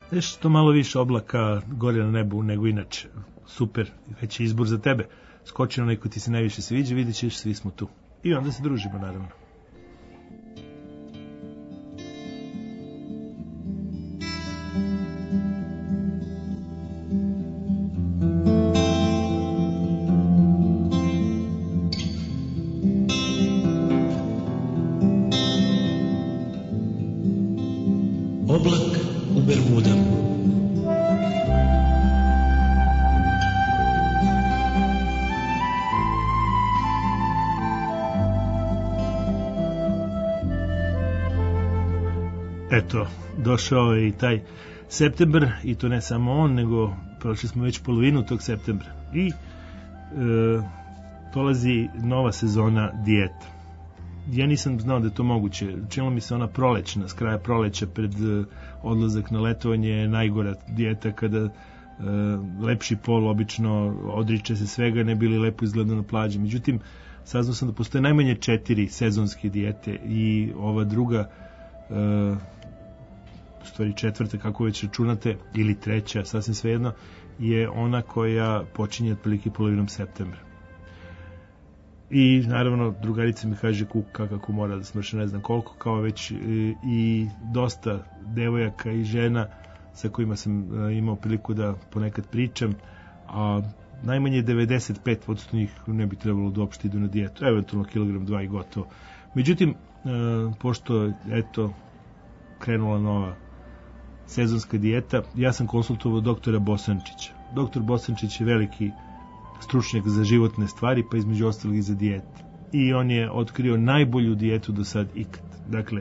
Nešto malo više oblaka gore na nebu nego inače. Super, već je izbor za tebe. Skoči na onaj ko ti se najviše sviđa, vidjet ćeš, svi smo tu. I onda se družimo, naravno. Oblak u Bermudama. Eto, došao je i taj septembar, i to ne samo on, nego prošli smo već polovinu tog septembra. I dolazi nova sezona dijeta. Ja nisam znao da je to moguće. Činilo mi se ona prolećna, s kraja proleća pred odlazak na letovanje je najgora dijeta kada lepši pol obično odriče se svega, ne bili lepo izgleda na plaži. Međutim, saznao sam da postoje najmanje 4 sezonske dijete i ova druga, u stvari četvrta, kako već računate, ili treća, sasvim svejedno, je ona koja počinje otprilike polovinom septembra. I naravno drugarica mi kaže kuka kako mora da smrše ne znam koliko, kao već i dosta devojaka i žena sa kojima sam imao priliku da ponekad pričam, a najmanje 95% njih ne bi trebalo da uopšte idu na dijetu, eventualno kilogram 2 i gotovo. Međutim, pošto eto krenula nova sezonska dijeta, ja sam konsultovao doktora Bosančića. Doktor Bosančić je veliki stručnjak za životne stvari, pa između ostalih i za dijetu. I on je otkrio najbolju dijetu do sad ikad. Dakle,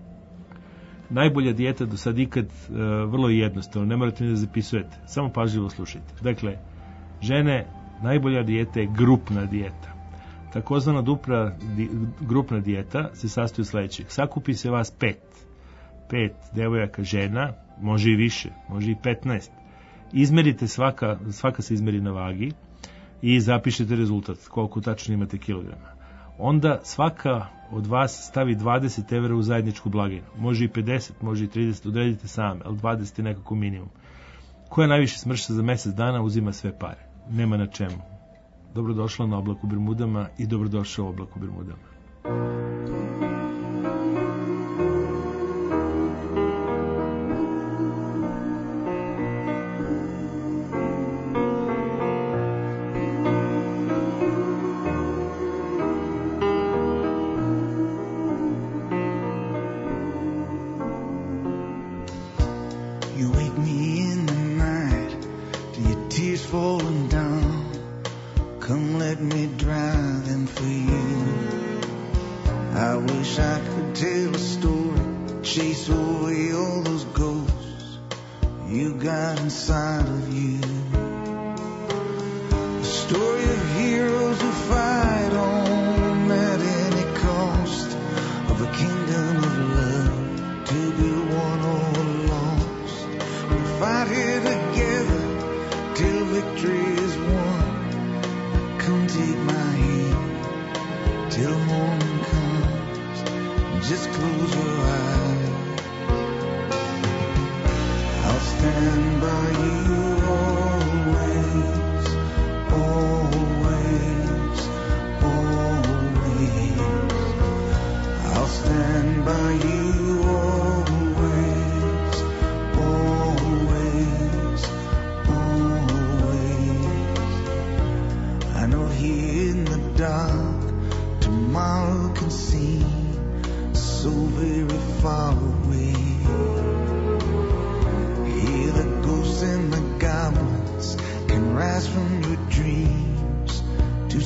najbolja dijeta do sad ikad, vrlo je jednostavno, ne morate ni da zapisujete, samo pažljivo slušajte. Dakle, žene, najbolja dijeta je grupna dijeta. Takozvana grupna dijeta se sastoji od sledećeg. Sakupi se vas 5 devojaka žena, može i više, može i 15. Izmerite, svaka se izmeri na vagi i zapišete rezultat, koliko tačno imate kilograma. Onda svaka od vas stavi 20 evra u zajedničku blagajnu. Može i 50, može i 30, odredite same, ali 20 je nekako minimum. Koja najviše smrša za mesec dana uzima sve pare. Nema na čemu. Dobrodošla na Oblak u Bermudama i dobrodošao u Oblak u Bermudama.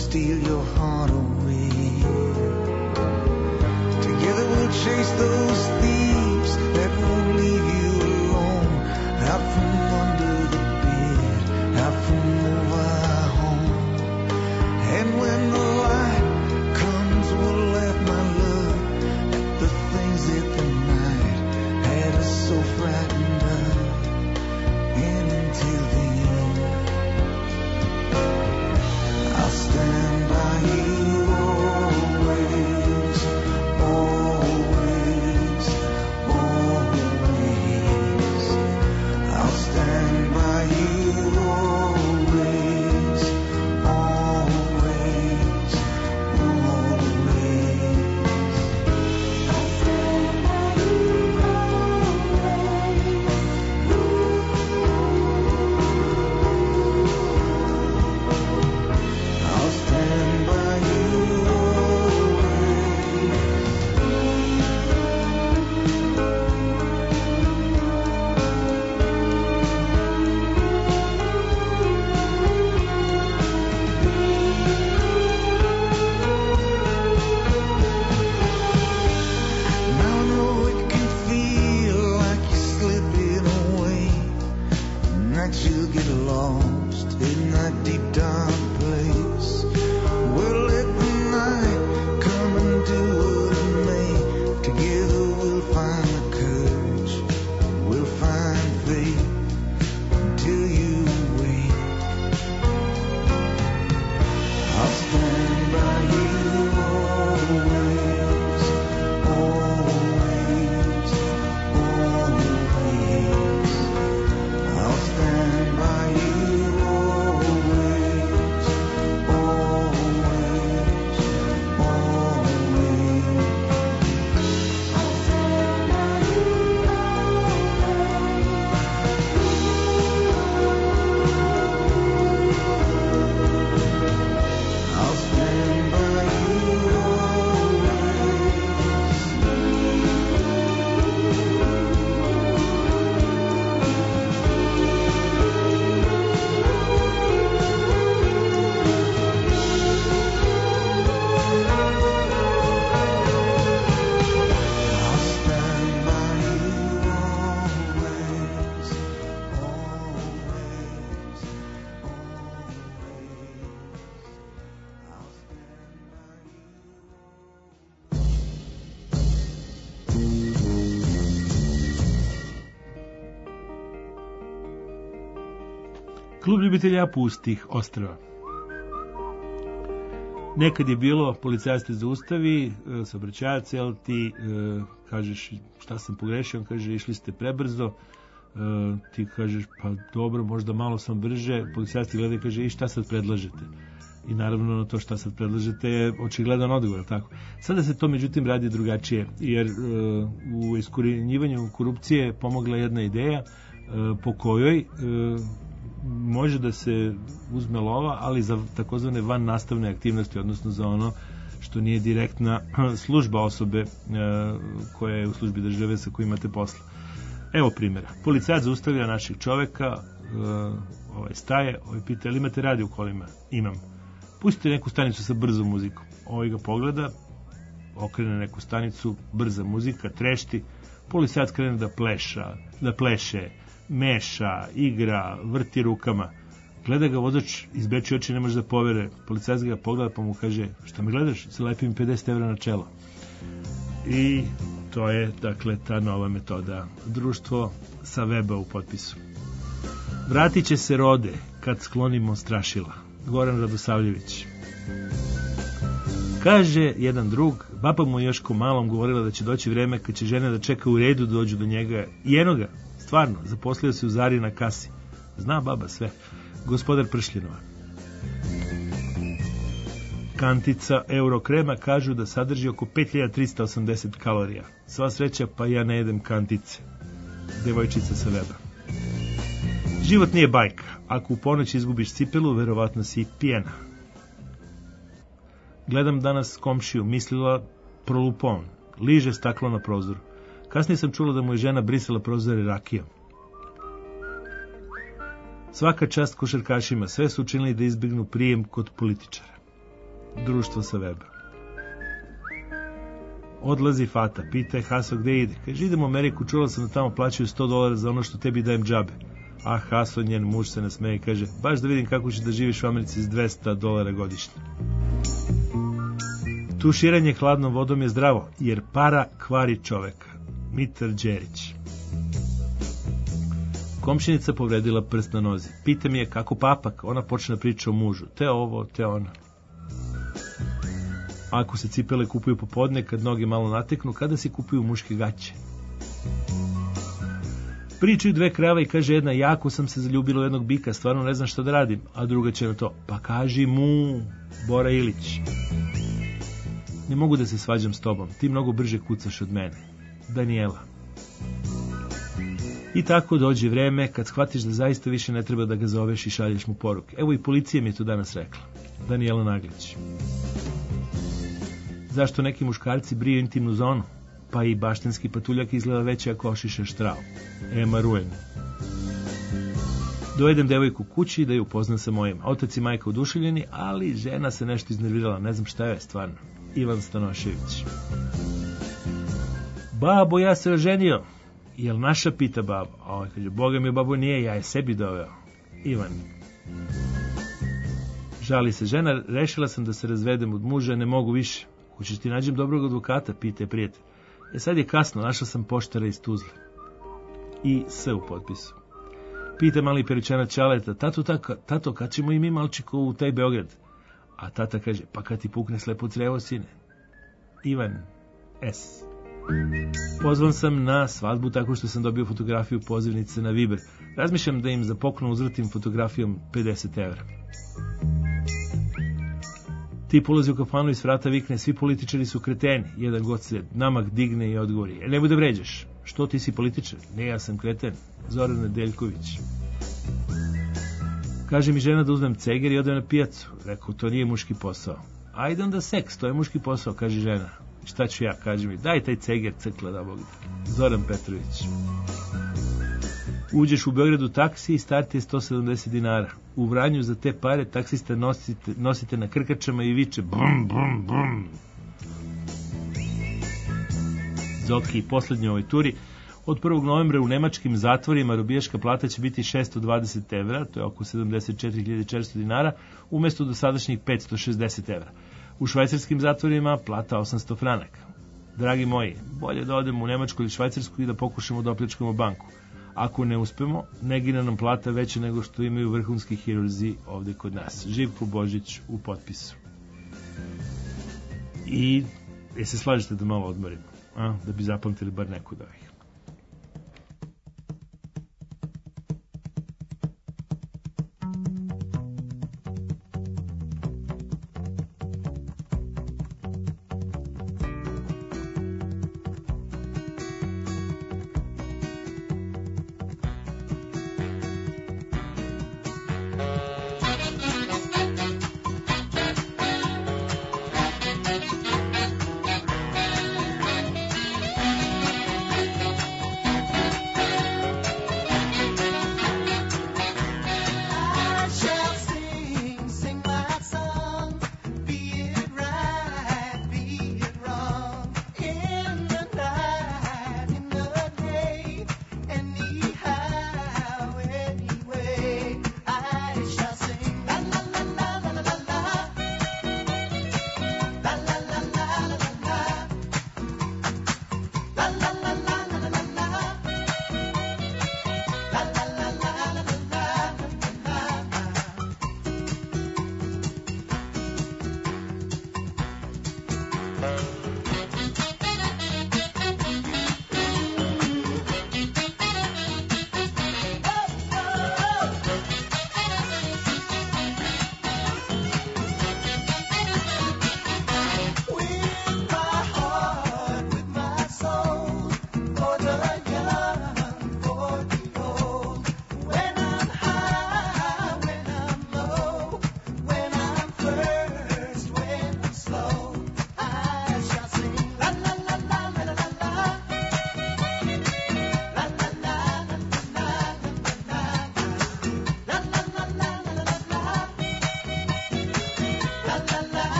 Chase those night you'll get lost in that deep dark place. We'll let the night come and do what it may. Together we'll find the courage, we'll find faith until you wake. I'll stand by you always, always, always. I'll stand by you always, always, always. I'll stand by you I'll stand by you I'll stand by you always, always, always. I'll stand by Klub ljubitelja pustih ostrva. Nekad je bilo, policajac te zaustavi, saobraćajac, jel ti kažeš šta sam pogrešio, on kaže išli ste prebrzo, ti kažeš pa dobro, možda malo sam brže, policajac ti gleda i kaže i šta sad predlažete? I naravno na to šta sad predlažete je očigledan odgovor, tako. Sada se to međutim radi drugačije, jer u iskorjenjivanju korupcije pomogla jedna ideja po kojoj može da se uzme lova, ali za takozvane van nastavne aktivnosti, odnosno za ono što nije direktna služba osobe koja je u službi države sa kojim imate posla. Evo primjera. Policajac zaustavlja našeg čoveka, staje, pita, ili imate radio u kolima? Imam. Pustite neku stanicu sa brzom muzikom. Ga pogleda, okrene neku stanicu, brza muzika, trešti, policajac krene da pleše, meša, igra, vrti rukama. Gleda ga vozač, izbeči oči, ne može da povere. Policajac ga pogleda pa mu kaže, šta me gledaš? Se lepi mi 50 € na čelo. I to je, dakle, ta nova metoda. Društvo sa weba u potpisu. Vratit će se rode kad sklonimo strašila. Goran Radosavljević. Kaže jedan drug, baba mu još ko malom govorila da će doći vreme kad će žene da čeka u redu da dođu do njega. I eno ga, stvarno, zaposlio se u Zari na kasi. Zna baba sve. Gospodar Pršljenova. Kantica Eurokrema kažu da sadrži oko 5380 kalorija. Sva sreća, pa ja ne jedem kantice. Devojčica sa weba. Život nije bajka. Ako u ponoć izgubiš cipelu, verovatno si pijena. Gledam danas komšiju, mislila prolupon. Liže staklo na prozoru. Kasnije sam čula da mu je žena brisala prozore rakijom. Svaka čast košarkašima, sve su učinili da izbjegnu prijem kod političara. Društvo sa weba. Odlazi Fata, pita je Haso gde ide. Kaže, idem u Ameriku, čula sam da tamo plaćaju $100 za ono što tebi dajem džabe. A Haso, njen muž, se nasmeje i kaže, baš da vidim kako ćeš da živiš u Americi s $200 godišnje. Tuširanje hladnom vodom je zdravo, jer para kvari čoveka. Mitar Đerić. Komšinica povredila prst na nozi. Pita mi je kako papak, ona počne priča o mužu. Te ovo, te ona. Ako se cipele kupuju popodne, kad noge malo nateknu, kada se kupuju muške gaće? Pričaju dve krave i kaže jedna, jako sam se zaljubila u jednog bika, stvarno ne znam šta da radim. A druga će na to, pa kaži mu, Bora Ilić. Ne mogu da se svađam s tobom, ti mnogo brže kucaš od mene. Daniela. I tako dođe vreme kad shvatiš da zaista više ne treba da ga zoveš i šalješ mu poruke. Evo i policija mi je to danas rekla. Daniela Naglić. Zašto neki muškarci briju intimnu zonu? Pa i baštenski patuljak izgleda veće ako ošiše štrao. Ema Rujen. Dovedem devojku kući da ju upoznam sa mojim. Otac i majka oduševljeni, ali žena se nešto iznervirala. Ne znam šta je stvarno. Ivan Stanošević. Babo, ja se oženio. jel naša, pita baba. A ovaj kaže, Boga mi babo nije, ja je sebi doveo. Ivan. Žali se žena, rešila sam da se razvedem od muža, ne mogu više. Hoćeš ti nađem dobrog advokata, pita je prijatelj. Sad je kasno, našao sam poštara iz Tuzle. I S u potpisu. Pita mali Perućana Čaleta, tato, kad ćemo i mi malčiko u taj Beograd? A tata kaže, pa kad ti pukne slepo crevo, sine. Ivan S. Pozvan sam na svadbu tako što sam dobio fotografiju pozivnice na Viber. Razmišljam da im za poklon uzvratim fotografijom 50 evra. Tip ulazi u kafanu i s vrata vikne, svi političari su kreteni. Jedan god se namak digne i odgovori, nemoj da vređaš. Što, ti si političar? Ne, ja sam kreten. Zoran Nedeljković. Kaže mi žena da uzmem ceger i odem na pijacu. Rekao, to nije muški posao. Ajde onda seks, to je muški posao, kaže žena. Šta ću ja, kaže mi, daj taj ceger, crkla da Bog da. Zoran Petrović. Uđeš u Beogradu taksi i start je 170 dinara. U Vranju za te pare taksista nosite na krkačama i viče bum, bum, bum. Zoki, poslednji ovoj turi. Od 1. novembra u nemačkim zatvorima robijaška plata će biti 620 evra, to je oko 74.400 dinara, umesto dosadašnjih 560 evra. U švajcarskim zatvorima plata 800 franaka. Dragi moji, bolje da odemo u Nemačku ili Švajcarsku i da pokušamo da opljačkamo banku. Ako ne uspemo, negina nam plata veća nego što imaju vrhunski hirurzi ovde kod nas. Živko Božić u potpisu. I se slažete da malo odmorimo, da bi zapamtili bar neku od ovih.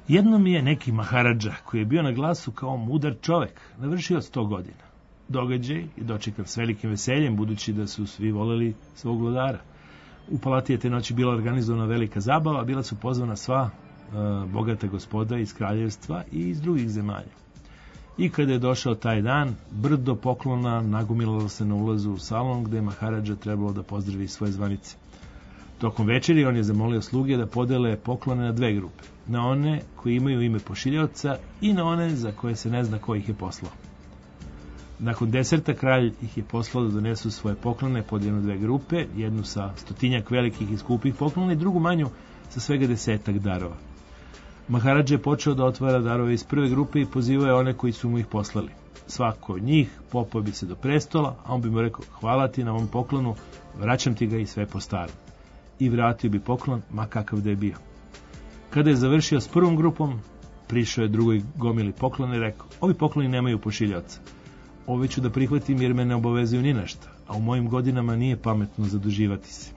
Jednom je neki Maharadža, koji je bio na glasu kao mudar čovek, navršio 100 godina. Događaj je dočekan s velikim veseljem, budući da su svi voleli svog vladara. U palati je te noći bila organizovana velika zabava, bila su pozvana sva bogata gospoda iz kraljevstva i iz drugih zemalja. I kada je došao taj dan, brdo poklona nagomilalo se na ulazu u salon gde je Maharadža trebalo da pozdravi svoje zvanice. Tokom večeri on je zamolio sluge da podele poklone na 2 grupe, na one koji imaju ime pošiljaoca i na one za koje se ne zna ko ih je poslao. Nakon deserta kralj ih je poslao da donesu svoje poklone podeljeno 2 grupe, jednu sa 100 velikih i skupih poklona i drugu manju sa svega 10 darova. Maharadža je počeo da otvara darove iz prve grupe i pozivao je one koji su mu ih poslali. Svako od njih popao bi se do prestola, a on bi mu rekao: hvala ti na ovom poklonu, vraćam ti ga i sve po starom. I vratio bi poklon, ma kakav da je bio. Kada je završio s prvom grupom, prišao je drugoj gomili poklona i rekao: ovi pokloni nemaju pošiljaoca. Ove ću da prihvatim jer me ne obavezuju ni našta, a u mojim godinama nije pametno zaduživati se.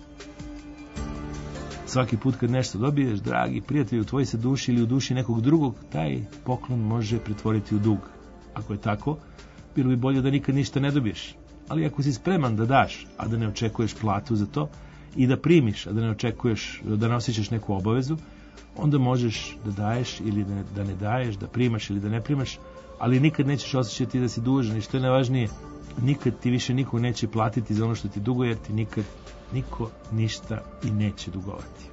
Svaki put kad nešto dobiješ, dragi prijatelj, u tvojoj se duši ili u duši nekog drugog, taj poklon može pretvoriti u dug. Ako je tako, bilo bi bolje da nikad ništa ne dobiješ. Ali ako si spreman da daš, a da ne očekuješ platu za to, i da primiš, a da ne očekuješ, da ne osjećaš neku obavezu, onda možeš da daješ ili da ne daješ, da primaš ili da ne primaš, ali nikad nećeš osjećati da si dužan i što je najvažnije, nikad ti više niko neće platiti za ono što ti duguje, jer ti nikad niko ništa i neće dugovati.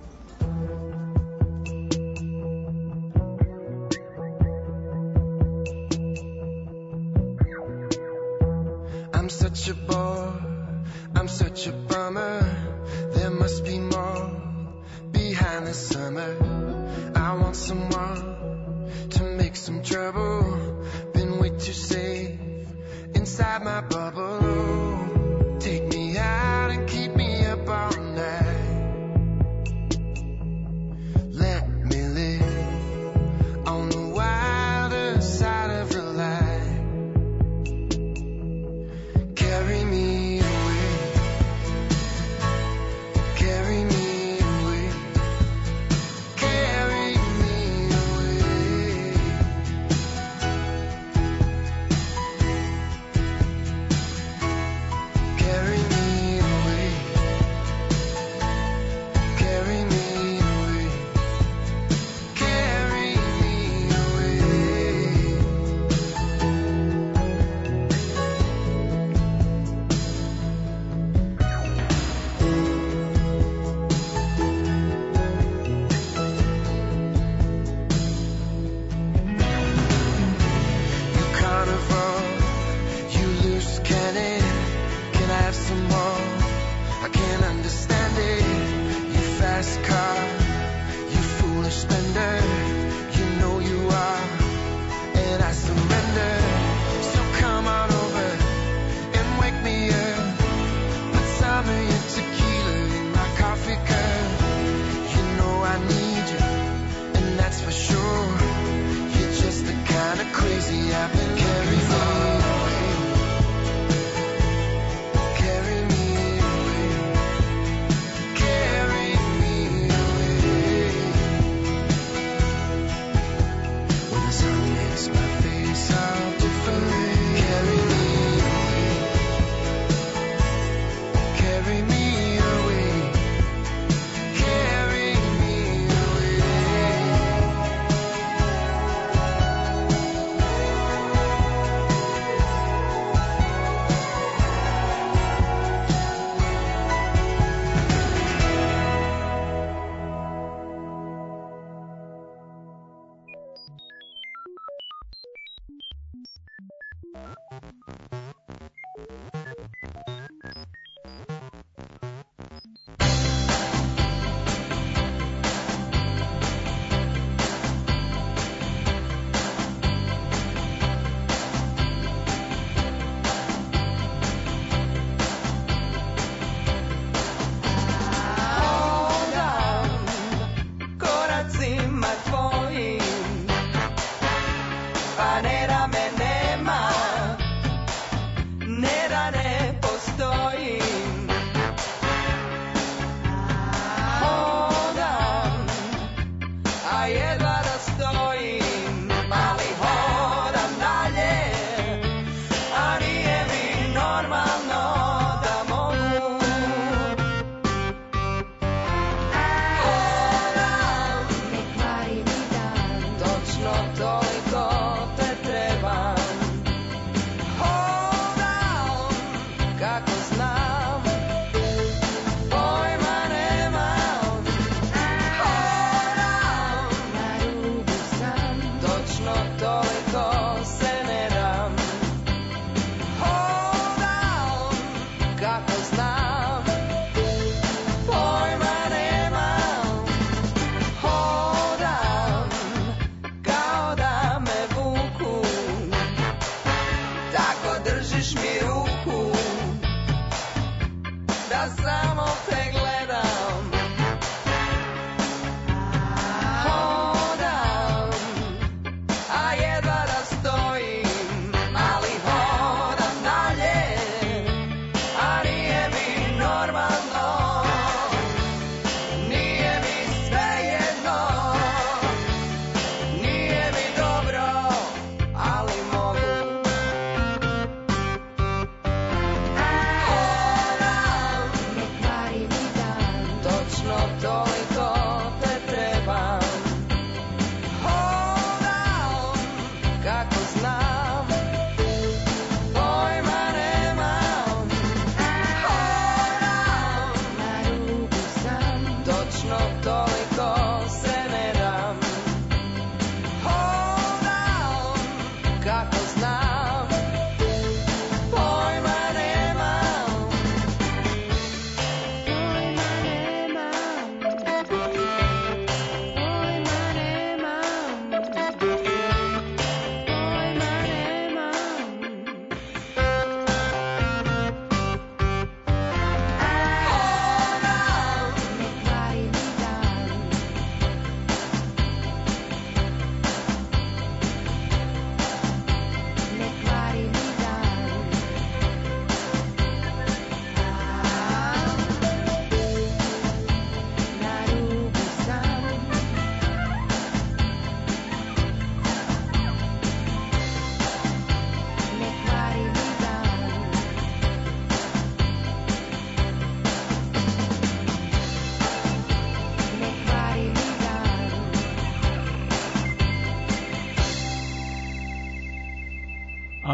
I'm such a bore, I'm such a bummer. There must be more behind the summer. I want someone to make some trouble. Been way too safe inside my bubble. Take me out and keep me up all night. Let me live on the wilder side of the light. Carry me away, carry me away, carry me away.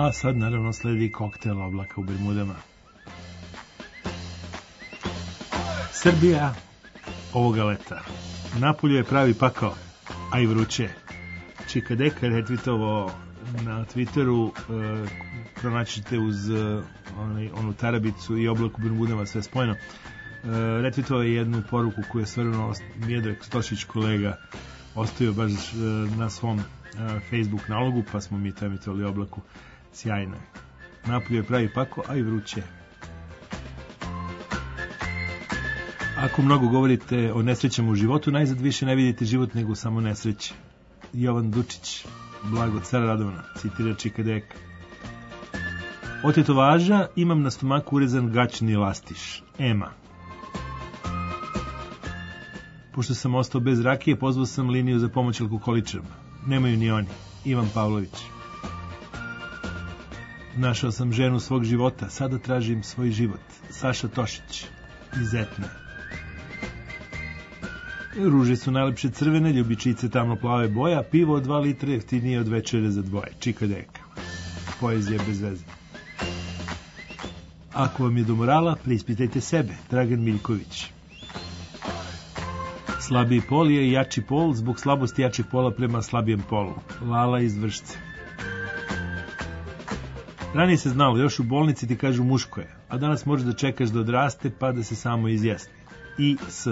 A sad naravno sledi koktel oblaka u Bermudama. Srbija ovoga leta. Napolju je pravi pakao, a i vruće. Čika Deka je retvitovao na Twitteru, pronaćete uz onu tarabicu i oblak u Bermudama, sve spojeno. Retvitovao je jednu poruku koju je stvarno Miodrag Stošić, kolega, ostavio baš na svom Facebook nalogu, pa smo mi to emitovali oblaku. Sjajno. Napolju je pravi pakao, a i vruće. Ako mnogo govorite o nesrećama u životu, najzad više ne vidite život nego samo nesreće. Jovan Dučić, blago cara Radovana, citira Čika Deka. Od tetovaža imam na stomaku urezan gaćni lastiš. Ema. Pošto sam ostao bez rakije, pozvao sam liniju za pomoć alkoholičarima. Nemaju ni oni. Ivan Pavlović. Našao sam ženu svog života, sada tražim svoj život. Saša Tošić, iz Etne. Ruže su najlepše crvene, ljubičice tamno-plave boja, pivo od 2 litre jeftinije od večere za dvoje. Čika Deka. Poezija bez veze. Ako vam je do morala, preispitajte sebe. Dragan Miljković. Slabiji pol je jači pol zbog slabosti jačih pola prema slabijem polu. Lala iz Vršce. Ranije se znalo, još u bolnici ti kažu muško je, a danas možeš da čekaš da odraste pa da se samo izjasni. I s.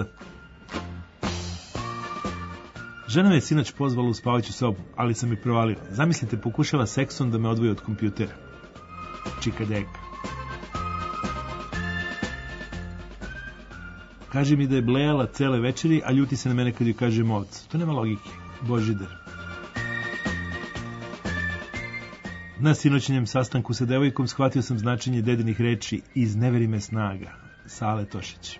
Žena me je sinoć pozvala u spavaću sobu, ali sam je provalio. Zamislite, pokušala seksom da me odvoji od kompjutera. Čika Deka. Kaže mi da je blejala cele večeri, a ljuti se na mene kad ju kažem ocu. To nema logike. Božidar. Na sinoćnjem sastanku sa devojkom shvatio sam značenje dedinih reči izneveri me snaga. Sale Tošić.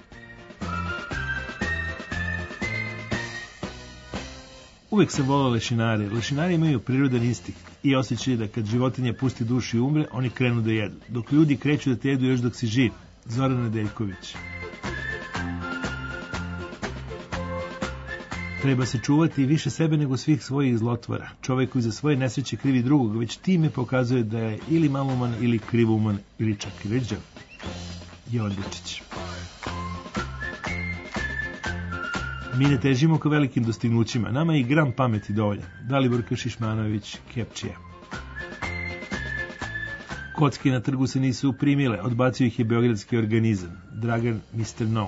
Uvek sam volao lešinare. Lešinari imaju prirodan instinkt i osjećaj da kad životinja pusti dušu i umre, oni krenu da jedu. Dok ljudi kreću da te jedu još dok si živ. Zoran Nedeljković. Treba se čuvati više sebe nego svih svojih zlotvora. Čovek koji za svoje nesreće krivi drugog, već time pokazuje da je ili maluman, ili krivuman, ili čak i ređav. Jovan Dučić. Mi ne težimo ka velikim dostignućima. Nama je i gram pameti dovoljan. Dalibor Kršišmanović, Kepčija. Kocke na trgu se nisu primile. Odbacio ih je beogradski organizam. Dragan Mr. No.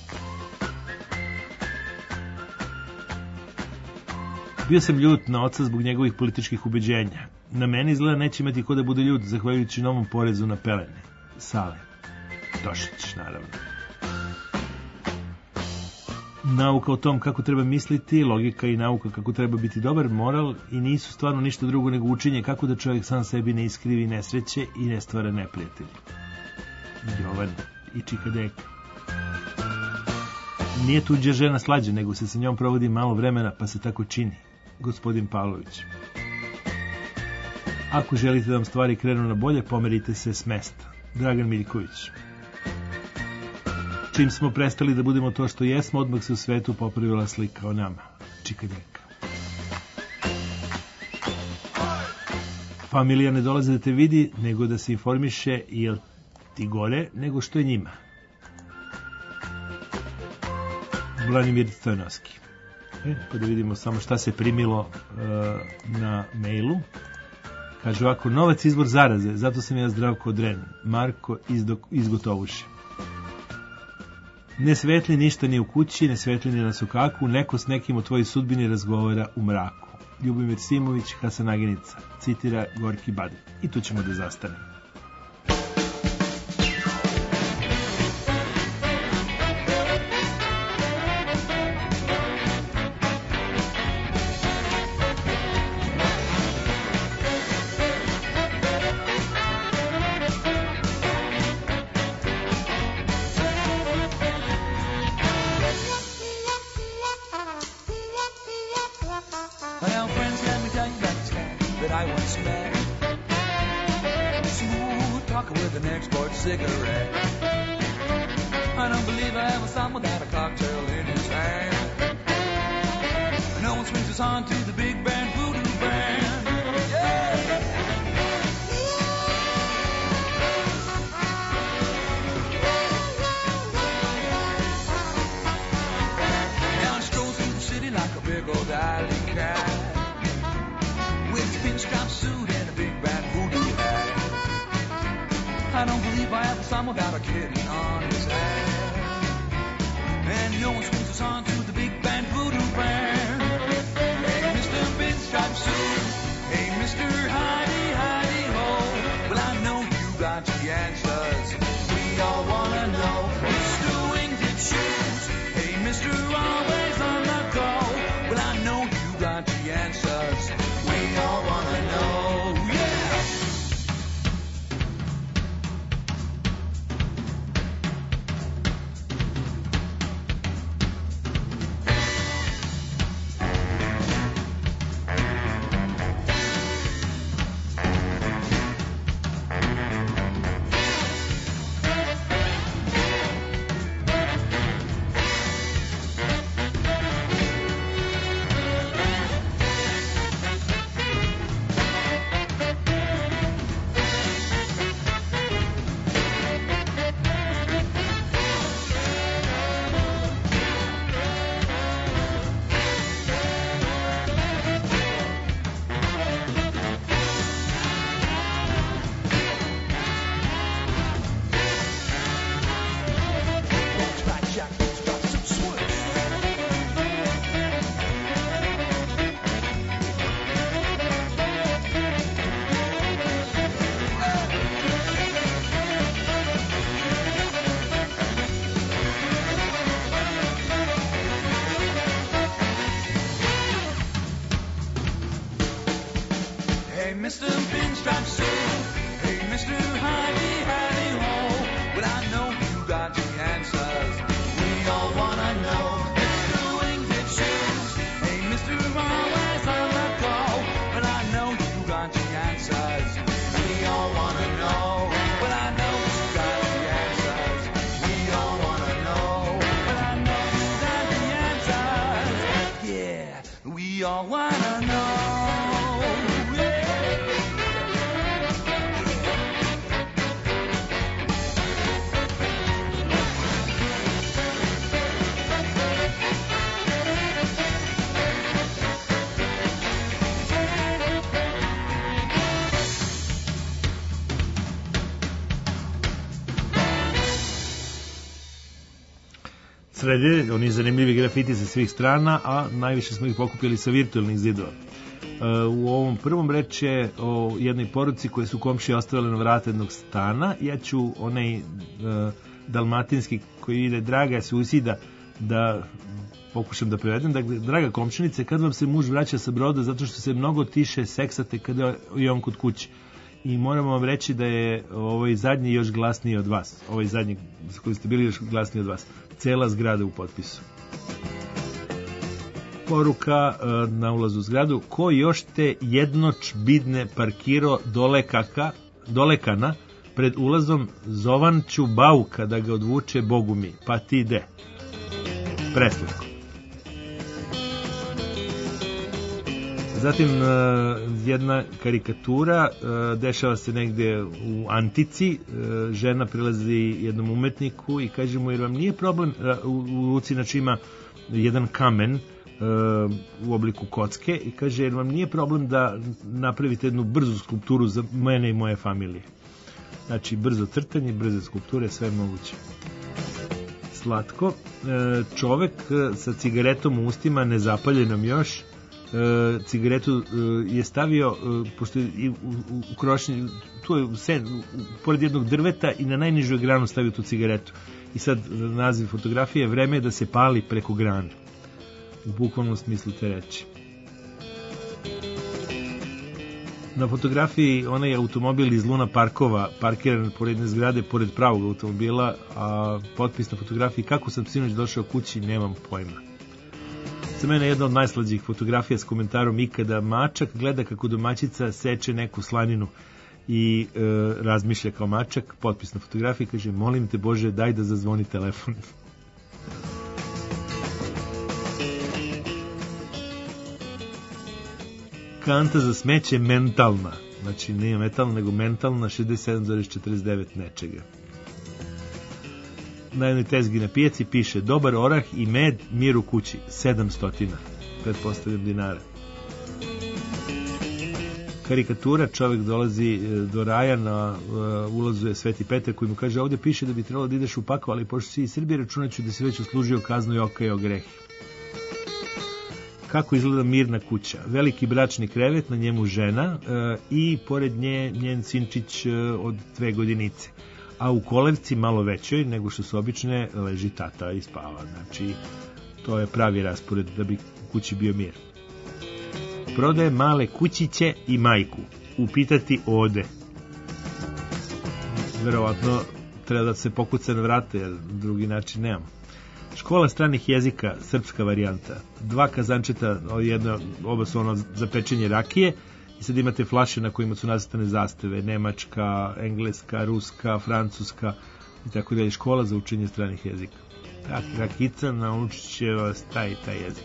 Bio sam ljut na oca zbog njegovih političkih ubeđenja. Na meni izgleda neće imati ko da bude ljut zahvaljujući novom porezu na pelene. Sale Tošić, naravno. Nauka o tom kako treba misliti, logika i nauka kako treba biti dobar, moral i nisu stvarno ništa drugo nego učenje kako da čovjek sam sebi ne iskrivi nesreće i ne stvara neprijatelje. Jovan i Čika Deka. Nije tuđa žena slađa, nego se sa njom provodi malo vremena, pa se tako čini. Gospodin Pavlović. Ako želite da vam stvari krenu na bolje, pomerite se s mesta. Dragan Miljković. Čim smo prestali da budemo to što jesmo, odmah se u svetu popravila slika o nama. Čika Deka. Familija ne dolaze da te vidi, nego da se informiše jel ti gore nego što je njima. Vladimir Stojanovski. Pa da vidimo samo šta se primilo na mailu. Kaže ovako, novac izvor zaraze, zato sam ja Zdravko Dren. Marko iz Gotovuše. Ne svetli ništa ni u kući, ne svetli ni na sokaku, neko s nekim o tvojoj sudbini razgovara u mraku. Ljubomir Simović, Hasanagenica, citira Gorki Badin. I tu ćemo da zastanemo. On to the big band voodoo band. Yeah. like a big old alley cat with a pinstripe suit and a big bad voodoo hat. I don't believe I ever saw him without a kitten on his head. And no one swings a song to the big band voodoo band. Hey, Mr. Pinstripe Suit, hey, Mr. Hidey Hidey Ho. Well, I know you got the answers. We all wanna know. Mr. Winged Shoes, hey, Mr. Always on the go. Well, I know you got the answers. We all wanna know. Yeah. Mr. Pinstripe Suit, hey, Mr. Hidey Hidey Ho. Well, I know you got the answers. We all wanna know. Mr. Winged Shoes, hey, Mr. Always on the go. Well, I know you got the answers. We all wanna know. Well, I know you got the answers. We all wanna know. Well, I know you got the answers. Yeah, we all wanna know. Srede, oni zanimljivi grafiti sa svih strana, a najviše smo ih pokupili sa virtualnih zidova. U ovom prvom reč je o jednoj poruci koje su komšije ostavile na vrata jednog stana. Ja ću onaj dalmatinski koji ide draga susida da pokušam da prevedem. Dakle, draga komšinice, kad vam se muž vraća sa broda zato što se mnogo tiše seksate kada je on kod kuće. I moramo vam reći da je ovaj zadnji još glasniji od vas. Ovaj zadnji koji ste bili još glasniji od vas. Cela zgrada u potpisu. Poruka na ulazu u zgradu. Ko još te jednoč bidne parkiro dolekana pred ulazom zovanću bauka da ga odvuče Bogu mi. Pa ti de. Preslatko. Zatim jedna karikatura, dešava se negde u antici, žena prilazi jednom umetniku i kaže mu, jer vam nije problem, u ruci znači ima jedan kamen u obliku kocke i kaže, jer vam nije problem da napravite jednu brzu skulpturu za mene i moje familije. Znači brzo crtanje, brze skulpture, sve je moguće. Slatko, čovek sa cigaretom u ustima, nezapaljenom još, cigaretu je stavio pošto je u krošnji tu je pored jednog drveta i na najnižoj granu stavio tu cigaretu i sad naziv fotografije vreme je da se pali preko grana u bukvalnom smislu te reči. Na fotografiji onaj automobil iz Luna Parkova parkiran pored jedne zgrade pored pravog automobila, a potpis na fotografiji kako sam sinoć došao kući nemam pojma. Za mene je jedna od najslađih fotografija s komentarom ikada. Mačak gleda kako domaćica seče neku slaninu i razmišlja kao mačak. Potpis na fotografiji kaže, molim te Bože, daj da zazvoni telefon. Kanta za smeće mentalna. Znači nije metalna, nego mentalna, 67,49 nečega. Na jednoj tezgi na pijaci piše dobar orah i med, mir u kući, 700. pretpostavljam dinara. Karikatura, čovjek dolazi do raja, na ulazu je Sveti Petar koji mu kaže ovdje piše da bi trebalo da ideš u pakao, ali pošto si iz Srbije računat ću da si već uslužio kaznu i okajao grehe. Kako izgleda mirna kuća? Veliki bračni krevet, na njemu žena i pored nje njen sinčić od 2 godinice. A u kolevci, malo većoj nego što su obične, leži tata i spava. Znači, to je pravi raspored da bi u kući bio mir. Prodaje male kućiće i majku. Upitati ode. Verovatno treba da se pokuca na vrate, jer drugi način nemamo. Škola stranih jezika, srpska varijanta. 2 kazančeta, oba su ono za pečenje rakije i sad imate flaše na kojima su nacrtane zastave, nemačka, engleska, ruska, francuska i tako dalje. Škola za učenje stranih jezika. Rakica naučit će vas taj jezik.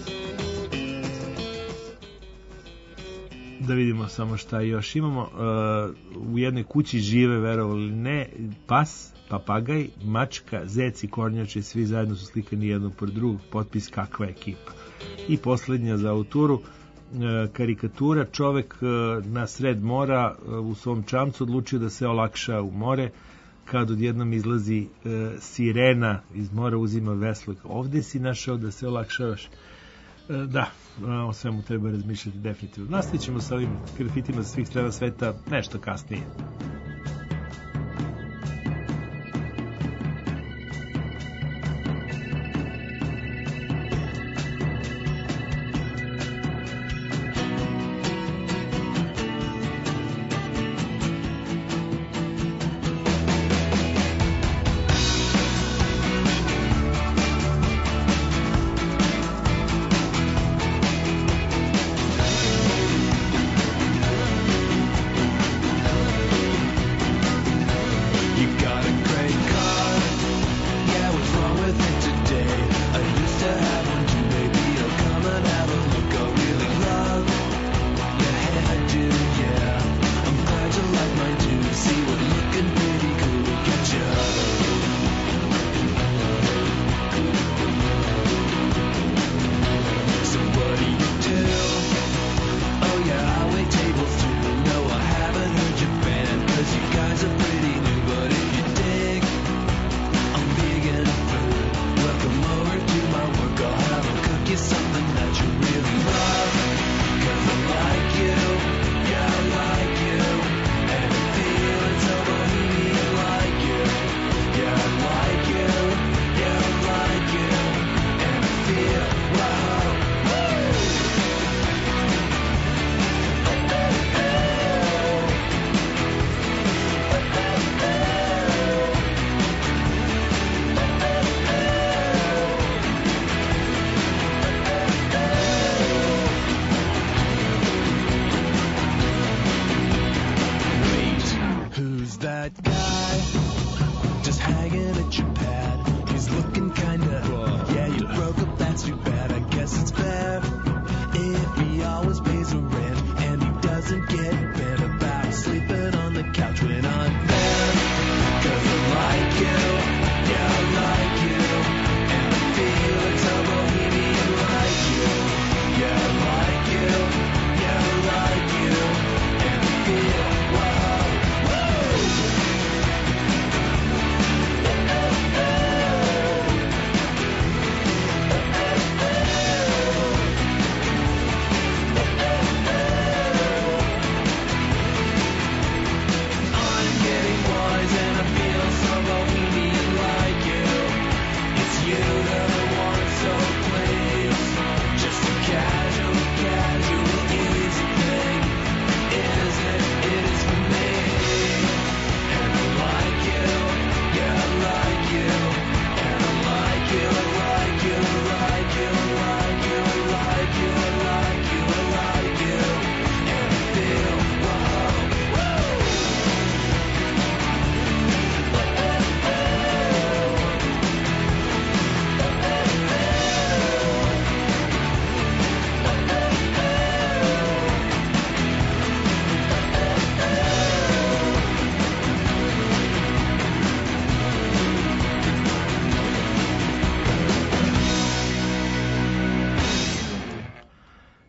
Da vidimo samo šta još imamo. U jednoj kući žive, verovali ili ne, pas, papagaj, mačka, zec i kornjače, svi zajedno su slikani jednog pored drugog, potpis kakva ekipa. I poslednja za ovu turu, karikatura, čovek na sred mora u svom čamcu odlučio da se olakša u more, kad odjednom izlazi sirena iz mora, uzima veslo. Ovde si našao da se olakšavaš. Da, o svemu treba razmišljati definitivno. Nastavit ćemo sa ovim grafitima sa svih strana sveta nešto kasnije.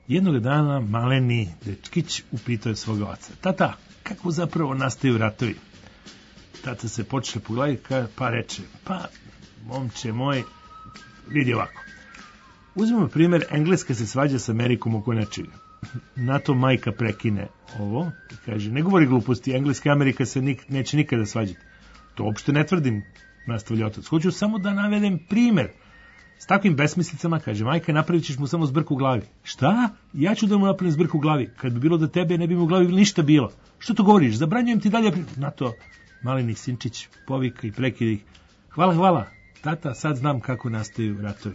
Jednog dana maleni dečkić upitao je svoga oca: tata, kako zapravo nastaju ratovi? Tata se počne po glavi pa reče: pa, momče moj, vidi ovako. Uzmemo primjer, Engleska se svađa s Amerikom oko nečega. Na to majka prekine ovo i kaže: ne govori gluposti, Engleska i Amerika se neće nikada svađati. To uopšte ne tvrdim, nastavlja otac. Hoću samo da navedem primjer. S takvim besmislicama, kaže majka, napravit ćeš mu samo zbrku u glavi. Šta? Ja ću da mu napravim zbrku u glavi. Kad bi bilo da tebe, ne bi mu u glavi ništa bilo. Što to govoriš? Zabranjujem ti dalje. Na to maleni sinčić povika i prekida ih: hvala, tata, sad znam kako nastaju ratovi.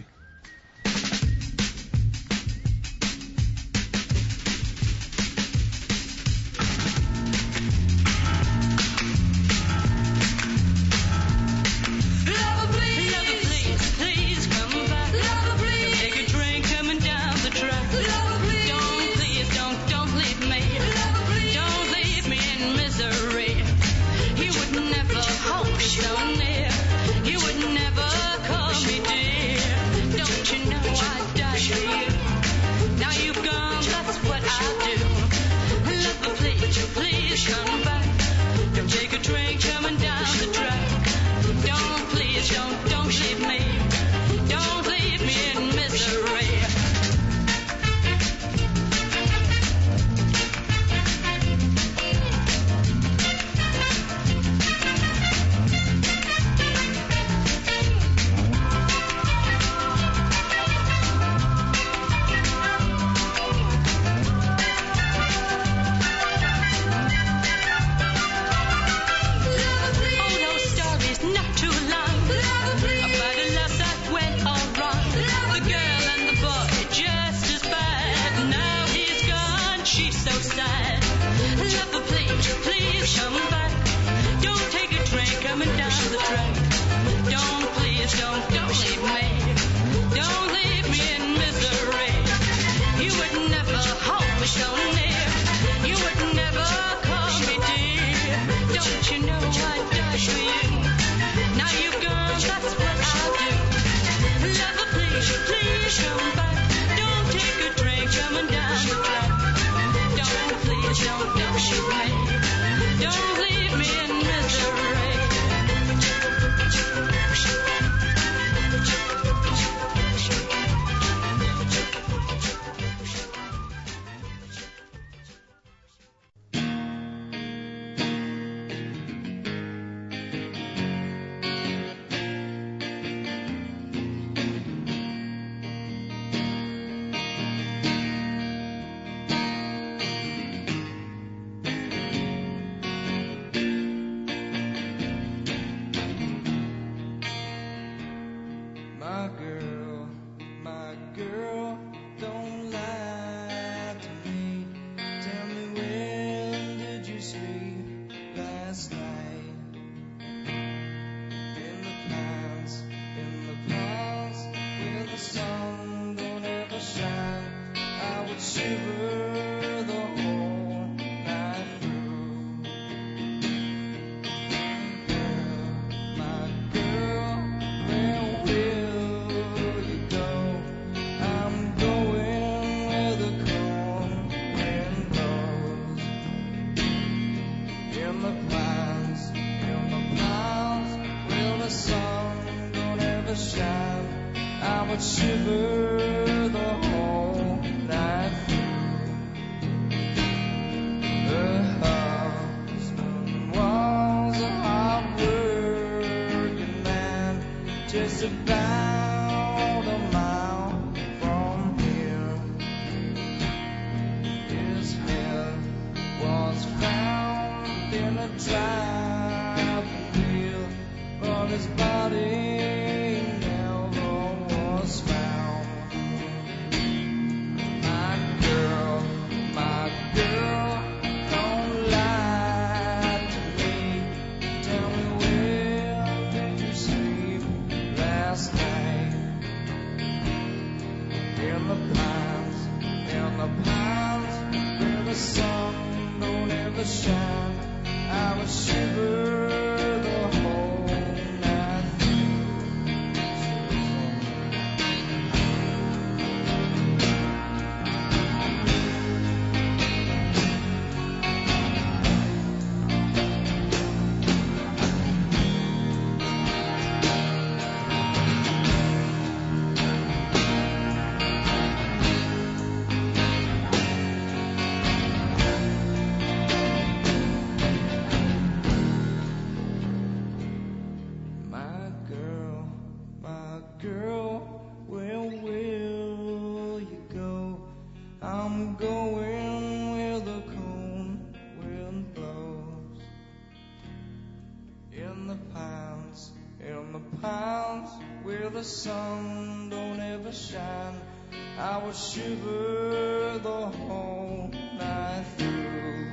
shine, I would shiver the whole night through.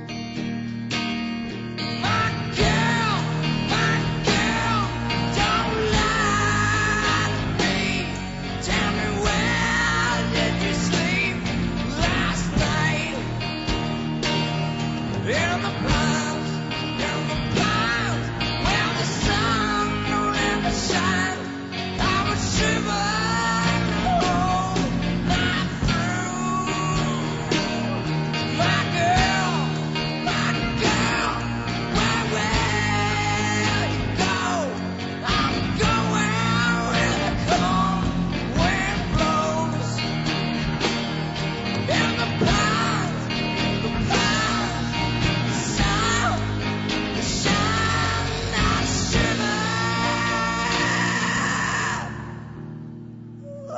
My girl, don't lie to me. Tell me, where did you sleep last night? In the pines, where the sun don't ever shine, I would shiver the whole night through. My girl, where will you go? I'm going where the cold wind blows. In the pines, the sun, the shine, I shiver. Oh,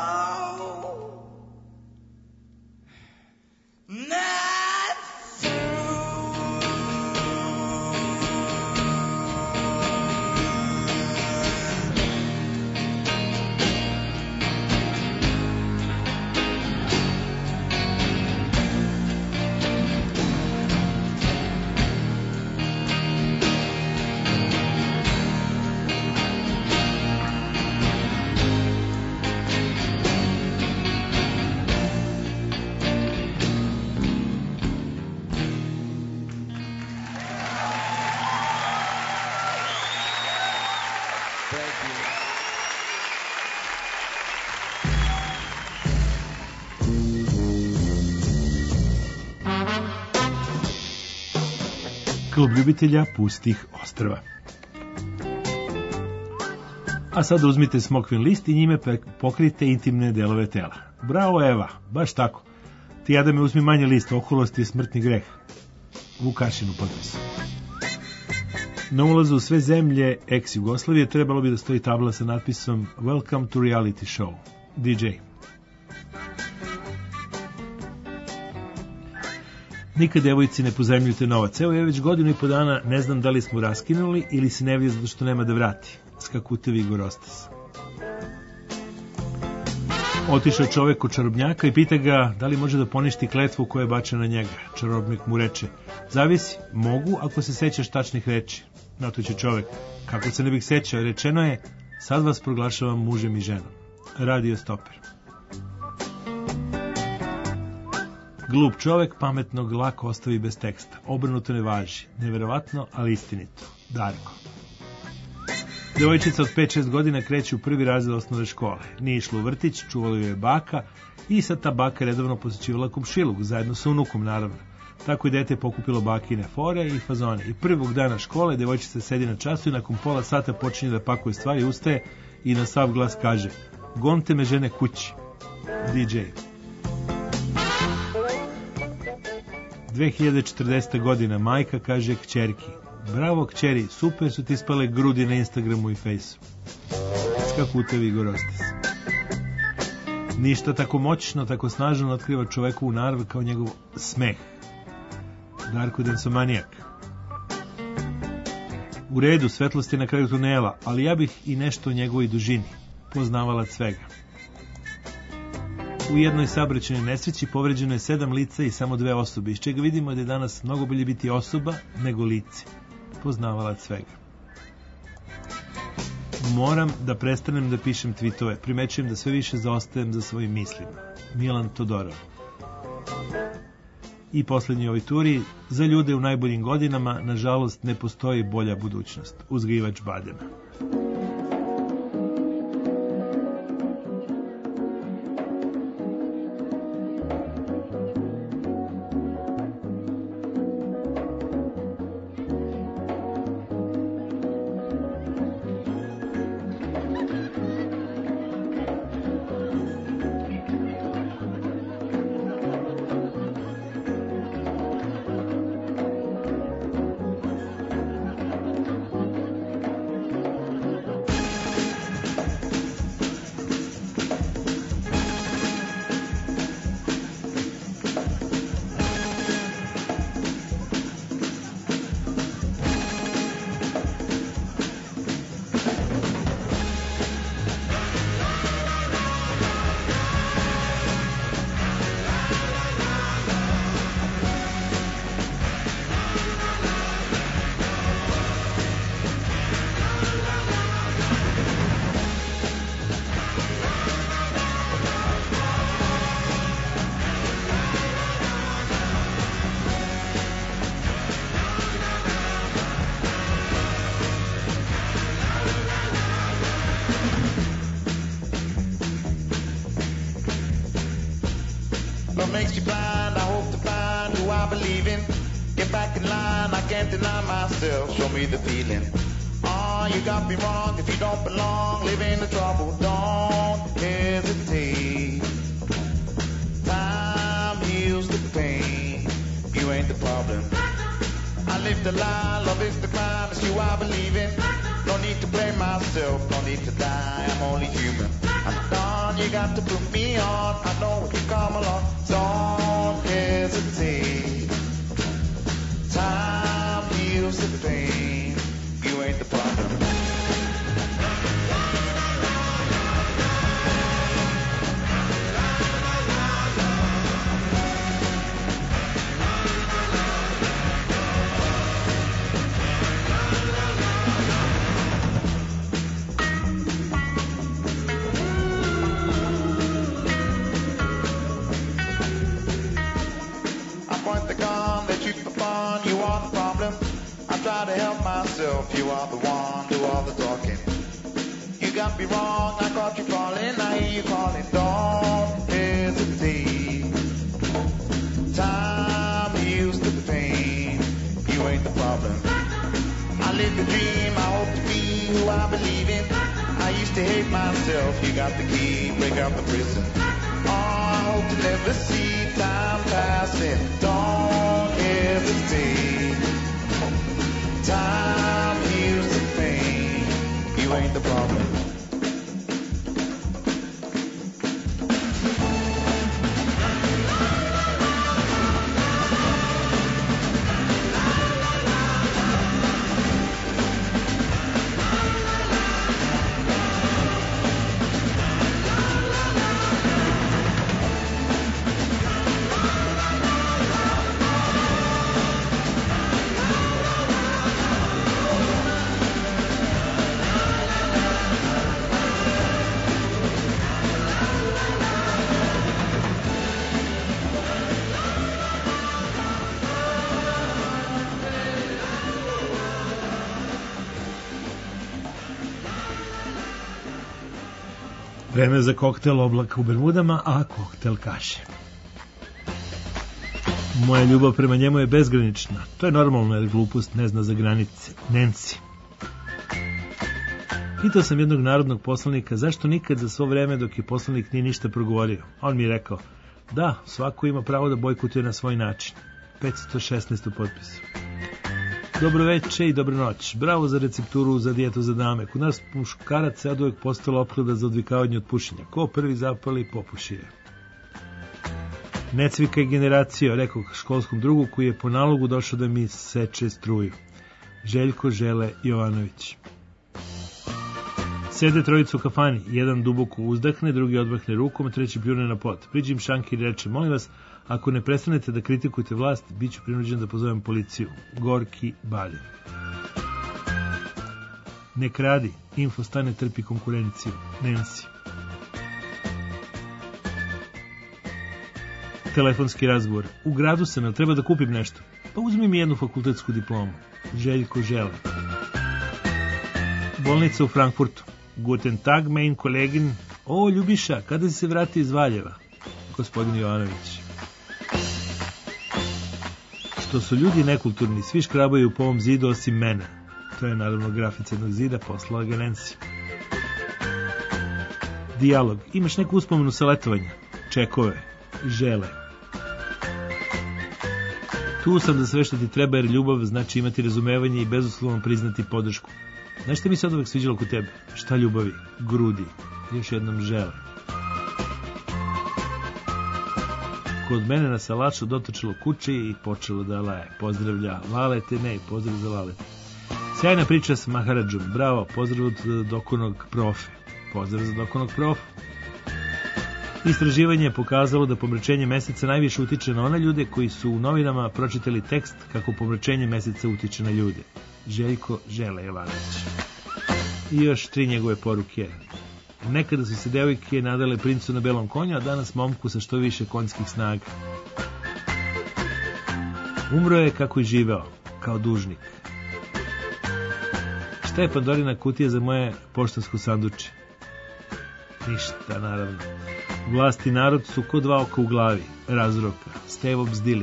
night Klub ljubitelja pustih ostrva. A sad uzmite smokvin list i njime pokrijte intimne delove tela. Bravo Eva, baš tako. Ti Adame uzmi manje list, oholost je smrtni greh. Vukašinu potpis. Na ulazu u sve zemlje ex-Jugoslavije trebalo bi da stoji tabla sa natpisom Welcome to reality show. DJ. Nikad devojci ne pozajmljujte novac. Evo ja već godinu i po dana ne znam da li smo raskinuli ili se ne vidi zato što nema da vrati. Skakutevi Gorostas. Otišao čovek kod čarobnjaka i pita ga da li može da poništi kletvu koja je bačena na njega. Čarobnik mu reče, zavisi, mogu ako se sećaš tačnih reči. Na to će čovek, kako se ne bih sećao, rečeno je, sad vas proglašavam mužem i ženom. Radio stoper. Glup čovek pametnog lako ostavi bez teksta. Obrnuto ne važi. Neverovatno, ali istinito. Darko. Devojčica od 5-6 godina kreće u prvi razred osnovne škole. Nije išla u vrtić, čuvala joj je baka i sad ta baka redovno posjećivala komšiluk, zajedno sa unukom naravno. Tako i dete pokupilo bakine fore i fazone. I prvog dana škole devojčica sedi na času i nakon pola sata počinje da pakuje stvari, ustaje i na sav glas kaže: gonte me žene kući. DJ. 2040. godina, majka kaže kćerki: bravo kćeri, super su ti spale grudi na Instagramu i Fejsu. Skakutevi Gorostas. Ništa tako moćno, tako snažno otkriva čovekovu narav kao njegov smeh. Darko Densomanijak. U redu, svetlost je na kraju tunela, ali ja bih i nešto o njegovoj dužini. Poznavalac svega. U jednoj saobraćajnoj nesreći povređeno je 7 lica i samo 2 osobe, iz čega vidimo da je danas mnogo bolje biti osoba nego lice. Poznavalac svega. Moram da prestanem da pišem tweetove. Primećujem da sve više zaostajem za svojim mislima. Milan Todorov. I poslednji ovoj turi, za ljude u najboljim godinama, nažalost, ne postoji bolja budućnost. Uzgajivač badema. What makes you blind? I hope to find who I believe in. Get back in line, I can't deny myself. Show me the feeling. Oh, you got me wrong if you don't belong. Live in the trouble, don't hesitate. Time heals the pain. You ain't the problem. I live the lie, love is the crime. It's you I believe in. No need to blame myself, no need to die. I'm only human. I'm done, you got to put me on. I know if you come along, don't hesitate. Time heals the pain. You ain't the problem. Try to help myself, you are the one, do all the talking. You got me wrong, I caught you falling, I hear you calling, don't hesitate. Time heals the pain, you ain't the problem. I live the dream, I hope to be who I believe in. I used to hate myself, you got the key, break out the prison. Oh, I hope to never see time passing, don't hesitate. Time heals the pain. You ain't the problem. Vreme za koktel oblaka u Bermudama, a koktel kaše. Moja ljubav prema njemu je bezgranična. To je normalno jer glupost ne zna za granice. Nancy. Pitao sam jednog narodnog poslanika zašto nikad za svo vreme dok je poslanik nije ništa progovorio. On mi je rekao, da, svako ima pravo da bojkotuje na svoj način. 516 u potpisu. Dobro veče i dobro noć. Bravo za recepturu za dijetu za dame. Kod nas muškarac je od uvek postala opklada za odvikavanje od pušenja. Ko prvi zapali, popuši je. Ne cvikaj generacija, rekao školskom drugu koji je po nalogu došao da mi seče struju. Željko Žele Jovanović. Sede trojicu u kafani. Jedan duboko uzdahne, drugi odmahne rukom, a treći pljune na pod. Priđe im Šanki i reče, molim vas, ako ne prestanete da kritikujete vlast, bit ću prinuđen da pozovem policiju. Gorki Balje. Ne kradi, Infostane trpi konkurenciju. Nancy. Telefonski razgovor. U gradu sam, jel treba da kupim nešto? Pa uzmi mi jednu fakultetsku diplomu. Željko Žele. Bolnica u Frankfurtu. Guten Tag, mein Kollegin. O, Ljubiša, kada si se vrati iz Valjeva? Gospodin Jovanović. Što su ljudi nekulturni, svi škrabaju po ovom zidu osim mene. To je naravno grafica jednog zida, poslala ga Nancy. Dijalog. Imaš neku uspomenu sa letovanja? Čekove. Žele. Tu sam da sve što ti treba jer ljubav znači imati razumevanje i bezuslovno priznati podršku. Znaš što mi se od uvek sviđalo kod tebe? Šta ljubavi? Grudi. Još jednom Žele. Kod mene na salaču dotočilo kuće i počelo da laje. Pozdravlja Lalete, ne, pozdrav za Lalete. Sjajna priča s Maharadžom. Bravo, pozdrav od dokonog profe. Pozdrav za dokonog profu. Istraživanje je pokazalo da pomračenje meseca najviše utiče na one ljude koji su u novinama pročitali tekst kako pomračenje meseca utiče na ljude. Željko Žele Jovanović. I još 3 njegove poruke. Nekada su se devojke nadale princu na belom konju, a danas momku sa što više konjskih snaga. Umro je kako i živeo, kao dužnik. Šta je Pandorina kutija za moje poštansko sanduče? Ništa, naravno. Vlast i narod su ko dva oka u glavi, Razroka, Stevo Bzdili.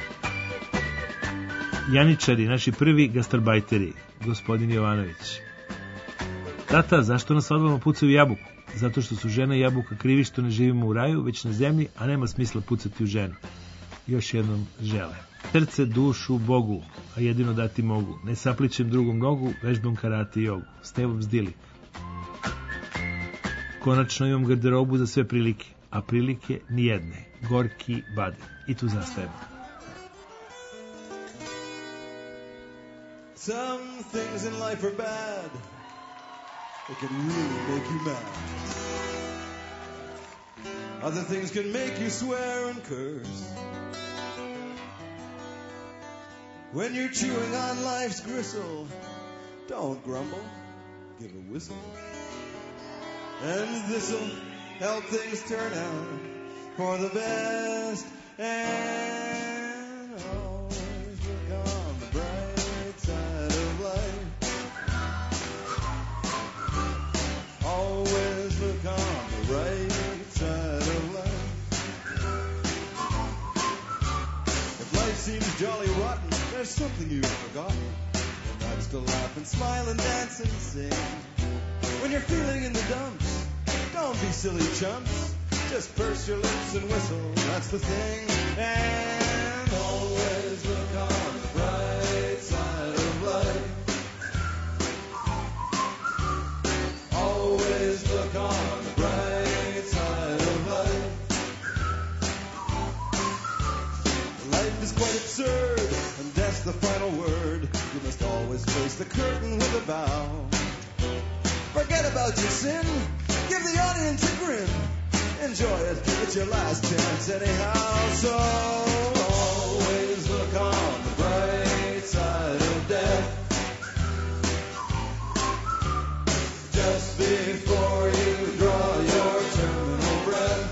Janičari, naši prvi gastarbajteri, gospodin Jovanović. Tata, zašto na svadbama pucaju jabuku? Zato što su žena i jabuka krivi što ne živimo u raju, već na zemlji, a nema smisla pucati u ženu. Još jednom žele. Srce, dušu, Bogu, a jedino dati mogu. Ne saplićem drugom nogu, vežbam karate i jogu. Stevo Bzdili. Konačno imam garderobu za sve prilike, a prilike nijedne. Gorki Baden. I tu zastajemo. Some things in life are bad. They can really make you mad. Other things can make you swear and curse. When you're chewing on life's gristle, don't grumble, give a whistle. And this'll help things turn out for the best. And always look on the bright side of life. Always look on the right side of life. If life seems jolly rotten, there's something you've forgotten, and that's to laugh and smile and dance and sing. When you're feeling in the dumps, don't be silly chumps. Just purse your lips and whistle, that's the thing. And always look on the bright side of life. Always look on the bright side of life. Life is quite absurd, and that's the final word. You must always face the curtain with a bow. Forget about your sin, give the audience a grin. Enjoy it, it's your last chance anyhow. So always look on the bright side of death. Just before you draw your terminal breath.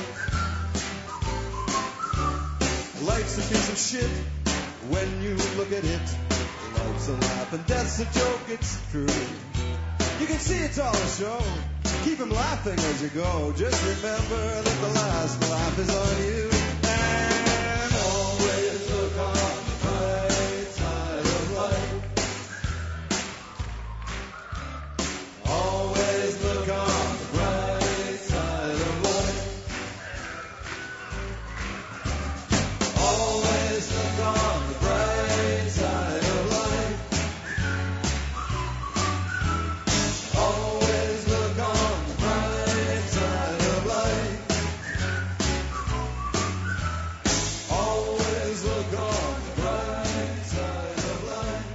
Life's a piece of shit when you look at it. Life's a laugh and death's a joke, it's true. You can see it's all a show. Keep him laughing as you go. Just remember that the last laugh is on you. And always look on the bright side of life. Always look on the bright side of life. Always look on the bright side of life. Always look on the bright side of life. Always look on the bright side of life.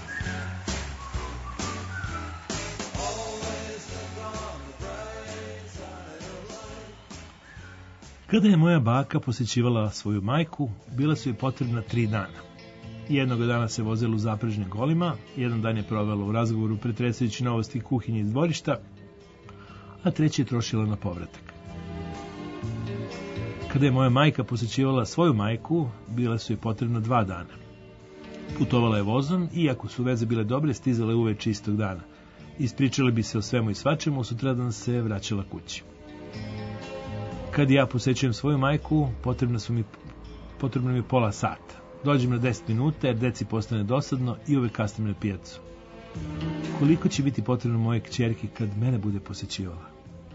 Always look on the bright side of life. Kada je moja baka posjećivala svoju majku, bila su joj potrebna 3 dana. Jednog dana se vozila u zaprežnim kolima, jedan dan je provela u razgovoru pretresajući novosti kuhinje iz dvorišta, a treći je trošila na povratak. Kada je moja majka posjećivala svoju majku, bila su joj potrebna 2 dana. Putovala je vozom i ako su veze bile dobre, stizala je uveče istog dana. Ispričali bi se o svemu i svačemu, sutradan se vraćala kući. Kad ja posjećujem svoju majku, potrebno mi je pola sata. Dođem na 10 minuta jer deci postane dosadno i uvek kasnim na pijacu. Koliko će biti potrebno moje kćerki kad mene bude posjećivala?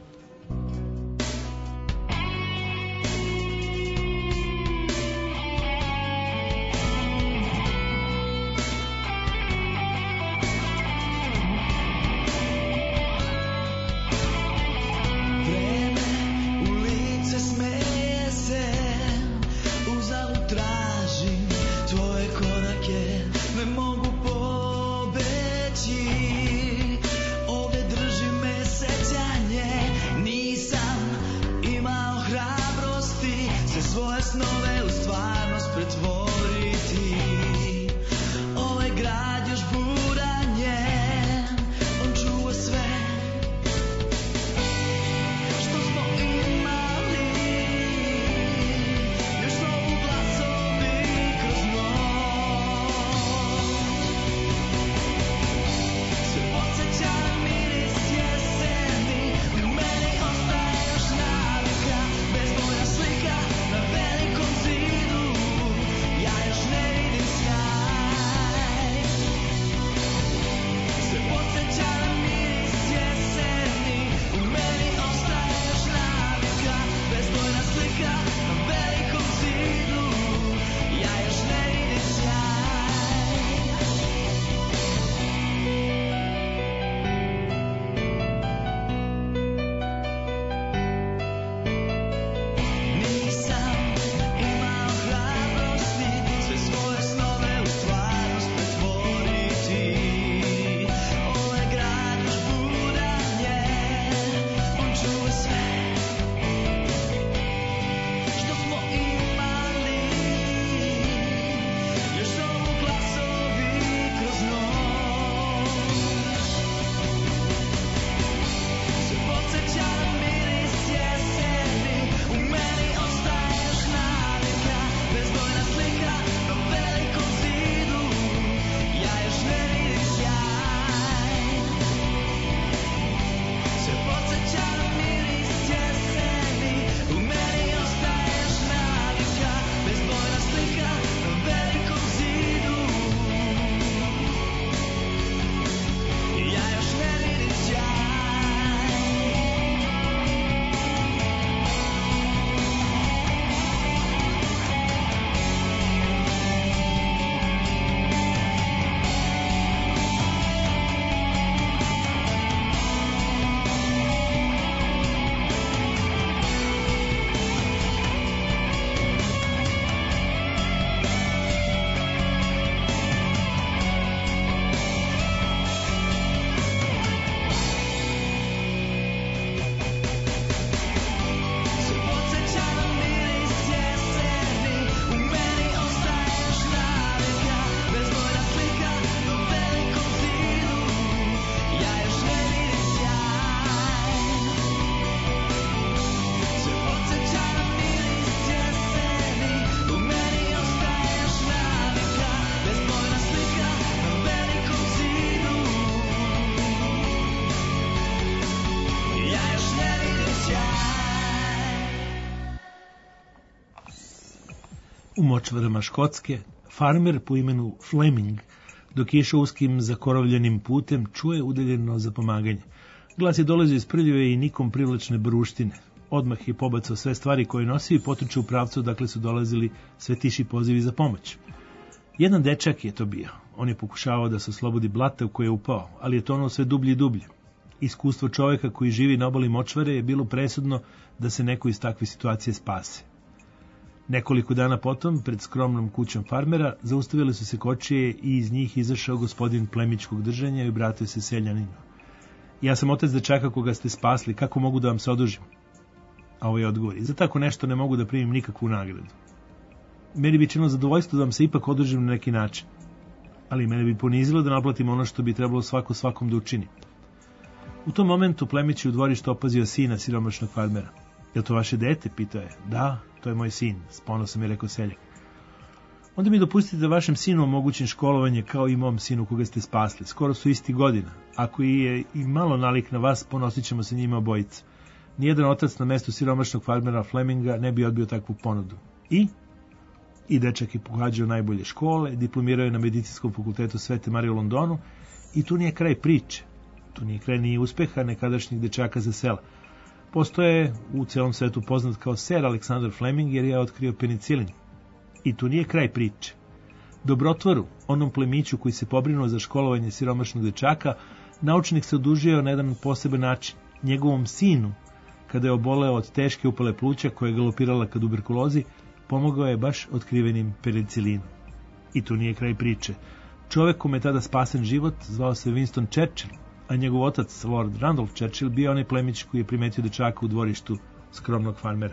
U lice smeje se, uzalud tražim tvoje korake, ne mogu pobeći. Ovdje drži me sećanje, nisam imao hrabrosti sve svoje snove u stvarnost pretvoriti. Ovaj grad još buranje, on čuva sve što smo imali. Još zovu glasovi kroz noć. Sve podsjeća miris jeseni, u meni ostaje još navika U močvarama Škotske, farmer po imenu Fleming, dok je išao uskim zakorovljenim putem, čuje udaljeno zapomaganje. Glas je dolazio iz prljive i nikom privlačne bruštine. Odmah je pobacao sve stvari koje nosio i potrčao u pravcu dakle su dolazili sve tiši pozivi za pomoć. Jedan dečak je to bio. On je pokušavao da se oslobodi blata u koje je upao, ali je tonuo sve dublje i dublje. Iskustvo čoveka koji živi na obali močvare je bilo presudno da se neko iz takve situacije spase. Nekoliko dana potom, pred skromnom kućom farmera, zaustavile su se kočije i iz njih izašao gospodin plemićkog držanja i obratio se seljaninu. Ja sam otac dečaka koga ste spasli, kako mogu da vam se odužim? A ovaj odgovori, za tako nešto ne mogu da primim nikakvu nagradu. Meni bi činilo zadovoljstvo da vam se ipak odužim na neki način, ali mene bi ponizilo da naplatim ono što bi trebalo svako svakom da učini. U tom momentu plemić je u dvorištu opazio sina siromašnog farmera. Je li to vaše dete? Pitao je. Da, to je moj sin, s ponosom je rekao seljak. Onda mi dopustite da vašem sinu omogućim školovanje kao i mom sinu koga ste spasli. Skoro su isti godina. Ako je i malo nalik na vas, ponosit ćemo se njima obojica. Nijedan otac na mestu siromašnog farmera Fleminga ne bi odbio takvu ponudu. I dečak je pohađao najbolje škole, diplomirao je na medicinskom fakultetu Svete Marije u Londonu i tu nije kraj priče. Tu nije kraj ni uspeha nekadašnjih dečaka za sela. Postoje u celom svetu poznat kao Sir Alexander Fleming jer je otkrio penicilin. I tu nije kraj priče. Dobrotvoru, onom plemiću koji se pobrinuo za školovanje siromašnog dečaka, naučnik se odužio na jedan poseban način. Njegovom sinu, kada je oboleo od teške upale pluća koja je galopirala ka tuberkulozi, pomogao je baš otkrivenim penicilinom. I tu nije kraj priče. Čovek kome je tada spasen život zvao se Winston Churchill, a njegov otac, Lord Randolph Churchill, bio onaj plemić koji je primetio dečaka u dvorištu skromnog farmera.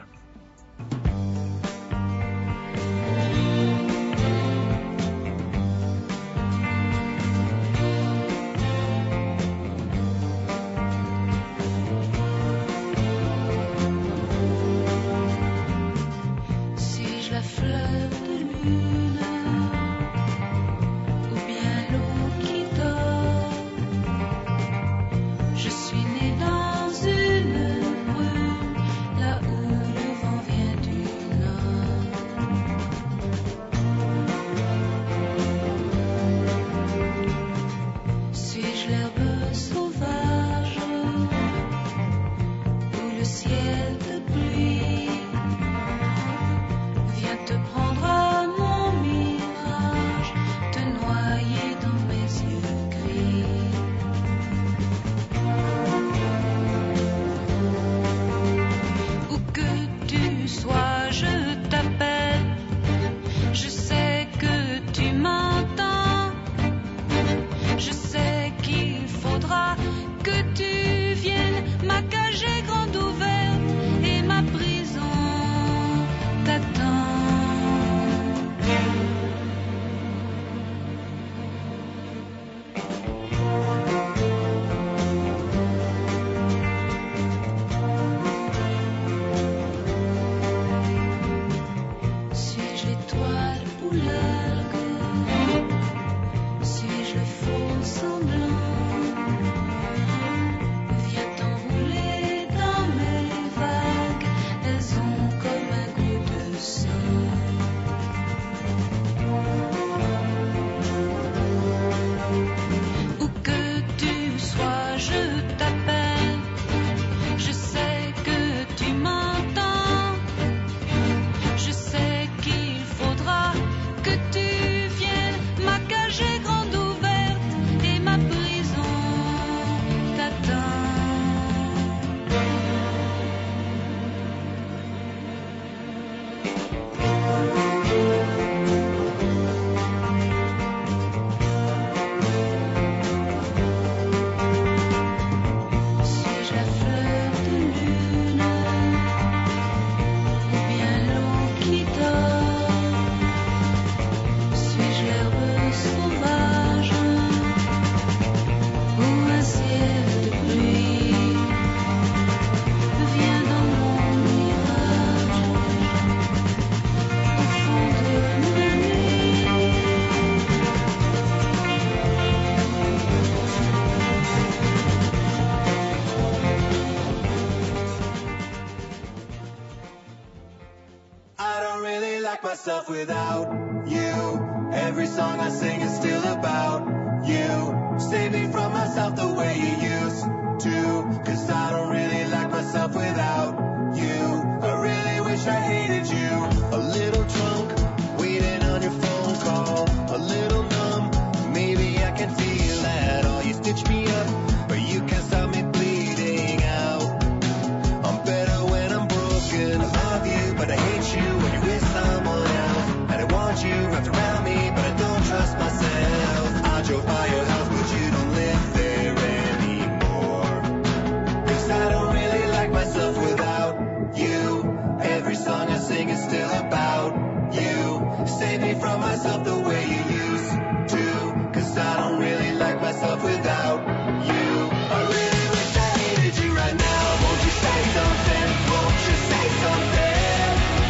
don't really like myself without you. Every song I sing is still about you. Save me from myself the way you used to. Cause I don't really like myself without you. I really wish I hated you. A little drunk, waiting on your phone call. A little numb, maybe I can feel that. Oh, you stitch me up, but you can't stop me bleeding out. I'm better when I'm broken. I love you, but I hate you when you're with someone else. And I want you wrapped around me, but I don't trust myself. I drove by your house, but you don't live there anymore. Cause I don't really like myself without you. Every song I sing is still about you. Save me from myself the way you used to. Cause I don't really like myself without you. I really wish I hated you right now. Won't you say something? Won't you say something?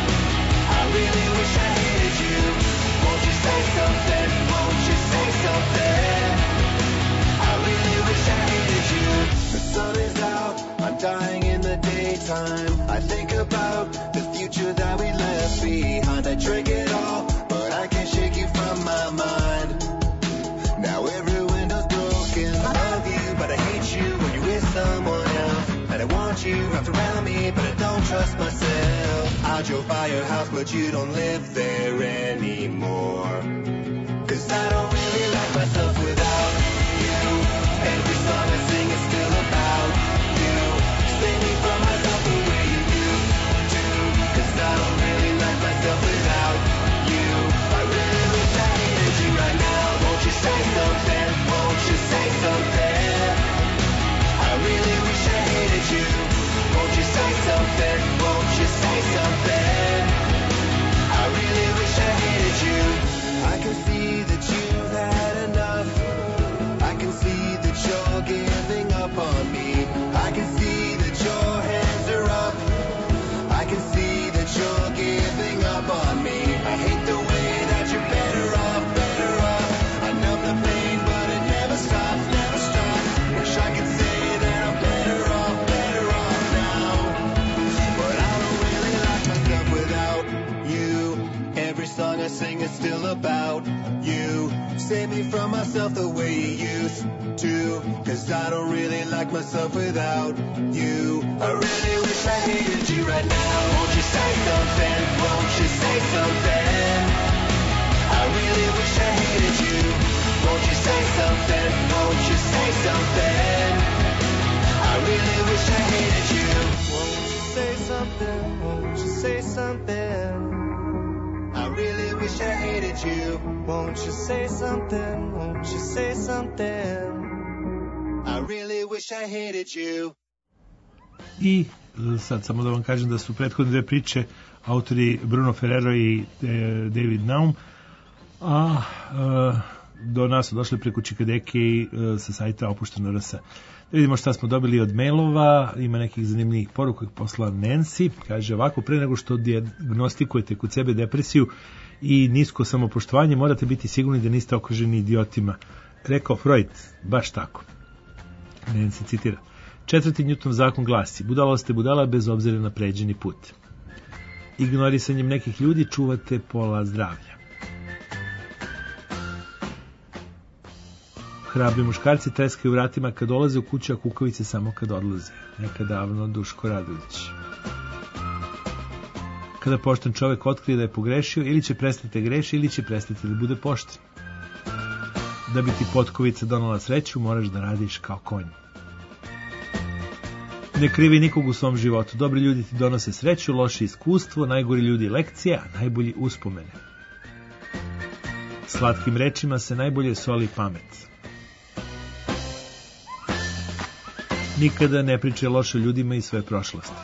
I really wish I hated you. Won't you say something? Won't you say something? I really wish I hated you. The sun is out, I'm dying in the daytime. I think about the future that we left behind. I drink it all, but I can't shake you from my mind. Now every window's broken. I love you, but I hate you when you're with someone else. And I want you wrapped around me, but I don't trust myself. I drove by your house, but you don't live there anymore. Cause I don't really like myself without you. Every song I sing is still about you. Save me from myself the way you used to. Cause I don't really like myself without you. I really wish I hated you right now. Won't you say something? Won't you say something? I really wish I hated you. Won't you say something? Won't you say something? I really wish I hated you. I can see that you've had enough. I can see that you're giving up on me. I can see that your hands are up. I can see that you're giving up on me. I hate the way that you're better off, better off. I numb the pain, but it never stops, never stops. Wish I could say that I'm better off now. But I don't really like myself without you. Every song I sing is still about you. Save me from myself the way you used to. Cause I don't really like myself without you. I really wish I hated you right now. Won't you say something? Won't you say something? I really wish I hated you. Won't you say something? Won't you say something? I really wish I hated you. Won't you say something? Won't you say something? I really wish I hated you. Won't you say something? Won't you say something? I really wish I hated you. I sad samo da vam kažem da su prethodne dve priče autori Bruno Ferrero i David Naum, a do nas su došli preko Čikadeki sa sajta Opušteno RS. Da vidimo šta smo dobili od mailova. Ima nekih zanimljivih poruka koje posla Nancy. Kaže ovako: pre nego što dijagnostikujete kod sebe depresiju i nisko samopoštovanje, morate biti sigurni da niste okruženi idiotima. Rekao Freud, baš tako. Nancy citira: 4. Newtonov zakon glasi: budala ste budala bez obzira na pređeni put. Ignorisanjem nekih ljudi čuvate pola zdravlja. Hrabri muškarci treskaju vratima kad dolaze u kuću, a kukavice samo kad odlaze. Nekad davno Duško Radović. Kada pošten čovek otkrije da je pogrešio, ili će prestati greši, ili će prestati da bude pošten. Da bi ti potkovica donala sreću, moraš da radiš kao konj. Ne krivi nikog u svom životu. Dobri ljudi ti donose sreću, loše iskustvo, najgori ljudi lekcije, a najbolji uspomene. Slatkim rečima se najbolje soli pamet. Nikada ne priče loše ljudima iz svoje prošlosti.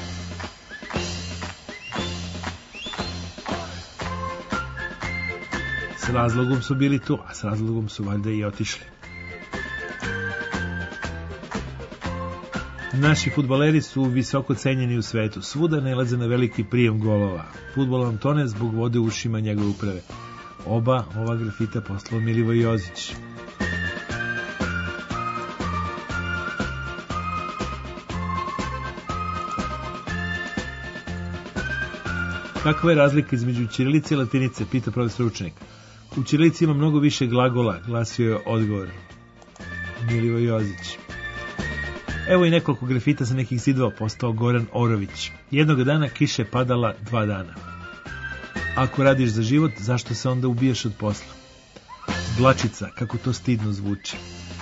S razlogom su bili tu, a s razlogom su valjda i otišli. Naši fudbaleri su visoko cenjeni u svetu. Svuda nailaze na veliki prijem golova. Fudbalom tone zbog vode u ušima njegove uprave. Ova grafita poslao Milivoj Jozić. Kakva je razlika između ćirilice i latinice, pita profesor učenik. U ćirilici ima mnogo više glagola, glasio je odgovor. Milivo Jozić. Evo i nekoliko grafita sa nekih zidova, postao Goran Orović. Jednog dana kiša je padala 2 dana. Ako radiš za život, zašto se onda ubijaš od posla? Dlačica, kako to stidno zvuči.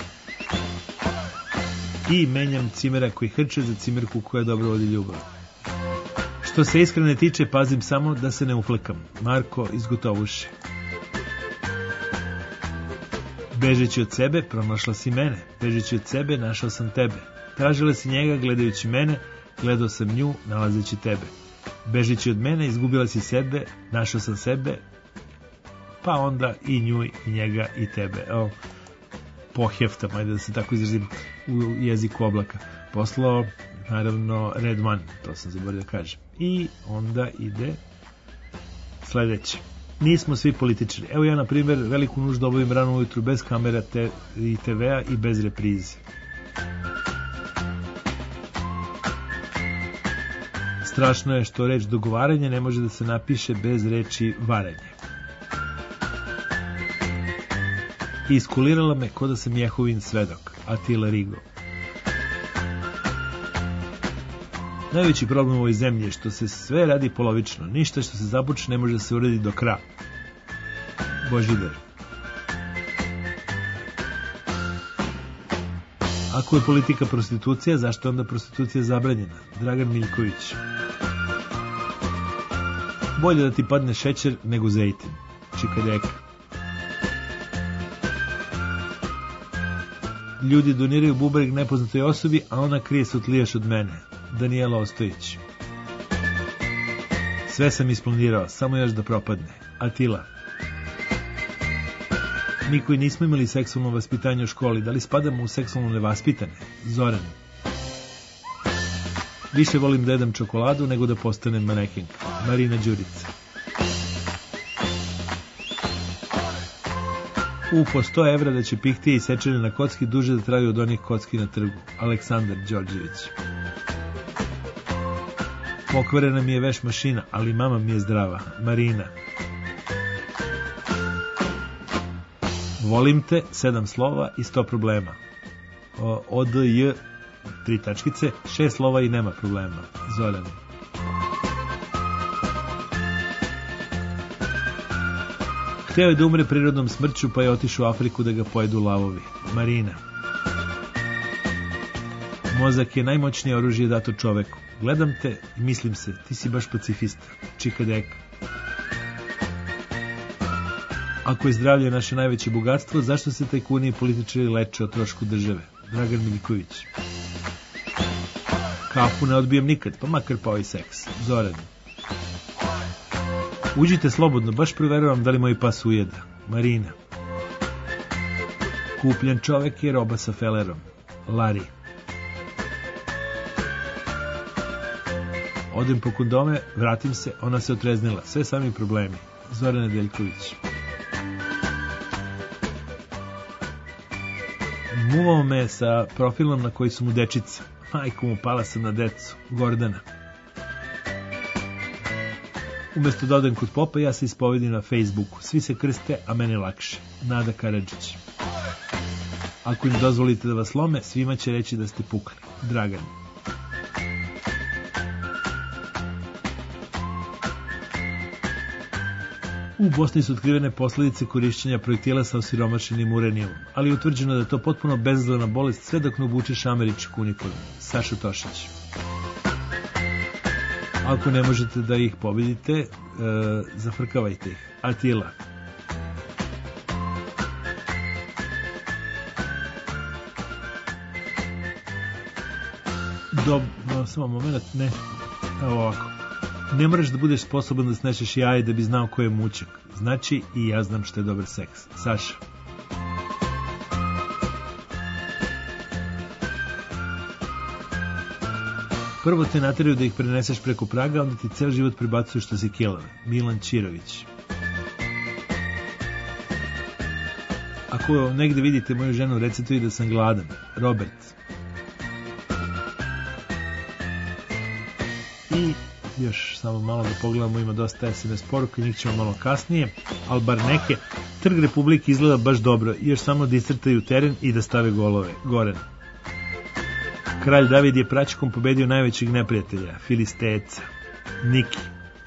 I menjam cimera koji hrče za cimerku koja dobro vodi ljubav. Što se iskrene tiče, pazim samo da se ne uflekam. Marko iz Gotovuše. Bežeći od sebe, pronašla si mene. Bežeći od sebe, našao sam tebe. Tražila si njega, gledajući mene, gledao sam nju, nalazeći tebe. Bežeći od mene, izgubila si sebe, našao sam sebe, pa onda i nju, i njega, i tebe. Evo, poheftam, ajde da se tako izrazim u jeziku oblaka. Poslao, naravno, Red One, to sam zaboravio da kažem. I onda ide sledeće. Nismo svi političari. Evo ja, na primjer, veliku nuždu obavim rano ujutru bez kamera i TV-a i bez reprize. Strašno je što reč dogovaranje ne može da se napiše bez reči varanje. Iskulirala me ko da sam Jehovin svedok, Attila Rigo. Najveći problem u ovoj zemlji je što se sve radi polovično. Ništa što se započne ne može da se uredi do kraja. Božidar. Ako je politika prostitucija, zašto je onda prostitucija zabranjena? Dragan Miljković. Bolje da ti padne šećer nego zejtin. Čikadeka. Ljudi doniraju bubreg nepoznatoj osobi, a ona krije sutlijaš od mene. Danijela Ostojić. Sve sam isplanirao, samo još da propadne. Atila. Mi koji nismo imali seksualno vaspitanje u školi, da li spadamo u seksualno nevaspitane? Zoran. Više volim da jedem čokoladu nego da postanem manekenka. Marina Đurica. Po 100 evra da će pihtije i sečene na kocki duže da traju od onih kocki na trgu. Aleksandar Đorđević. Pokvarena mi je veš mašina, ali mama mi je zdrava. Marina. Volim te, 7 slova i 100 problema. ODJ, 3 tačkice, 6 slova i nema problema. Zoran. Hteo je da umre prirodnom smrću, pa je otišao u Afriku da ga pojedu lavovi. Marina. Mozak je najmoćnije oružje dato čoveku. Gledam te i mislim se, ti si baš pacifista. Čikadeka. Ako je zdravlje naše najveće bogatstvo, zašto se tajkuni i političari leče o trošku države? Dragan Miljković. Kafu ne odbijem nikad, pa makar pa ovaj seks. Zoran. Uđite slobodno, baš proveravam da li moj pas ujeda. Marina. Kupljen čovek je roba sa felerom. Lari. Odem po kondome, vratim se, ona se otreznila. Sve sami problemi. Zoran Nedeljković. Muvao me sa profilom na koji su mu dečice. Majko mu, pala sam na decu. Gordana. Umesto da odem kod popa, ja se ispovedim na Facebooku. Svi se krste, a meni lakše. Nada Karadžić. Ako im dozvolite da vas lome, svima će reći da ste pukli. Dragan. U Bosni su otkrivene posledice korišćenja projektila sa osiromašenim uranijumom, ali je utvrđeno da je to potpuno bezazlena bolest sve dok ne obučeš američku uniformu. Saša Tošić. Ako ne možete da ih pobedite, zafrkavajte ih. Atila. Dobro, samo moment, ne. Evo ovako. Ne moraš da budeš sposoban da sneseš jaje da bi znao ko je mućak. Znači i ja znam što je dobar seks. Saša. Prvo te nateraju da ih preneseš preko praga, onda ti ceo život prebacuju što si kilav. Milan Čirović. Ako negde vidite moju ženu, recite joj da sam gladan. Robert. I još samo malo da pogledamo, ima dosta SMS poruka, njih ćemo malo kasnije, ali bar neke. Trg Republike izgleda baš dobro, još samo da iscrtaju teren i da stave golove. Goren. Kralj David je praćkom pobedio najvećeg neprijatelja, Filisteca. Niki.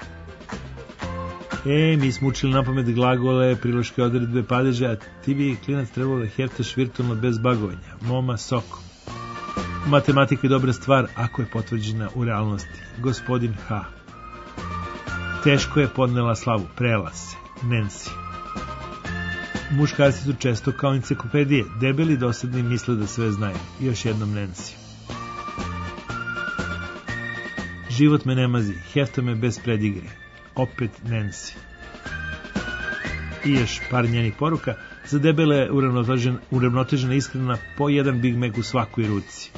Mi smo učili na pamet glagole, priloške odredbe, padeže, a ti bi klinac trebalo da heftaš virtualno bez bagovanja. Moma Soko. Matematika je dobra stvar ako je potvrđena u realnosti. Gospodin H. Teško je podnela slavu. Prela se. Nancy. Muškarci su često kao enciklopedije. Debeli dosadni misle da sve znaju. Još jednom Nancy. Život me ne mazi. Hefta me bez predigre. Opet Nancy. I još par njenih poruka. Za debele uravnotežena iskrena po jedan Big Mac u svakoj ruci.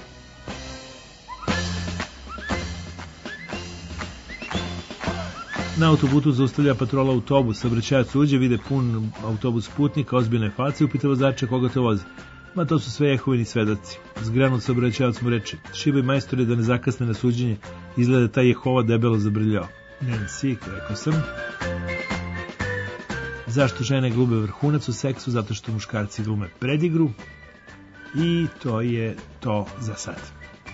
Na autoputu zaustavlja patrola autobus, saobraćajac uđe, vide pun autobus putnika, ozbiljne face, upita vozača koga to vozi. Ma to su sve Jehovini svedoci. Zgranut saobraćajac mu reče, šibaj majstore da ne zakasne na suđenje, izgleda taj Jehova debelo zabrljao. Nancy, rekao sam. Zašto žene glube vrhunac u seksu? Zato što muškarci glume predigru. I to je to za sad.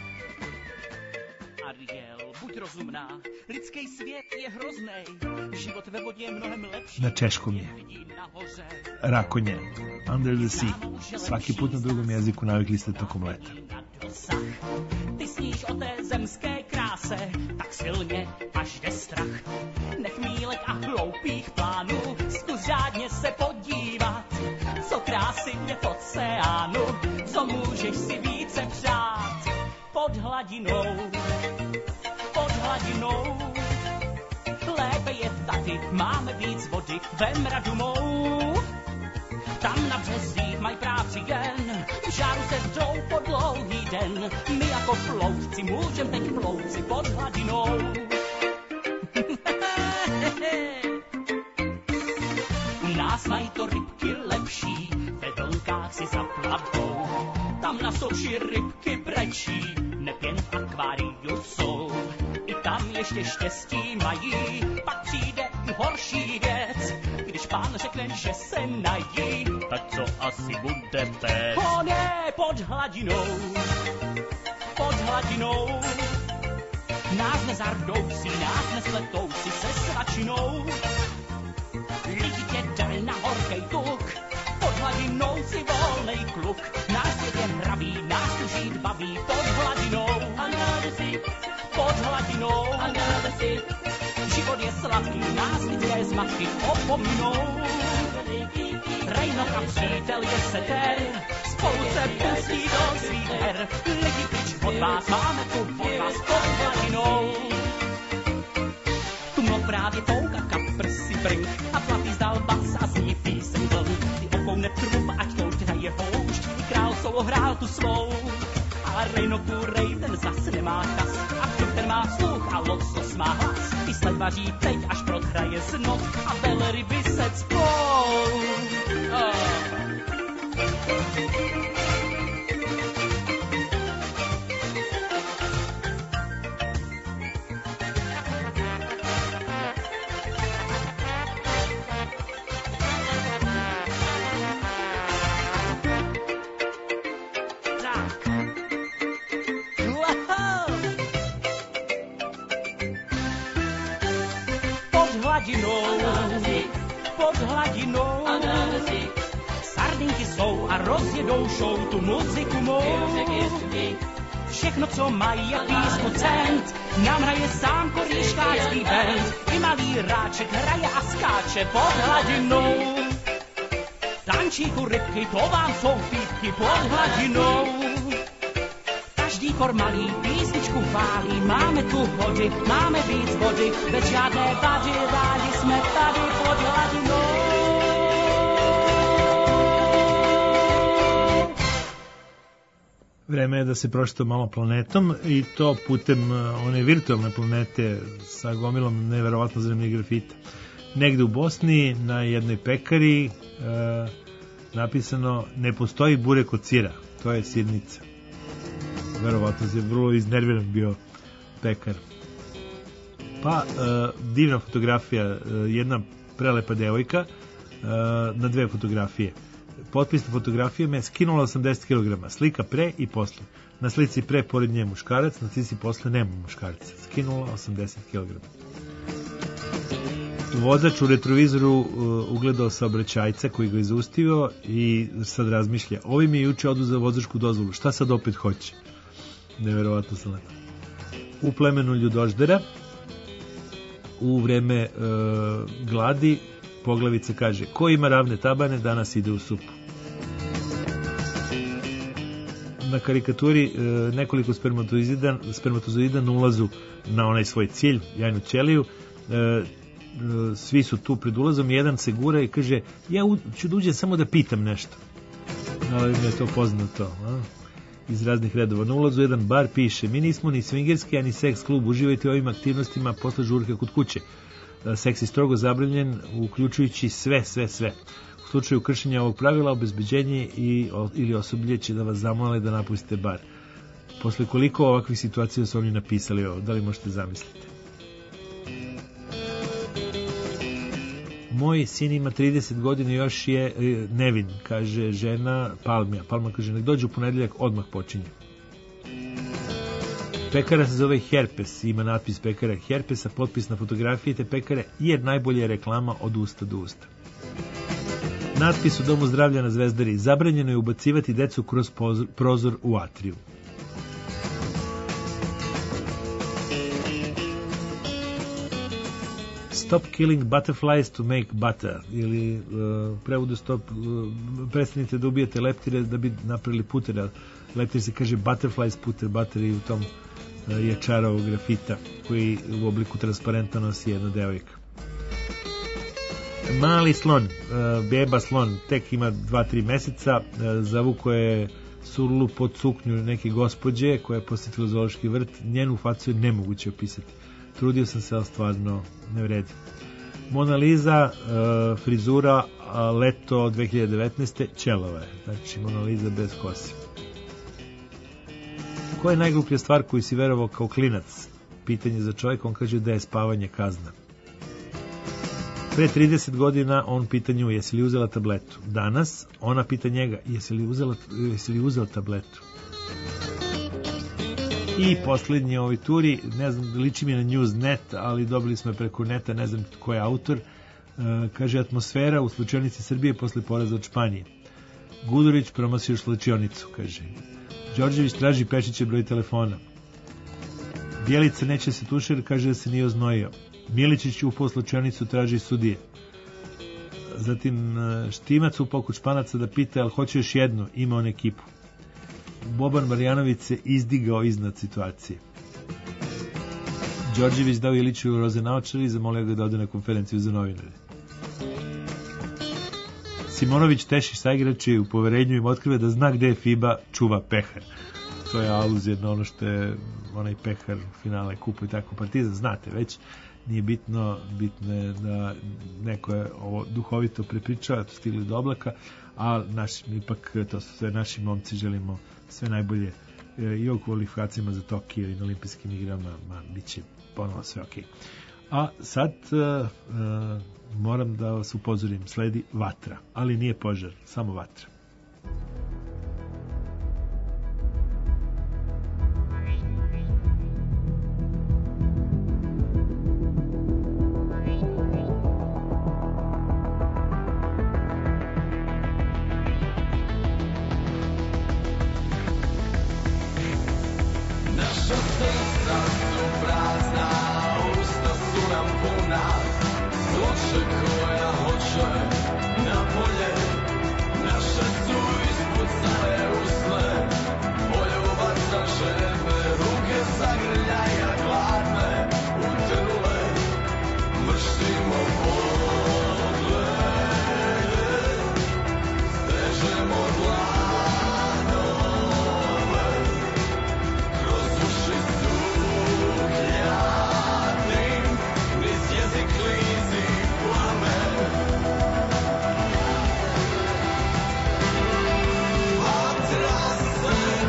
Ariel, buď rozumná, lidský svět je hroznej, život ve vodě je mnohem lepší. Na češkom je. Rakonje. Under the sea. Svaki put na drugom jeziku navikli ste tokom leta. Ty sníš o té zemské kráse, tak silně, až jde strach. Nech mílek a hloupých plánů, zkus řádně se podívat, co krásy je v oceánu, co můžeš si více přát. Pod hladinou, lépe je tady, máme víc vody, vem radu mou. Tam na březích mají práci jen, v žáru se jdou po dlouhý den. My jako ploutci můžem teď plouci pod hladinou. U nás mají to rybky lepší, ve vlnkách si zaplavou. Tam na souši rybky brečí, nepěn v akváriu jsou. I tam ještě štěstí mají, pak přijde i horší věc. Když pán řekne, že se nají, tak co asi bude teď? On je pod hladinou, nás nezardoucí, nás nesletoucí se svačinou. Lidi tě jde na horkej tuk, pod hladinou si volnej kluk. Náš svět je hravý, nás tu žít baví, pod hladinou. Pod hladinou. Život je sladký, nás lidské zmatky opominou. Rejnoch a přítel je seter, spolu se pustí do svých her. Lidi pryč od vás, máme tu od vás pod hladinou. Tu mnou právě touka kaprsy brink a zlatý zdal bas a zní píseň vln. Ty okoune trub, ať touť hraje poušť, král solo hrál tu svou. A Rejnochu rej, ten zas nemá čas, a trup ten má sluch a losos má hlas. Ty sled vaří teď, až prohraje znot a velryby se cpou. Pod hladinou sardinky jsou a rozjedou show tu muziku mou. Všechno, co mají a písmu cent, nám hraje sám korýškácký band. I malý ráček hraje a skáče pod hladinou. Tančí tu rybky, to vám jsou týpky pod hladinou. Každý kor malý písničku válí, máme tu hody, máme víc vody, bez žádné vady, rádi jsme tady pod hladinou. Vreme je da se prošeta malo planetom i to putem one virtualne planete sa gomilom neverovatno zanimljivih grafita. Negde u Bosni na jednoj pekari napisano ne postoji burek od sira, to je sirnica. Verovatno je vrlo iznerviran bio pekar. Pa, divna fotografija, jedna prelepa devojka na dve fotografije. Potpis na fotografijama je skinula 80 kg, slika pre i posle. Na slici pre pored nje muškarac, na slici posle nema muškarca. Skinula 80 kg. Vozač u retrovizoru ugledao saobraćajca koji ga je zaustavio i sad razmišlja, ovi mi je juče oduzeo vozačku dozvolu, šta sad opet hoće? Neverovatno sam lepo. U plemenu Ljudoždera u vreme gladi poglavica kaže, ko ima ravne tabane, danas ide u supu. Na karikaturi nekoliko spermatozoida na ulazu na onaj svoj cilj, jajnu ćeliju, svi su tu pred ulazom, jedan se gura i kaže, ja ću da uđem samo da pitam nešto. Ali mi je to poznato, iz raznih redova. Na ulazu jedan bar piše, mi nismo ni swingerski, ani seks klub, uživajte u ovim aktivnostima posle žurke kod kuće. Seks je strogo zabranjen, uključujući sve. U slučaju kršenja ovog pravila, obezbeđenje ili osoblje će da vas zamole da napustite bar. Posle koliko ovakvih situacija su oni napisali ovo, da li možete zamisliti? Moj sin ima 30 godina i još je nevin, kaže žena Palmija. Palma kaže, nek dođe u ponedeljak, odmah počinje. Pekara se zove Herpes, ima natpis pekara Herpesa, potpis na fotografiji te pekare, jer najbolje je reklama od usta do usta. Natpis u Domu zdravlja na Zvezdari, zabranjeno je ubacivati decu kroz prozor u atriju. Stop killing butterflies to make butter, ili prevodu prestanite da ubijete leptire da bi napravili puter. Leptir se kaže butterflies, puter, butter, i u tom je čara ovog grafita koji u obliku transparenta nosi jedna devojka. Mali slon, beba slon, tek ima 2-3 meseca, zavuko je surlu pod suknju neke gospođe koja je posjetila zoološki vrt, njenu facu je nemoguće opisati. Trudio sam se, ali stvarno ne vredi. Mona Lisa, frizura, leto 2019. Ćelova je, znači Mona Lisa bez kose. Koja je najgluplja stvar koju si verovao kao klinac? Pitanje za čovjeka, on kaže da je spavanje kazna. Pre 30 godina on pita nju, jesi li uzela tabletu? Danas ona pita njega, jesi li uzela tabletu? I posljednji ovoj turi, ne znam, liči mi na Newsnet, ali dobili smo je preko neta, ne znam ko je autor, kaže, atmosfera u slučionici Srbije posle poraza od Španije. Gudurić promasio slučionicu, kaže. Đorđević traži Pešiće broj telefona. Bjelica neće se tušer, kaže da se nije oznojio. Miličić upao slučionicu, traži sudije. Zatim Štimac upao kod Španaca da pita, ali hoće još jednu, ima on ekipu. Boban Marjanović se izdigao iznad situacije. Đorđević dao Iliću roze naočare i zamolio ga da ode na konferenciju za novinare. Simonović teši saigrači u poverenju im otkrive da zna gde je FIBA čuva pehar. To je aluzija na ono što je onaj pehar finale kupu i tako Partizan, znate već, nije bitno je da neko je ovo duhovito prepričao, to stigli do oblaka, a ipak to su sve naši momci, želimo sve najbolje i u kvalifikacijama za Tokio i na olimpijskim igrama, bit će ponovo sve okej. A sad moram da vas upozorim, sledi vatra, ali nije požar, samo vatra.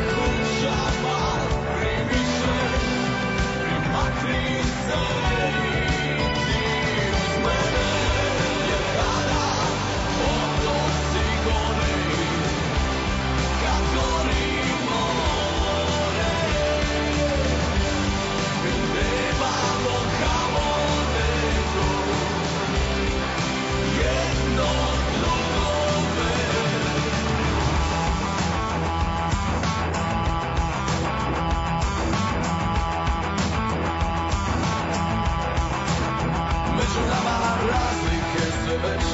Say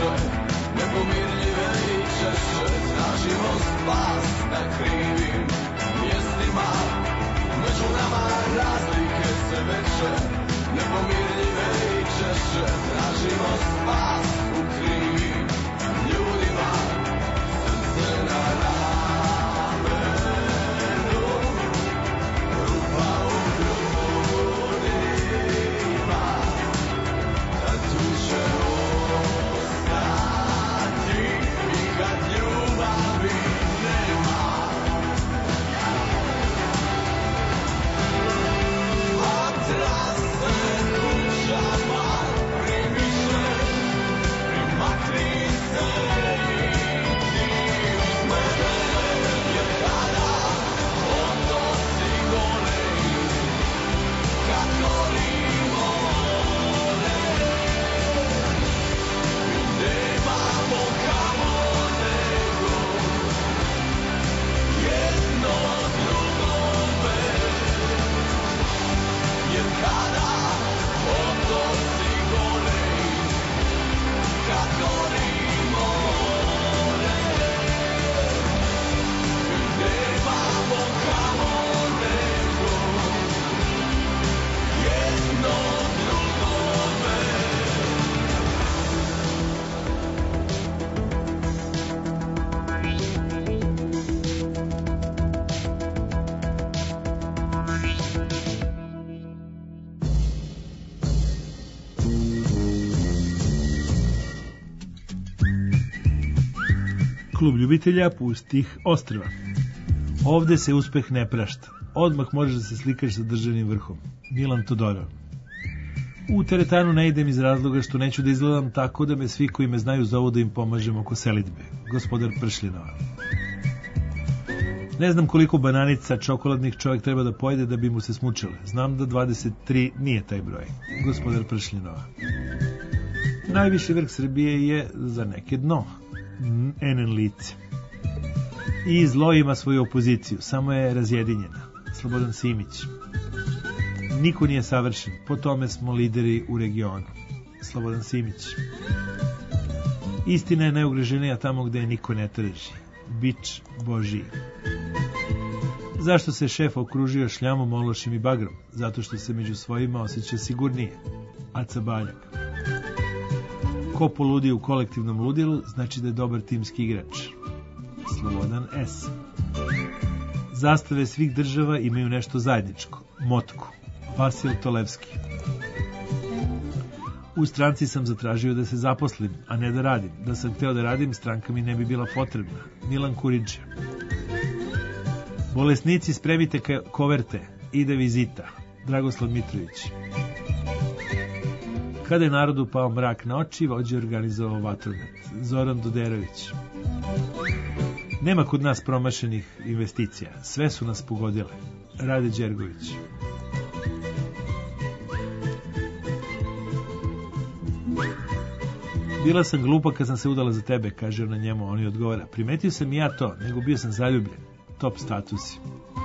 češće, nepomirljive i češće, tražimo spas na krivim mjestima. Među nama razlike se veće, nepomirljive i češće, tražimo spas u krivim ljudima. Srce na ramenu, rupa u grudima, a tu će ostati i kad ljubavi nema. A trase kućama primiše, primakni se i ti od mene, jer kada odnosi golej, kad gorimo more, nemamo kamo nego jedno drugome, jer kada odnosi golej, kad gorimo more, nemamo kamo nego jedno drugome. Klub ljubitelja pustih ostrva. Ovde se uspeh ne prašta. Odmah možeš da se slikaš sa državnim vrhom. Milan Todorov. U teretanu ne idem iz razloga što neću da izgledam tako da me svi koji me znaju zovu da im pomažem oko selidbe. Gospodar Pršlinova. Ne znam koliko bananica čokoladnih čovjek treba da pojede da bi mu se smučile. Znam da 23 nije taj broj. Gospodar Pršlinova. Najviši vrh Srbije je za neke dno. NN lice. I zlo ima svoju opoziciju, samo je razjedinjena. Slobodan Simić. Niko nije savršen, po tome smo lideri u regionu. Slobodan Simić. Istina je najugroženija tamo gde je niko ne traži. Bič Božiji. Zašto se šef okružio šljamom, ološim i bagrom? Zato što se među svojima osjeća sigurnije. Aca Baljak. Ko poludi u kolektivnom ludilu, znači da je dobar timski igrač. Slobodan S. Zastave svih država imaju nešto zajedničko. Motku. Vasil Tolevski. U stranci sam zatražio da se zaposlim, a ne da radim. Da sam hteo da radim, stranka mi ne bi bila potrebna. Milan Kuriđe. Bolesnici, spremite koverte. Ide vizita. Dragoslav Mitrović. Kada je narodu pao mrak na oči, vođa organizovao vatromet. Zoran Doderović. Nema kod nas promašenih investicija. Sve su nas pogodile. Rade Đergović. Bila sam glupa kad sam se udala za tebe, kaže ona njemu, on je odgovara. Primetio sam i ja to, nego bio sam zaljubljen. Top statusi.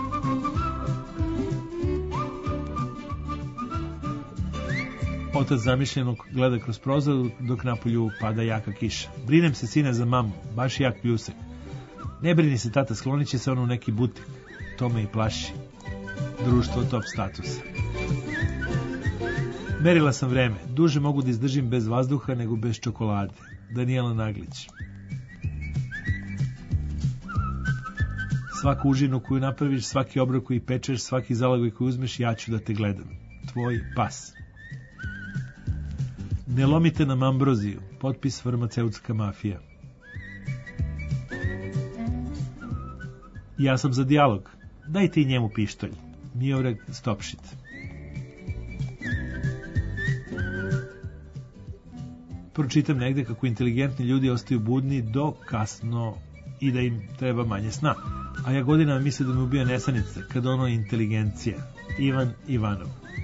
Otac zamišljenog gleda kroz prozor dok napolju pada jaka kiša. Brinem se, sine, za mamu, baš jak pljusak. Ne brini se, tata, sklonit će se ono u neki butik. To me i plaši. Društvo top statusa. Merila sam vreme. Duže mogu da izdržim bez vazduha nego bez čokolade. Danijela Naglić. Svaku užinu koju napraviš, svaki obrok koji pečeš, svaki zalogaj koji uzmeš, ja ću da te gledam. Tvoj pas. Ne lomite nam ambroziju. Potpis farmaceutska mafija. Ja sam za dijalog. Dajte i njemu pištolj. Miodrag Stopšit. Pročitam negde kako inteligentni ljudi ostaju budni do kasno i da im treba manje sna. A ja godinama mislim da me ubija nesanica, kad ono je inteligencija. Ivan Ivanov.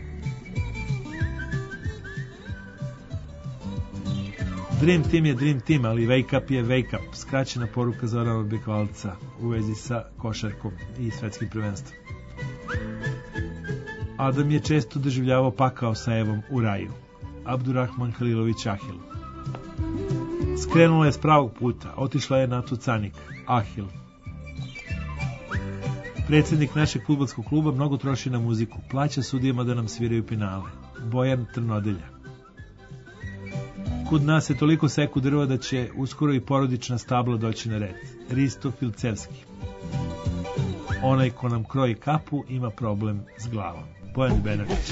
Dream Team je Dream Team, ali Wake Up je Wake Up. Skraćena poruka Zorana Bekvalca u vezi sa košarkom i svetskim prvenstvom. Adam je često doživljavao pakao sa Evom u raju. Abdurrahman Halilović Ahil. Skrenula je s pravog puta, otišla je na Tucanik, Ahil. Predsjednik našeg fudbalskog kluba mnogo troši na muziku, plaća sudijama da nam sviraju penale. Bojan Trnodelja. Kod nas je toliko seku drva da će uskoro i porodična stabla doći na red. Risto Filcevski. Onaj ko nam kroji kapu ima problem s glavom. Bojan Benović.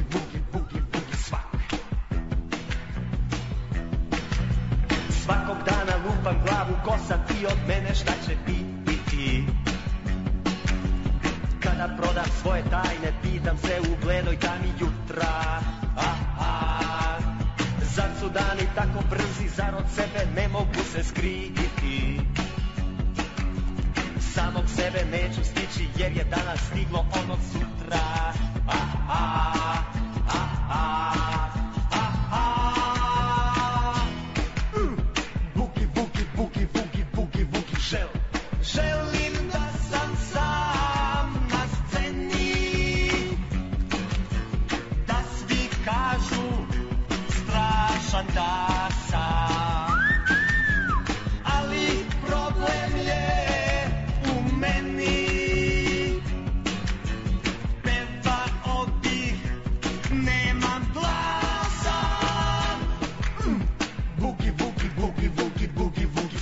Svakog dana lupam glavu, ko sad ti od mene šta će biti? Kada prodam svoje tajne, pitam se u bledoj tami jutra. Zar su dani tako brzi, zar od sebe ne mogu se skriti? Samog sebe neću stići, jer je danas stiglo ono sutra. Buki, buki, buki, buki, buki, buki, želim da sam sam na sceni, da svi kažu strašan da sam, ali problem je u meni, pevao bih, nemam glasa. Buki, buki, buki, buki, buki, buki,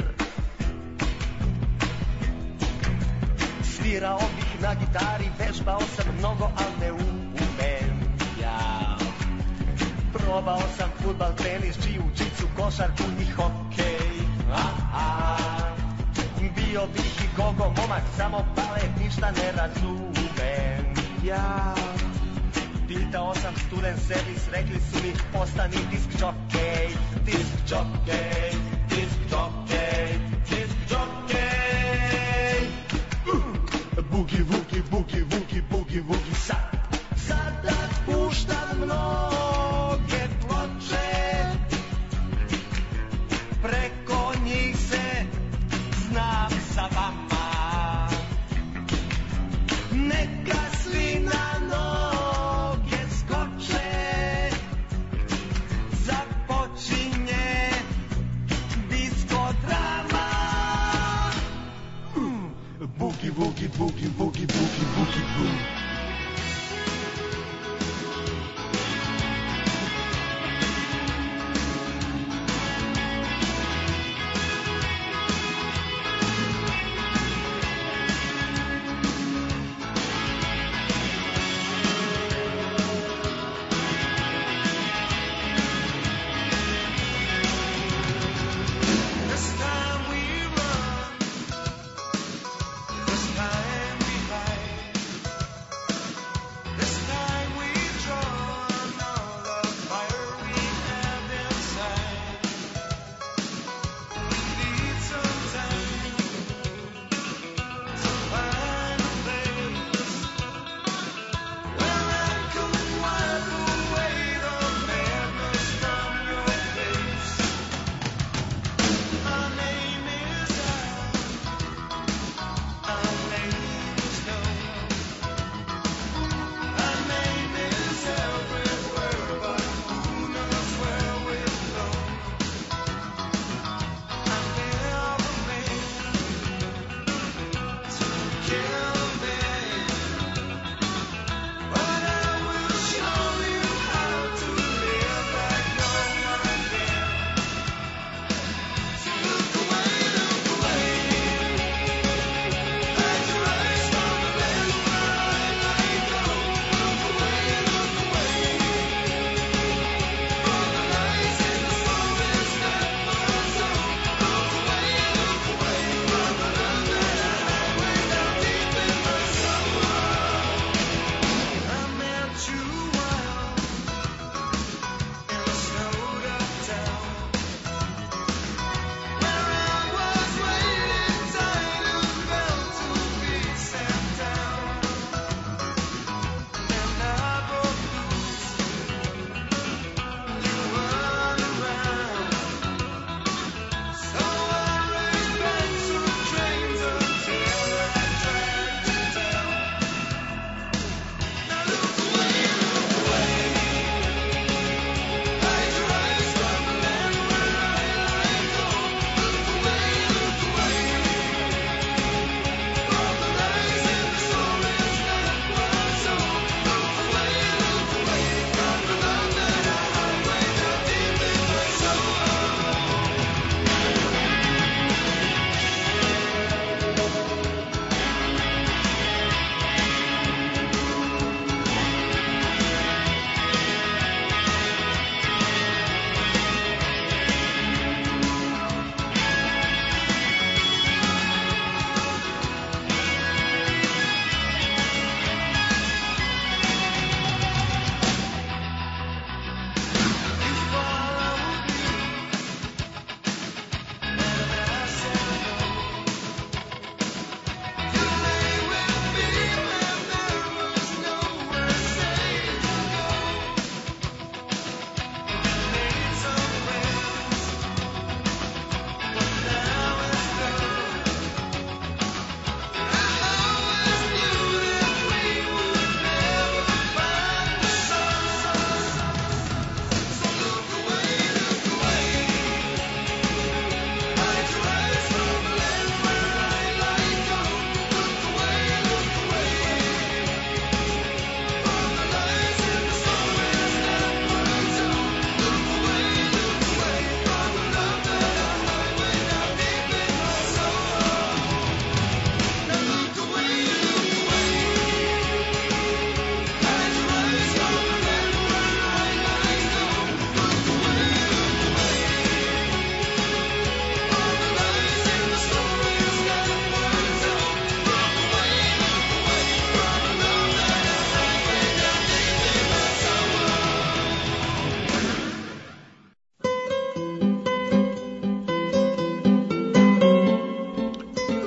svirao bih na gitari, vežbao sam mnogo, al ne umem ja. Probao sam fudbal, tenis, džiu-džicu, košarku i hokej. Bio bih i gogo momak, samo balet, ništa ne razumem ja. Pitao sam student servis, rekli su mi postani disk jockey, disk jockey, disk jockey, disk jockey. Bugi, bugi, bugi, bugi, bugi, bugi, sada puštam mnoge ploče, preko njih se znam sa vama. Neka svi na noge skoče, započinje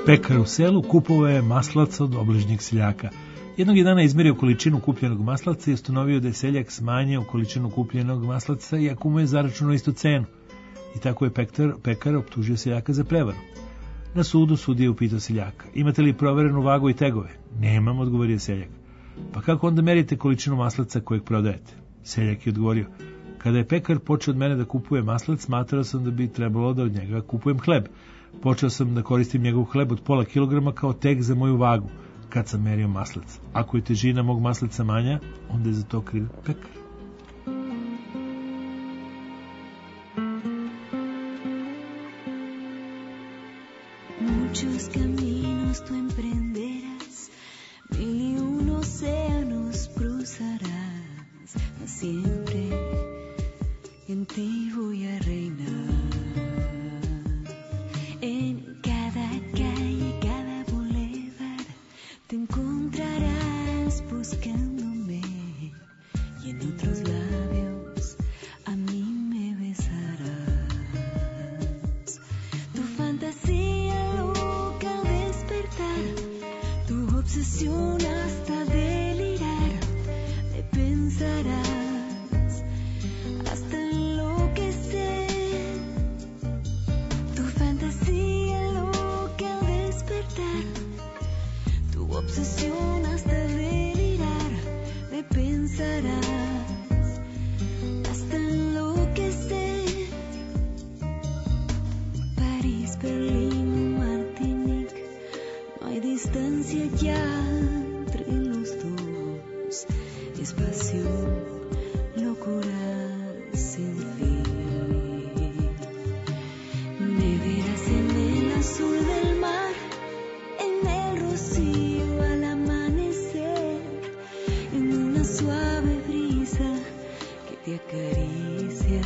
Pekar u selu kupovao je maslac od obližnjeg seljaka. Jednog je dana izmerio količinu kupljenog maslaca i ustanovio da je seljak smanjio količinu kupljenog maslaca iako mu je zaračunao istu cenu. I tako je pekar optužio seljaka za prevaru. Na sudu sudija upitao seljaka: imate li proverenu vagu i tegove? Nemam, odgovorio seljak. Pa kako onda merite količinu maslaca kojeg prodajete? Seljak je odgovorio: kada je pekar počeo od mene da kupuje maslac, smatrao sam da bi trebalo da od njega kupujem hleb. Počeo sam da koristim njegov hleb od pola kilograma kao teg za moju vagu, kad sam merio maslac. Ako je težina mog maslaca manja, onda je za to kriv pekar. Muchos caminos tú emprenderás, 1001 océanos cruzarás, mas siempre en ti voy a reinar. En cada calle, cada bulevar, te encontrarás buscándome, y en otros labios a mí me besarás. Tu fantasía loca al despertar, tu obsesión hasta delirar, me pensarás hasta enloquecer. Tu fantasía loca al despertar, tu obsesión hasta delirar, me pensarás hasta enloquecer. París, Berlín, Martinique, no hay distancia ya entre los dos, es pasión, locura sin fin. Me verás en el azul del mar, en el rocío al amanecer, en una suave brisa que te acaricia.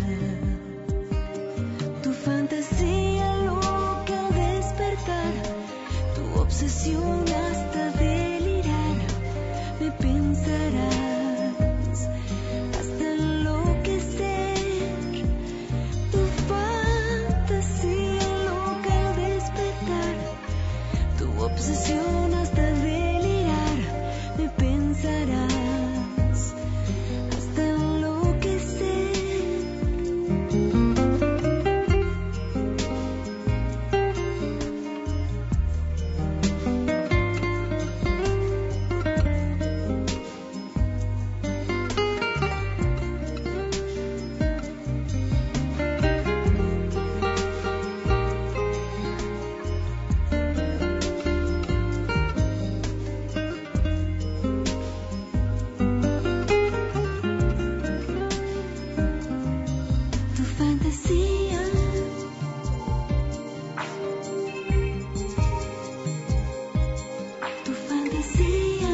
Tu fantasía loca al despertar, tu obsesión hasta delirar, me pensarás hasta enloquecer. Tu fantasía loca al despertar, tu obsesión hasta delirar, me pensarás hasta enloquecer. Tu fantasía, tu fantasía,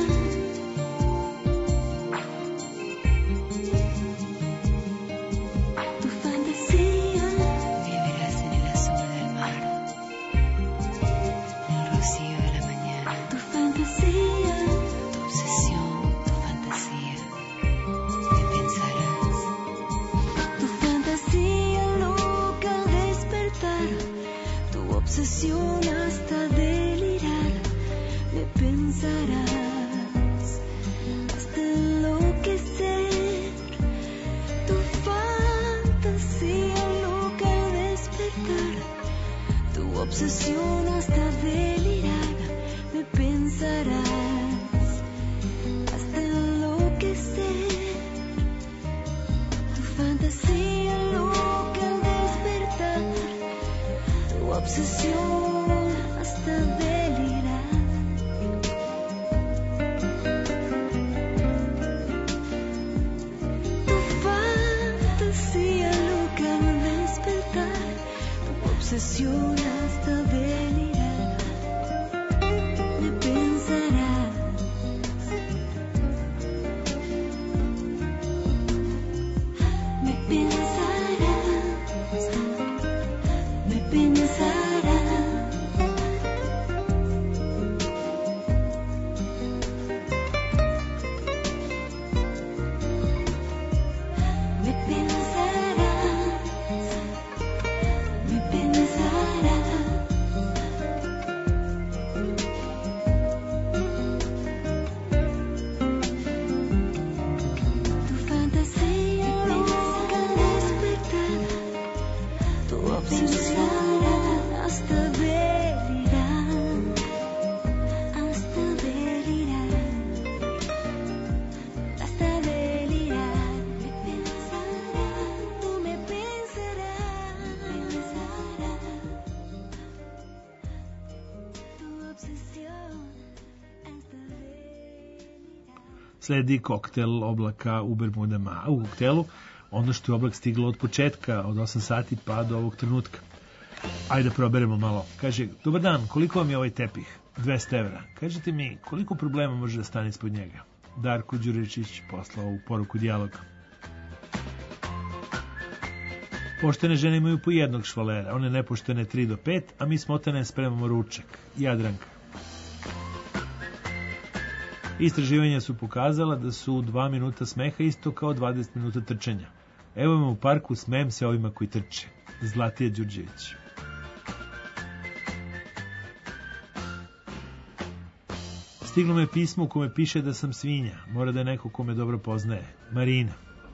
tu fantasía. Me verás en el azul del mar, en el rocío de la mañana. Tu fantasía, tu obsesión, tu fantasía, me pensarás. Tu fantasía loca al despertar, tu obsesión hasta delirar, me pensarás hasta enloquecer. Tu fantasía loca al despertar, tu obsesión hasta delirar, me pensarás hasta enloquecer. Tu fantasía loca al despertar, tu obsesión hasta delirar. Tu fantasía loca al despertar, tu obsesión hasta delirar, me pensarás. Me pensarás, me pensarás. Me pensarás, me pensarás. pensara hasta delirará, hasta delirar, hasta delirar. Me pensará, tú me pensarás, tu obsesión hasta delirar. Sledi koktel oblaka u Bermudama. A u koktelu ono što je oblak stiglo od početka, od 8 sati pa do ovog trenutka. Ajde proberemo malo. Kaže, dobar dan, koliko vam je ovaj tepih? 200 evra. Kažete mi, koliko problema može da stane ispod njega? Darko Đuričić poslao u poruku dijaloga. Poštene žene imaju po jednog švalera, one nepoštene 3 do 5, a mi smotane spremamo ručak. Jadranka. Istraživanja su pokazala da su 2 minuta smeha isto kao 20 minuta trčanja. Evo imam u parku, smejem se ovima koji trče. Zlatija Đurđević. Stiglo me pismo u kome piše da sam svinja. Mora da je neko ko me dobro poznaje. Marina.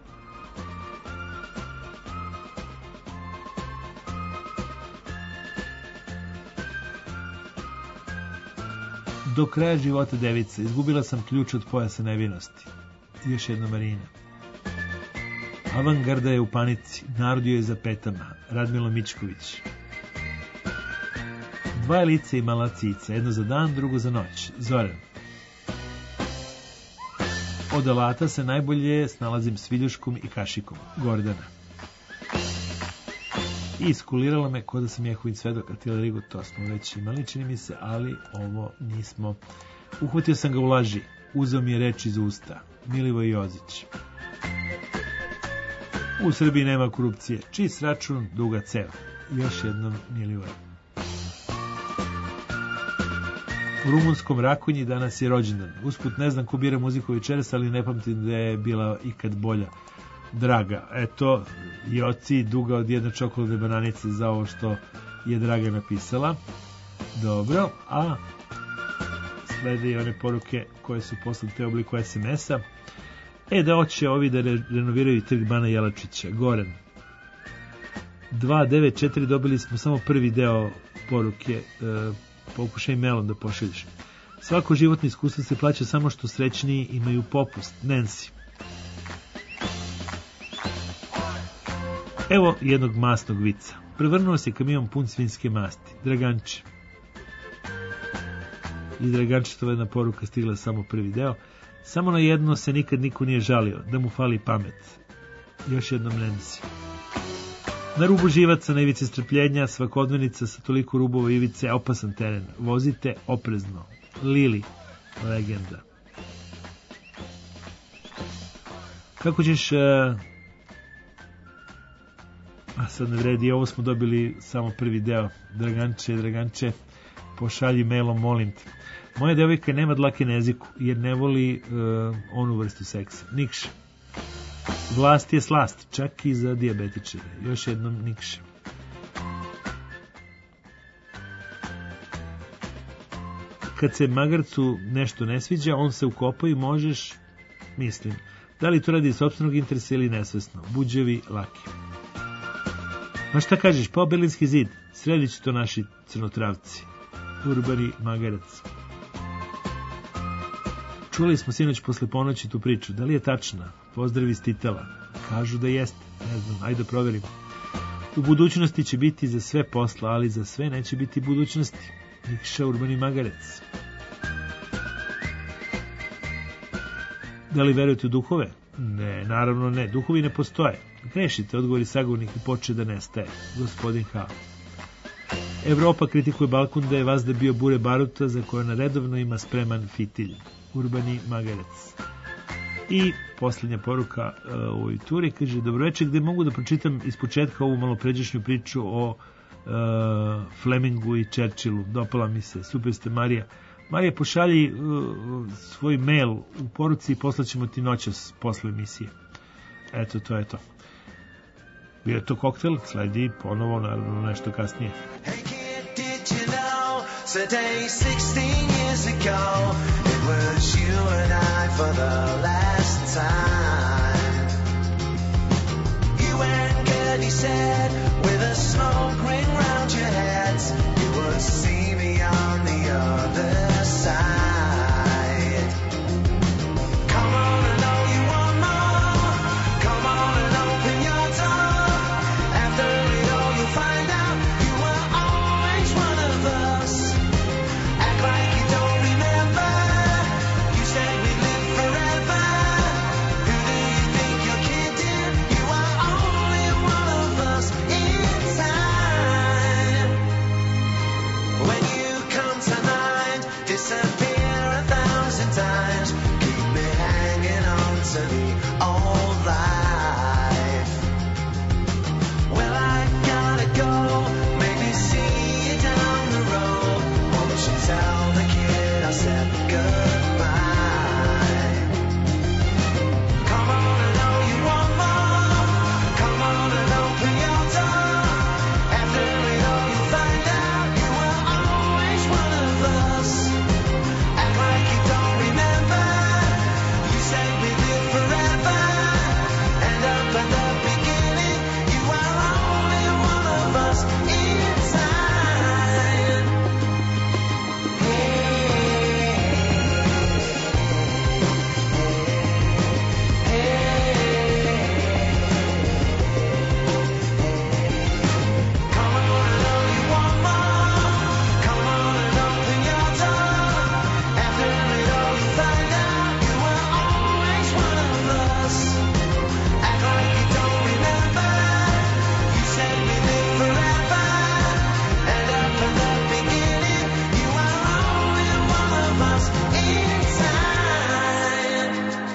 Do kraja života device. Izgubila sam ključ od pojasa nevinosti. Još jedna Marina. Avangarda je u panici. Narod joj je za petama. Radmilo Mičković. 2 lice imala cica. Jedno za dan, drugo za noć. Zoran. Od alata se najbolje snalazim s viljuškom i kašikom. Gordana. I iskulirala me ko da sam Jehovin svedok, a Tila Rigo, to smo već imali, čini mi se, ali ovo nismo. Uhvatio sam ga u laži, uzeo mi je reč iz usta. Milivoj Jozić. U Srbiji nema korupcije, čist račun, duga cev. Još jednom Milivoj. U rumunskom Rakonji danas je rođendan. Usput ne znam ko bira muziku večeras, ali ne pamtim da je bila ikad bolja. Draga, eto, Joci, duga od jedne čokoladne bananice za ovo što je Draga napisala. Dobro, a slede i one poruke koje su poslate u obliku SMS-a. Da hoće ovi da renoviraju trg Bana Jelačića. Goran. 294 dobili smo samo prvi deo poruke. Pokušaj mailom da pošalješ. Svako životno iskustvo se plaća samo što srećniji imaju popust. Nancy. Evo jednog masnog vica. Prevrnuo se kamion pun svinjske masti. Draganče. Iz Dragančetova jedna poruka stigla samo prvi deo. Samo na jedno se nikad niko nije žalio, da mu fali pamet. Još jednom Nancy. Na rubu živaca, na ivici strpljenja, svakodnevnica sa toliko rubova ivice, opasan teren. Vozite oprezno. Lili. Legenda. Kako ćeš... A sad ne vredi, ovo smo dobili samo prvi deo. Draganče, pošalji mailom, molim te. Moja devojka nema dlake na jeziku, jer ne voli onu vrstu seksa. Nikša. Vlast je slast, čak i za dijabetičare. Još jednom Nikša. Kad se magarcu nešto ne sviđa, on se ukopa i možeš, mislim, da li to radi iz sopstvenog interesa ili nesvesno. Buđevi Laki. Ma šta kažeš, pa Berlinski zid, sredit će to naši crnotravci. Urbani Magarac. Čuli smo sinoć posle ponoći tu priču, da li je tačna? Pozdrav iz Titela. Kažu da jeste, ne znam, ajde proverimo. U budućnosti će biti za sve posla, ali za sve neće biti budućnosti. Nikša Urbani Magarac. Da li verujete u duhove? Ne, naravno ne, duhovi ne postoje. Grešite, odgovori sagovornik i poče da nestaje. Gospodin H. Evropa kritikuje Balkun da je vazda bio bure baruta za koje na redovno ima spreman fitilj. Urbani Magarac. I posljednja poruka u ovoj turi kaže: dobroveče, gde mogu da pročitam iz početka ovu malopređašnju priču o Flemingu i Churchillu. Dopala mi se, super ste Marija. Marija, pošalji svoj mail u poruci i poslaćemo ti noćas posle emisije. Eto, to je to. Bio je to koktel, sledi ponovo, naravno nešto kasnije. Hey kid, did you know, today 16 years ago, it was you and I for the last time. You weren't good, he said, with a smoke ring round your heads, you would see me on the other side. Come on, I know you want more. Come on and open your door. After it all, you'll find out you were always one of us. Act like you don't remember. You said we'd live forever. Who do you think you're kidding? You are only one of us in time. When you come to mind, disappear 1,000 times. Keep me hanging on to the old life. Well, I gotta go. Maybe see you down the road. Won't you tell the kid I said goodbye? Come on, I know you want more. Come on and open your door. After it all, you'll find out you were always one of us. Act like you don't remember. You said we'd live forever. And up at the beginning, you are only one of us in time. Come on, I know you want more. Come on and open your door. After it all, you'll find out you were always one of us. Act like you don't remember. You said we live forever. And up at the beginning, you are only one of us in time.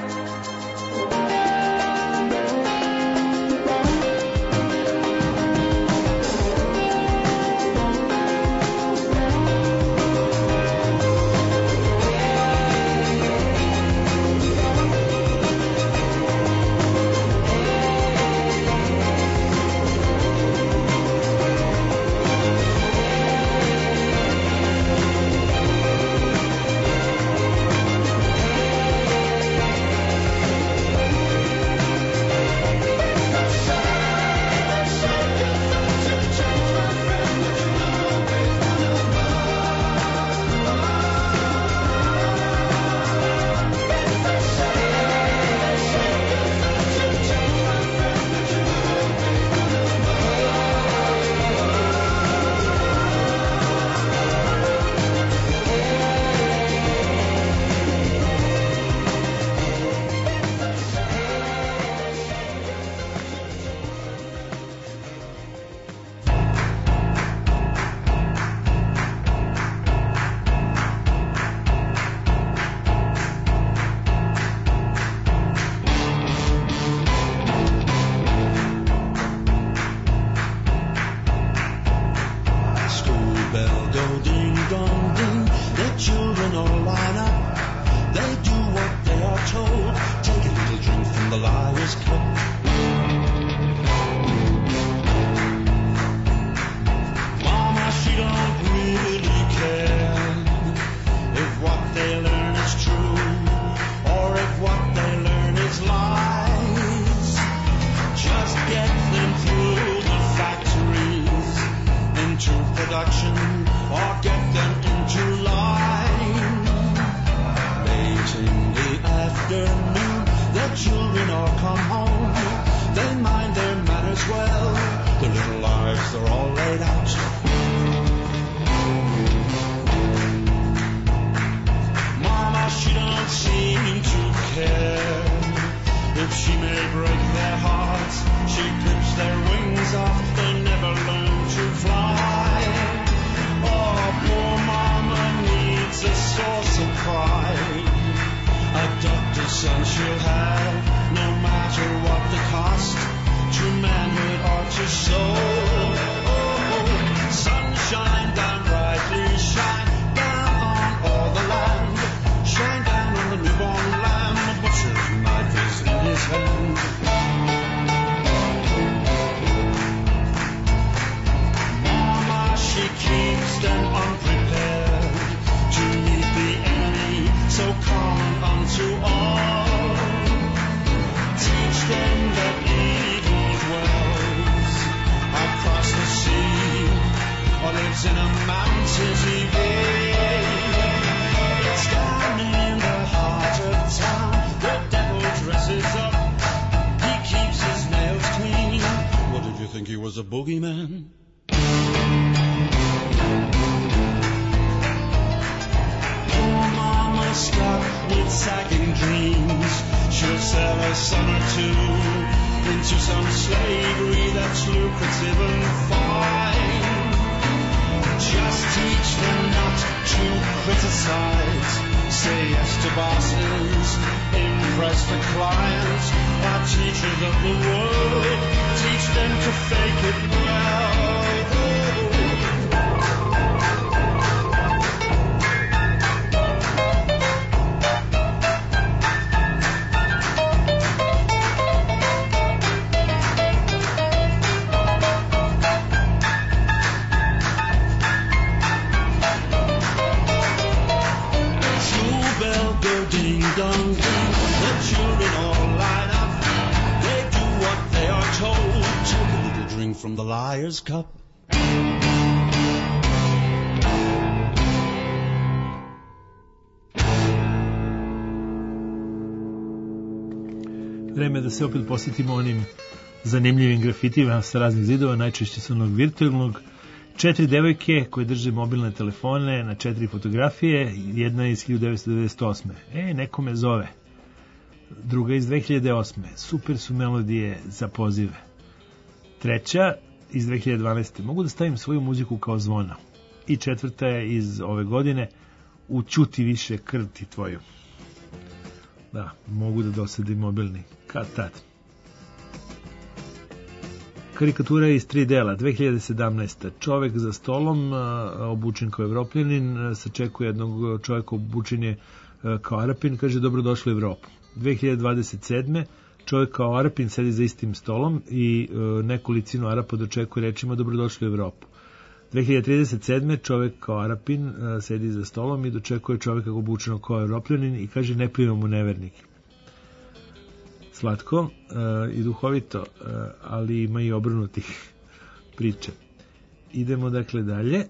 School bell go ding dong ding. The children all line up. They do what they are told. Take a little drink from the liar's cup. Mama, she don't really care if what they learn is true or if what they learn is lies. Just get them through the factories into production or get them into line. Late in the afternoon, the children all come home. They mind their manners well. Their little lives, they're all laid out. Mama, she don't seem to care if she may break their hearts. She clips their wings off. They never learn to fly. Oh, poor mama needs a source of pride. A doctor's son she'll have, no matter what the cost, to manhood or to soul. Oh, lives in a mountain evade. It's down in the heart of town. The devil dresses up. He keeps his nails clean. What did you think he was, a boogeyman? Stuck with sagging dreams, she'll sell her son or two into some slavery that's lucrative and fine. Just teach them not to criticize, say yes to bosses, impress the clients. Our teachers of the world, teach them to fake it well. From the liar's cup. Vreme da se opet posjetimo onim zanimljivim grafitima sa raznih zidova, najčešće su onog virtualnog. 4 devojke koje drže mobilne telefone na 4 fotografije, jedna iz 1998. Neko me zove. Druga iz 2008. Super su melodije za pozive. Treća iz 2012. Mogu da stavim svoju muziku kao zvona. I četvrta je iz ove godine, učuti više krti tvoju. Da, mogu da dosadim mobilni. Kad tad. Karikatura je iz 3 dela. 2017. Čovek za stolom, obučen kao Evropljanin, sačekuje jednog čoveka obučen je kao Arapin, kaže dobrodošli u Evropu. 2027. Čovjek kao Arapin sedi za istim stolom i nekolicinu Arapa dočekuje rečima dobrodošli u Evropu. 2037. čovjek kao Arapin sedi za stolom i dočekuje čovjeka obučenog kao Evropljanin i kaže ne primamo nevernike. Slatko i duhovito, ali ima i obrnutih priča. Idemo dakle dalje.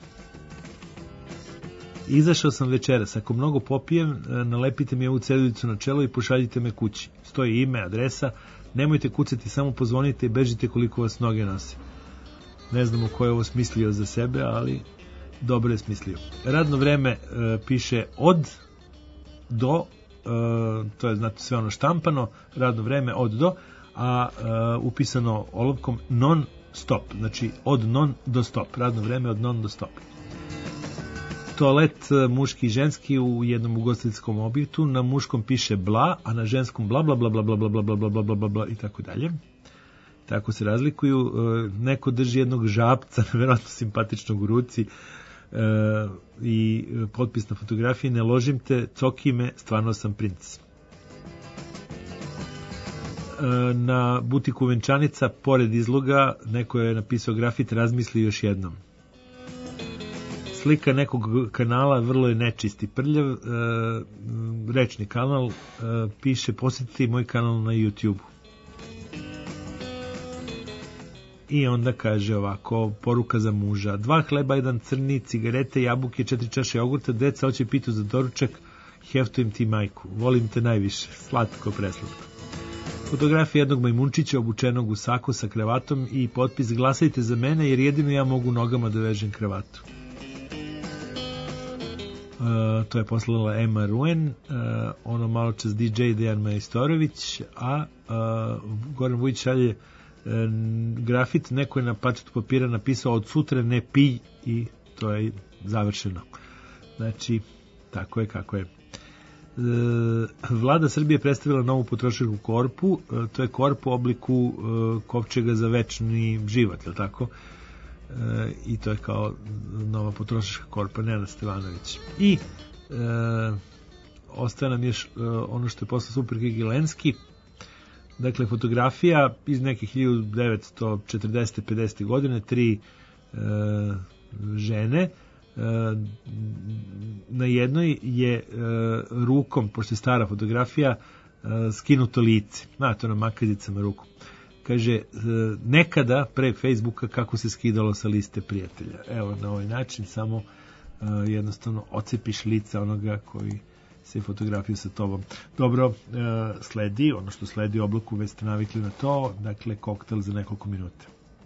Izašao sam večeras, ako mnogo popijem, nalepite mi ovu ceduljicu na čelo i pošaljite me kući. Stoji ime, adresa, nemojte kucati, samo pozvonite i bežite koliko vas noge nose. Ne znamo ko je ovo smislio za sebe, ali dobro je smislio. Radno vreme piše od do, to je znate sve ono štampano, radno vreme od do, a upisano olovkom non stop, znači od non do stop, radno vreme od non do stop. Toalet muški i ženski u jednom ugostiteljskom objektu, na muškom piše bla, a na ženskom bla bla bla bla bla bla bla bla bla bla bla bla i tako dalje. Tako se razlikuju. Neko drži jednog žabca, verovatno simpatičnog u ruci, i potpis na fotografiji, ne ložim te, coki me, stvarno sam princ. Na butiku Venčanica, pored izloga, neko je napisao grafit, razmisli još jednom. Slika nekog kanala, vrlo je nečist i prljav, rečni kanal, piše posjetiti moj kanal na YouTube. I onda kaže ovako, poruka za muža: 2 hleba, 1 crni, cigarete, jabuke, 4 čaše jogurta, deca hoće pitu za doručak, heftujem ti majku, volim te najviše, slatko, preslatko. Fotografija jednog majmunčića obučenog u saku sa kravatom i potpis: glasajte za mene jer jedino ja mogu nogama da vežem kravatu. To je poslala Emma Ruen, ono malo čas DJ Dejan Majstorović, a Goran Vujić šalje grafit, neko je na parčetu papira napisao od sutra ne pij i to je završeno. Znači, tako je kako je. Vlada Srbije predstavila novu potrošačku korpu, to je korpu u obliku kovčega za večni život, je li tako? I to je kao nova potrošačka korpa, Nenad Stevanović. I ostaje nam još ono što je poslao Super Gigelenski, dakle fotografija iz nekih 1940-50 godine, 3 žene, na jednoj je rukom, pošto je stara fotografija, skinuto lice, znate, ono makazicama rukom. kaže, nekada pre Facebooka kako se skidalo sa liste prijatelja. Evo, na ovaj način samo jednostavno ocepiš lica onoga koji se fotografiju sa tobom. Dobro, sledi, ono što sledi u oblaku, već ste navikli na to, dakle, koktel za nekoliko minuta.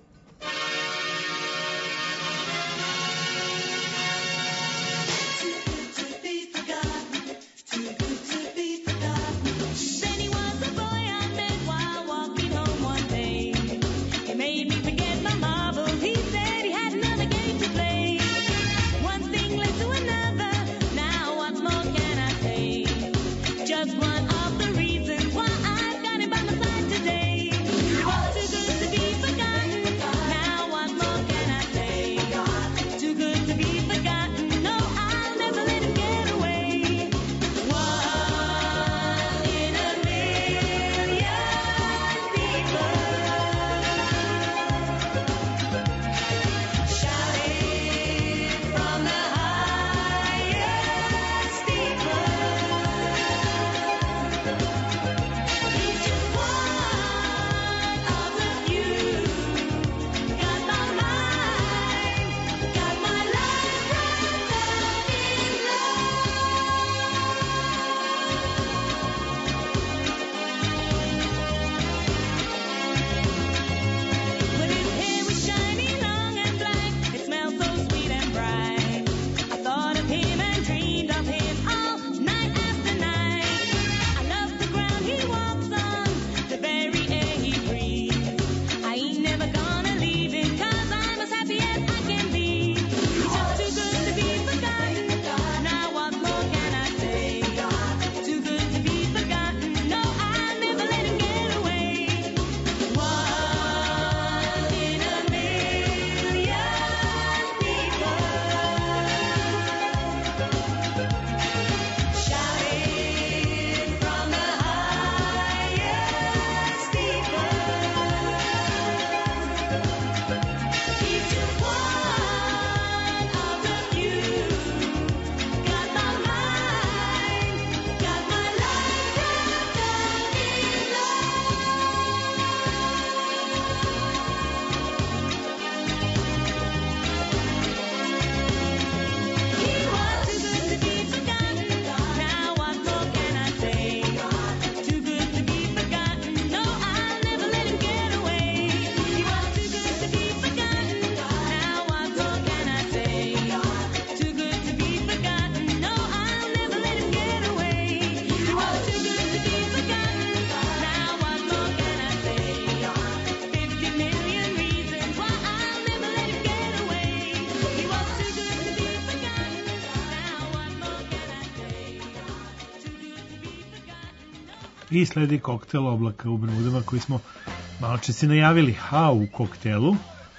I sledi koktel Oblaka u Bermudama koji smo malo česi najavili. A u koktelu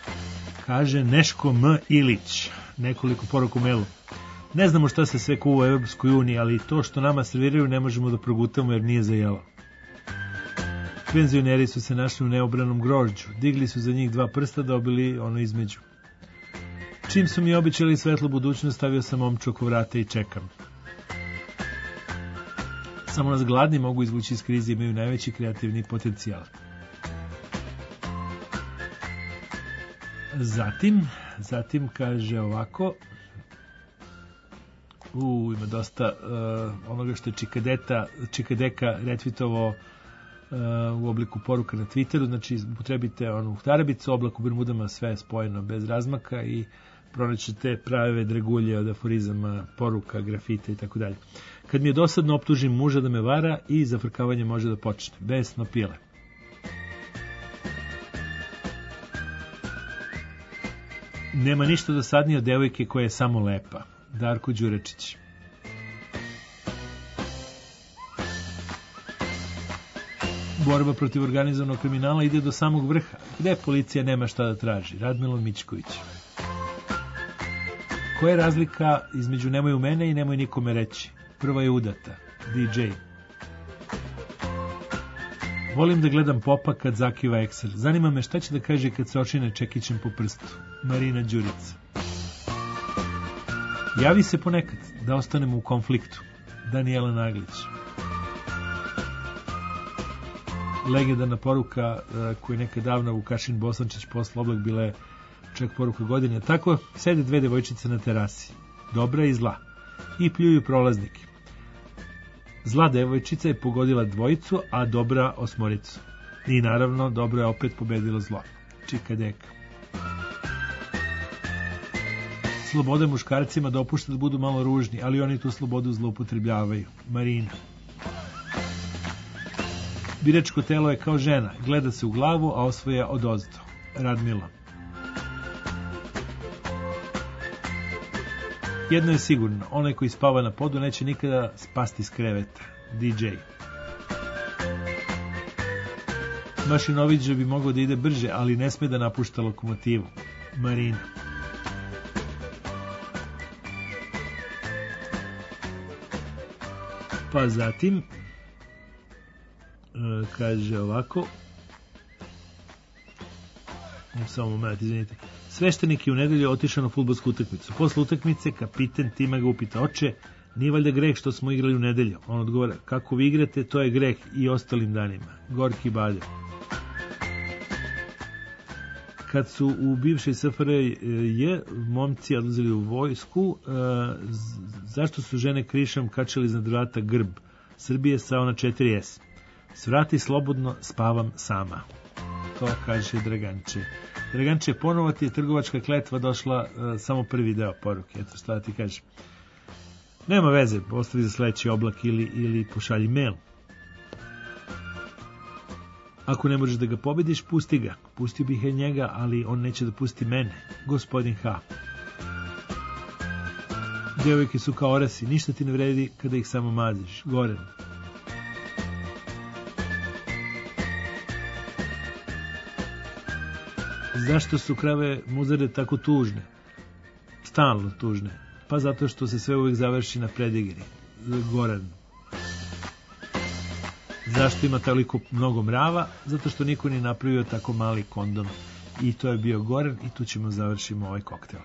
kaže Neško M. Ilić, nekoliko poruku mailu. Ne znamo šta se sve kuva u Evropskoj uniji, ali to što nama serviraju ne možemo da progutamo jer nije za jelo. Penzioneri su se našli u neobranom grožđu. Digli su za njih 2 prsta, dobili ono između. Čim su mi običali svetlu budućnost, stavio sam omču oko vrata i čekam. Samo nas gladni mogu izvući iz krize, imaju najveći kreativni potencijal. Zatim kaže ovako, ima dosta onoga što je Čikadeka retvitovao u obliku poruka na Twitteru, znači upotrebite onu tarabicu, Oblak u Bermudama, sve je spojeno bez razmaka i pronaćete prave dragulje od aforizama, poruka, grafite i tako dalje. Kad mi je dosadno, optužim muža da me vara i zafrkavanje može da počne. Besno pile. Nema ništa dosadnije od devojke koja je samo lepa. Darko Đurečić. Borba protiv organizovanog kriminala ide do samog vrha. Gde policija nema šta da traži? Radmilo Mićković. Koja je razlika između nemoj u mene i nemoj nikome reći? Prva je udata. DJ. Volim da gledam popa kad zakiva ekser. Zanima me šta će da kaže kad se očine čekićem po prstu. Marina Đurica. Javi se ponekad da ostanemo u konfliktu. Danijela Naglić. legendarna poruka koju je nekad davno Vukašin Bosančić poslao Oblak, bila je čak poruka godine. Tako sede dve devojčice na terasi, dobra i zla, i pljuju prolaznike. Zla devojčica je pogodila dvojicu, a dobra osmoricu. I naravno, dobro je opet pobedilo zlo. Čika deka. Sloboda muškarcima dopušta da budu malo ružni, ali oni tu slobodu zloupotrebljavaju. Marina. Biračko telo je kao žena, gleda se u glavu, a osvoja odozdo. Radmila. Jedno je sigurno, onaj koji spava na podu neće nikada spasti s kreveta. DJ. Mašinoviđe bi mogao da ide brže, ali ne sme da napušta lokomotivu. Marina. Pa zatim kaže ovako, samo moment, izvinite. Sveštenik je u nedelju otišao na fudbalsku utakmicu. Posle utakmice kapiten tima ga upita: oče, nije valjda greh što smo igrali u nedelju? On odgovara: kako vi igrate, to je greh i ostalim danima. Gorki Balje. Kad su u bivšoj SFRJ momci odlazili u vojsku, zašto su žene krišom kačali iznad vrata grb Srbije sa ona 4S? Svrati slobodno, spavam sama. To kaže Draganče. Draganče, ponovo ti je trgovačka kletva došla, samo prvi deo poruke. Eto šta ti kažem. Nema veze, ostavi za sledeći Oblak ili pošalji mail. Ako ne možeš da ga pobediš, pusti ga. Pustio bih njega, ali on neće da pusti mene. Gospodin H. Devojke su kao orasi, ništa ti ne vredi kada ih samo maziš. Goren. Zašto su krave muzare tako tužne? Stalno tužne. Pa zato što se sve uvijek završi na predigri. Goran. Zašto ima toliko mnogo mrava? Zato što niko nije napravio tako mali kondom. I to je bio Goran i tu ćemo završimo ovaj koktel.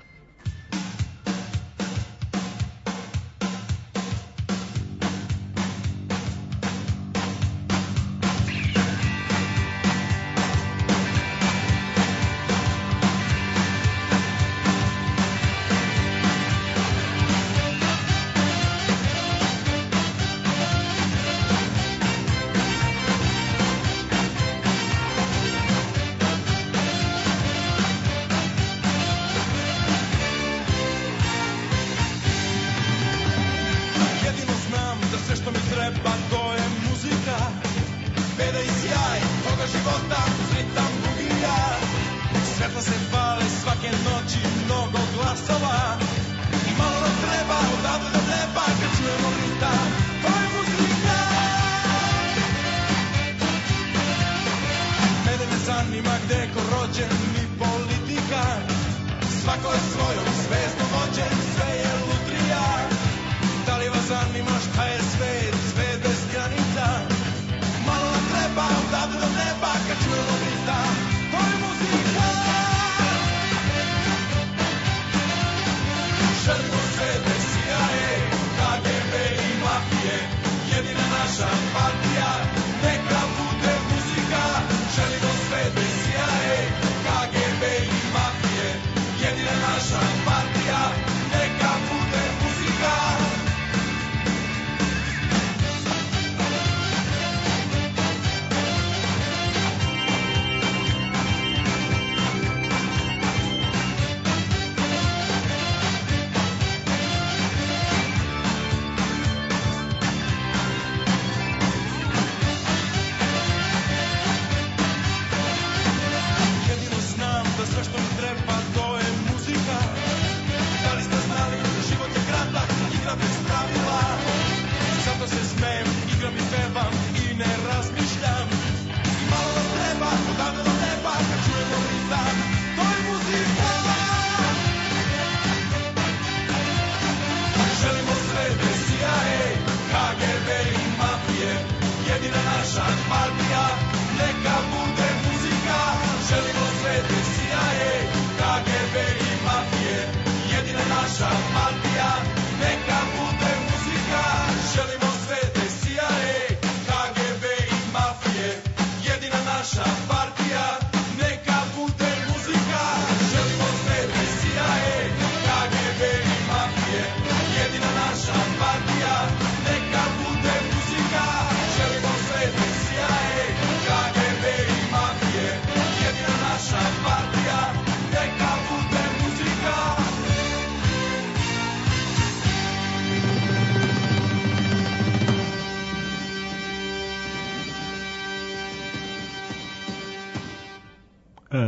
Sve što mi treba, to je muzika.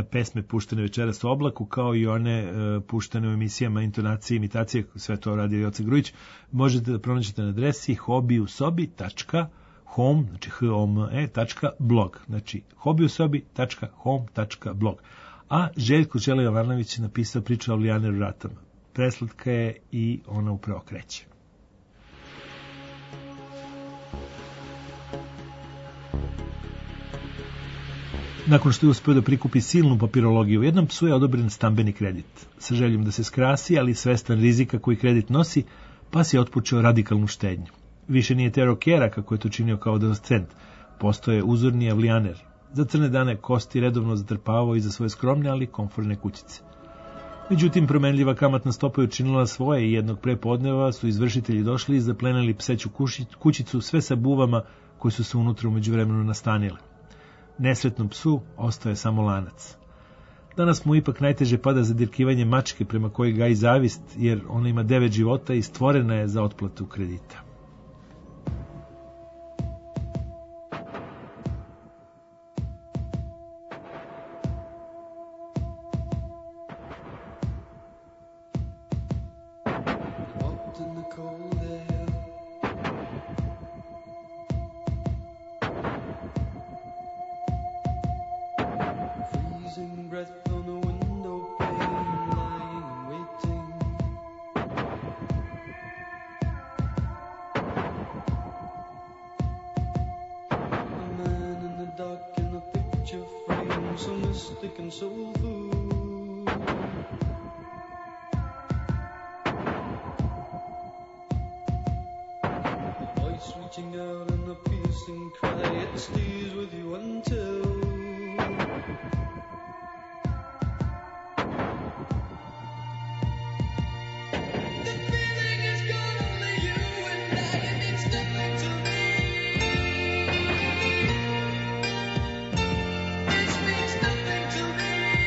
pesme puštene večeras u oblaku, kao i one puštene u emisijama intonacije, imitacije, sve to radi Joca Grujić, možete da pronađete na adresi hobiusobi.home, znači home.blog, znači hobiusobi.home.blog. A Željko Đela Jovanović je napisao priču o Lijaneru ratama. Preslatka je i ona upravo kreće. Nakon što je uspio da prikupi silnu papirologiju, jednom psu je odobren stambeni kredit. Sa željom da se skrasi, ali svestan rizika koji kredit nosi, pas je otpočeo radikalnu štednju. Više nije terao kjera, kako je to činio kao adolescent. Postao je uzorni avlijaner. Za crne dane kosti redovno zatrpavao iza svoje skromne, ali komforne kućice. Međutim, promenljiva kamatna stopa je učinila svoje i jednog prepodneva su izvršitelji došli i zaplenili pseću kućicu sve sa buvama koji su se unutra u međuvremenu nastanile. Nesretnom psu ostao je samo lanac. Danas mu ipak najteže pada zadirkivanje mačke prema kojoj gaji zavist, jer ona ima 9 života i stvorena je za otplatu kredita. This means nothing to me.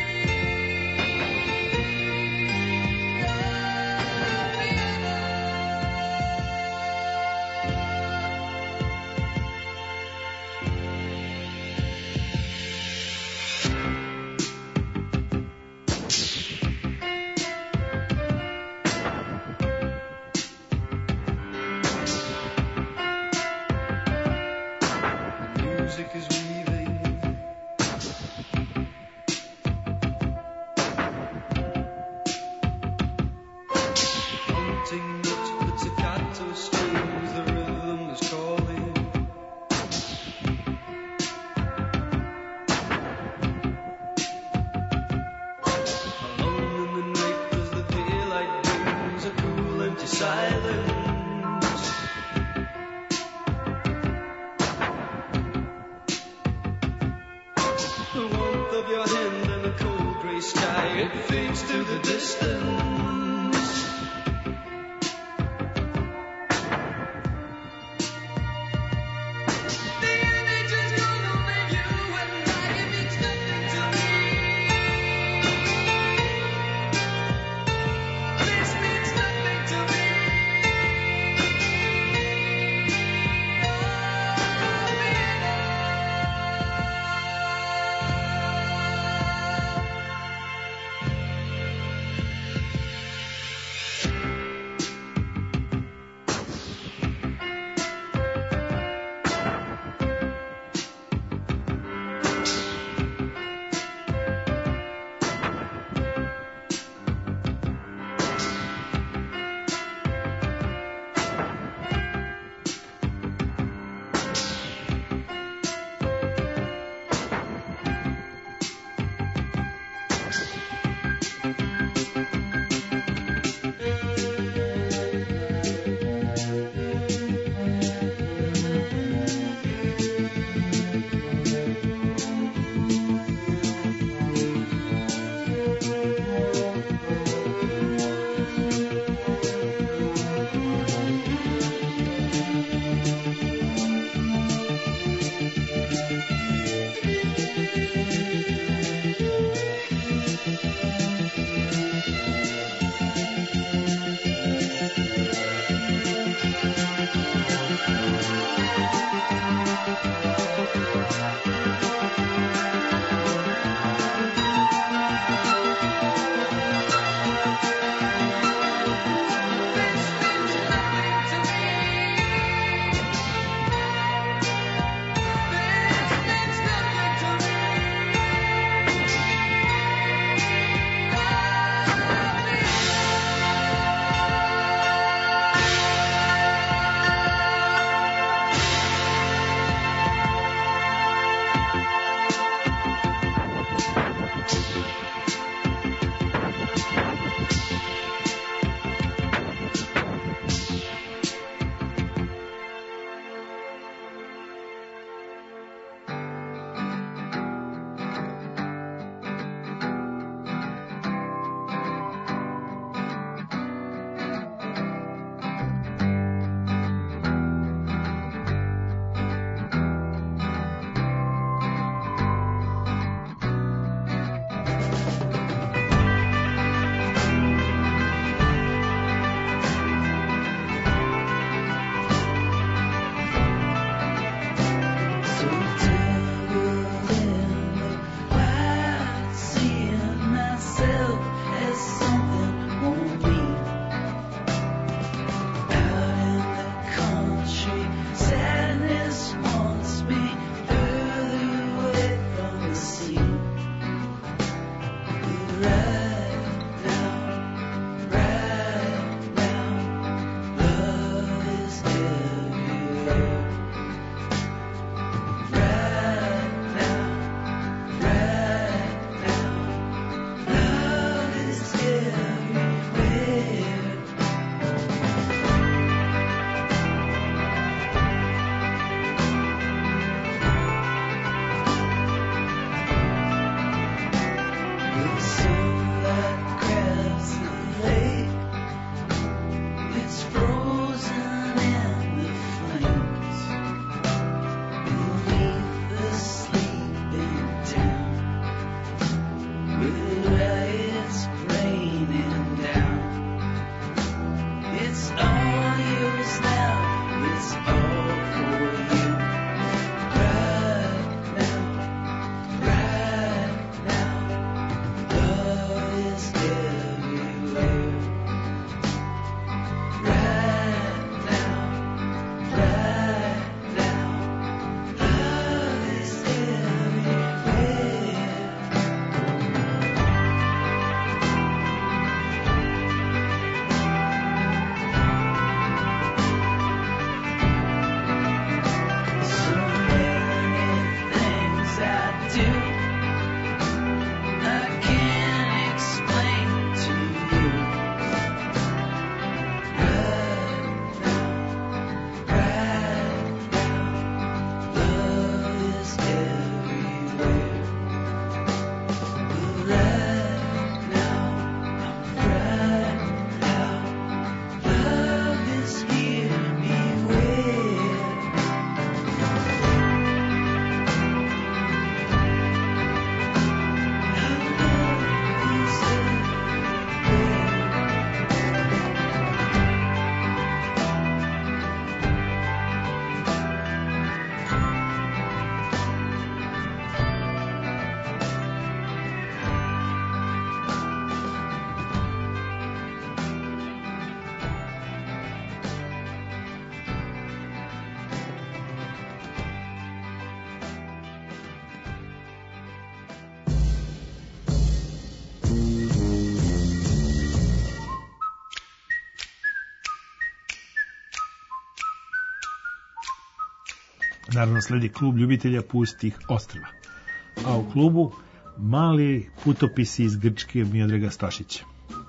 Naravno, sledi klub ljubitelja pustih ostrva. A u klubu mali putopisi iz Grčke Miodraga Stošića.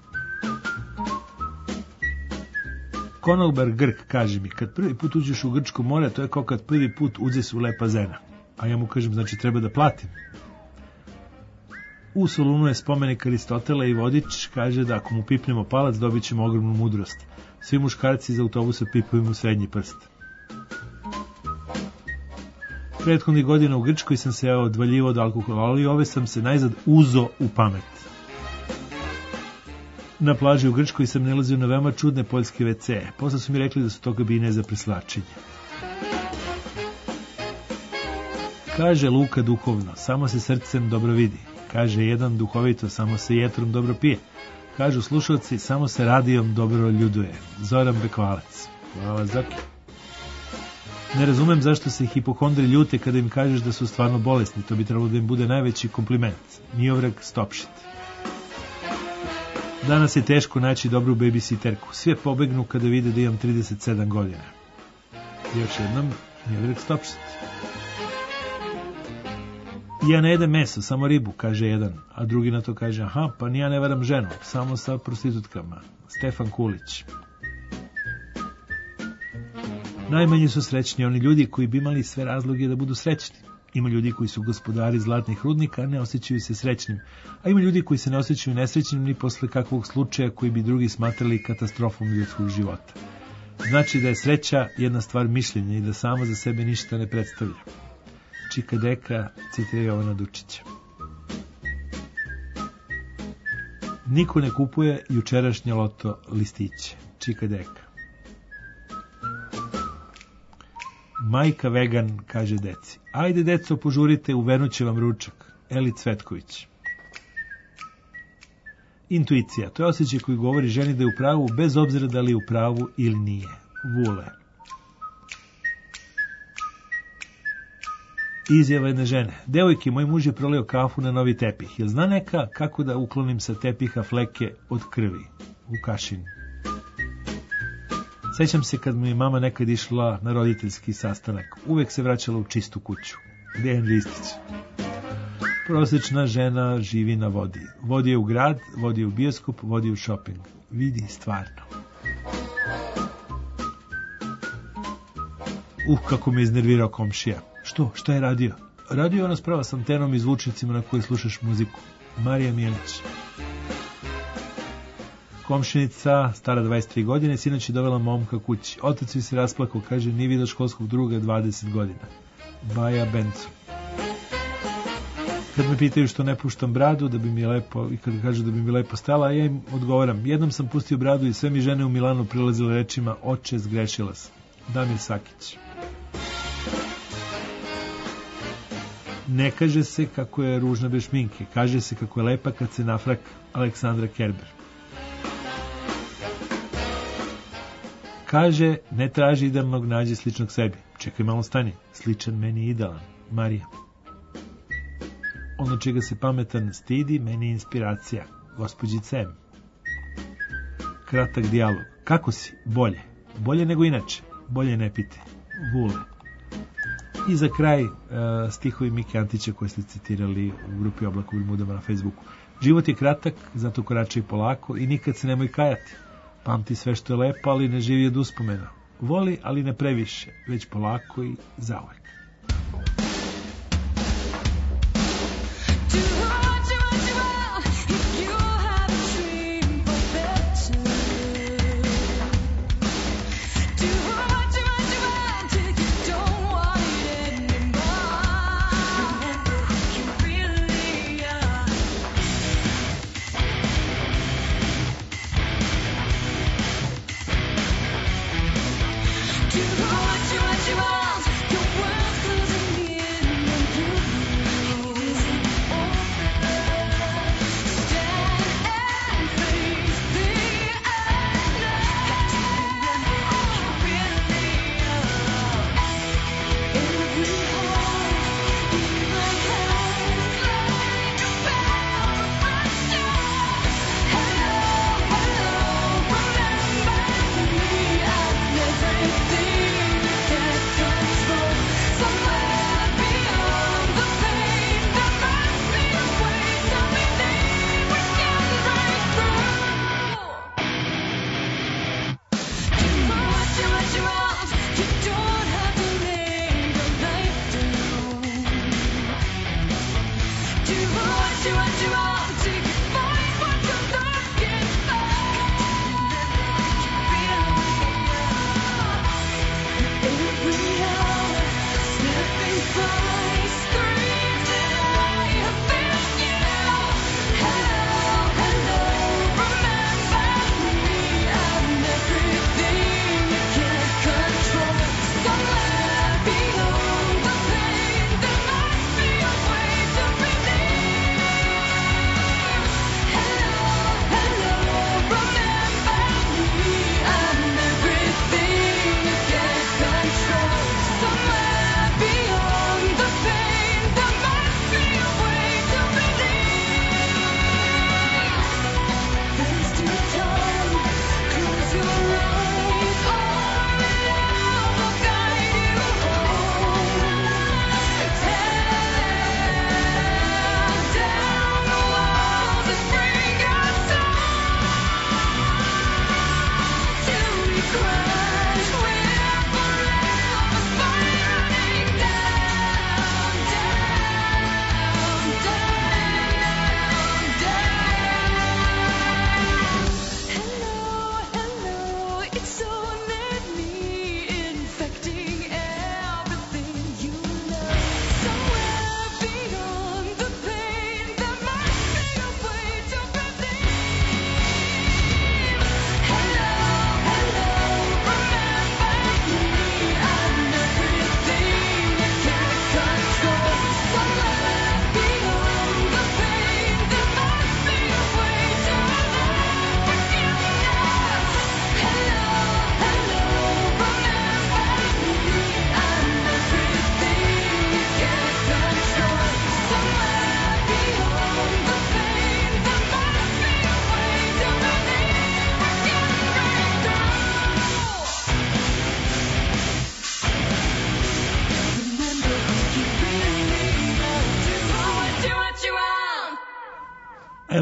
Konobar Grk kaže mi, kad prvi put uđeš u Grčko more, to je kao kad prvi put uđeš u lepa zena. A ja mu kažem, znači treba da platim. U Solunu je spomenik Aristotela i vodič kaže da ako mu pipnemo palac dobit ćemo ogromnu mudrost. Svi muškarci iz autobusa pipaju mu srednji prst. Prethodnih godina u Grčkoj sam se odvaljivao od alkohola, ali ove sam se najzad uzo u pamet. Na plaži u Grčkoj sam nalazio na veoma čudne poljske WC. Posle su mi rekli da su to kabine za preslačenje. Kaže Luka duhovno, samo se srcem dobro vidi. Kaže jedan duhovito, samo se jetrom dobro pije. Kažu slušalci, samo se radijom dobro ljuduje. Zoran Bekvalac. Hvala, Zoki. Ne razumem zašto se hipohondri ljute kada im kažeš da su stvarno bolesni. To bi trebalo da im bude najveći kompliment. Miodrag Stopšit. Danas je teško naći dobru babysitterku. Sve pobegnu kada vide da imam 37 godina. Još jednom, Miodrag Stopšit. Ja ne jedem meso, samo ribu, kaže jedan, a drugi na to kaže, aha, pa ni ja ne varam ženu, samo sa prostitutkama. Stefan Kulić. Najmanje su srećni oni ljudi koji bi imali sve razloge da budu srećni. Ima ljudi koji su gospodari zlatnih rudnika, a ne osjećaju se srećnim. A ima ljudi koji se ne osjećaju nesrećnim ni posle kakvog slučaja koji bi drugi smatrali katastrofom ljudskog života. Znači da je sreća jedna stvar mišljenja i da sama za sebe ništa ne predstavlja. Čika Deka, citira Jovana Dučića. Niko ne kupuje jučerašnje loto listiće. Čika Deka. Majka vegan kaže deci. Ajde, deco, požurite, uvenuće vam ručak. Eli Cvetković. Intuicija. To je osjećaj koji govori ženi da je u pravu, bez obzira da li je u pravu ili nije. Vule. Izjava jedne žene. Devojke, moj muž je prolio kafu na novi tepih. Jel zna neka kako da uklonim sa tepiha fleke od krvi? Vukašin. Sećam se kad mi je mama nekad išla na roditeljski sastanak. Uvek se vraćala u čistu kuću. Dejan Ristić. Prosečna žena živi na vodi. Vodi je u grad, vodi je u bioskop, vodi je u šoping. Vidi stvarno. Kako me iznervirao komšija. Što? Šta je radio? Radio je ona sprava s antenom i zvučnicima na koji slušaš muziku. Marija Mijelić. Komšinica, stara 23 godine, sinoć je dovela momka kući. Otac mi se rasplakao, kaže, nije vidio školskog druga 20 godina. Baja Bencu. Kad me pitaju što ne puštam bradu, da bi mi lepo, i kad kažu da bi mi lepo stala, ja im odgovaram. Jednom sam pustio bradu i sve mi žene u Milanu prilazile rečima, oče, zgrešila sam. Damir Sakić. Ne kaže se kako je ružna bez šminke, kaže se kako je lepa kad se nafraka. Aleksandra Kerber. Kaže, ne traži idealnog, nađi sličnog sebi. Čekaj, malo stani. Sličan meni je idealan. Marija. Ono čega se pametan stidi, meni je inspiracija. Gospođica M. Kratak dijalog. Kako si? Bolje. Bolje nego inače. Bolje ne pite. Vule. I za kraj stihovi Mike Antića koje ste citirali u grupi Oblak u Bermudama na Facebooku. Život je kratak, zato koračaj polako i nikad se nemoj kajati. Pamti sve što je lepo, ali ne živi od uspomena. Voli, ali ne previše, već polako i zauvek. Do what you want, your world's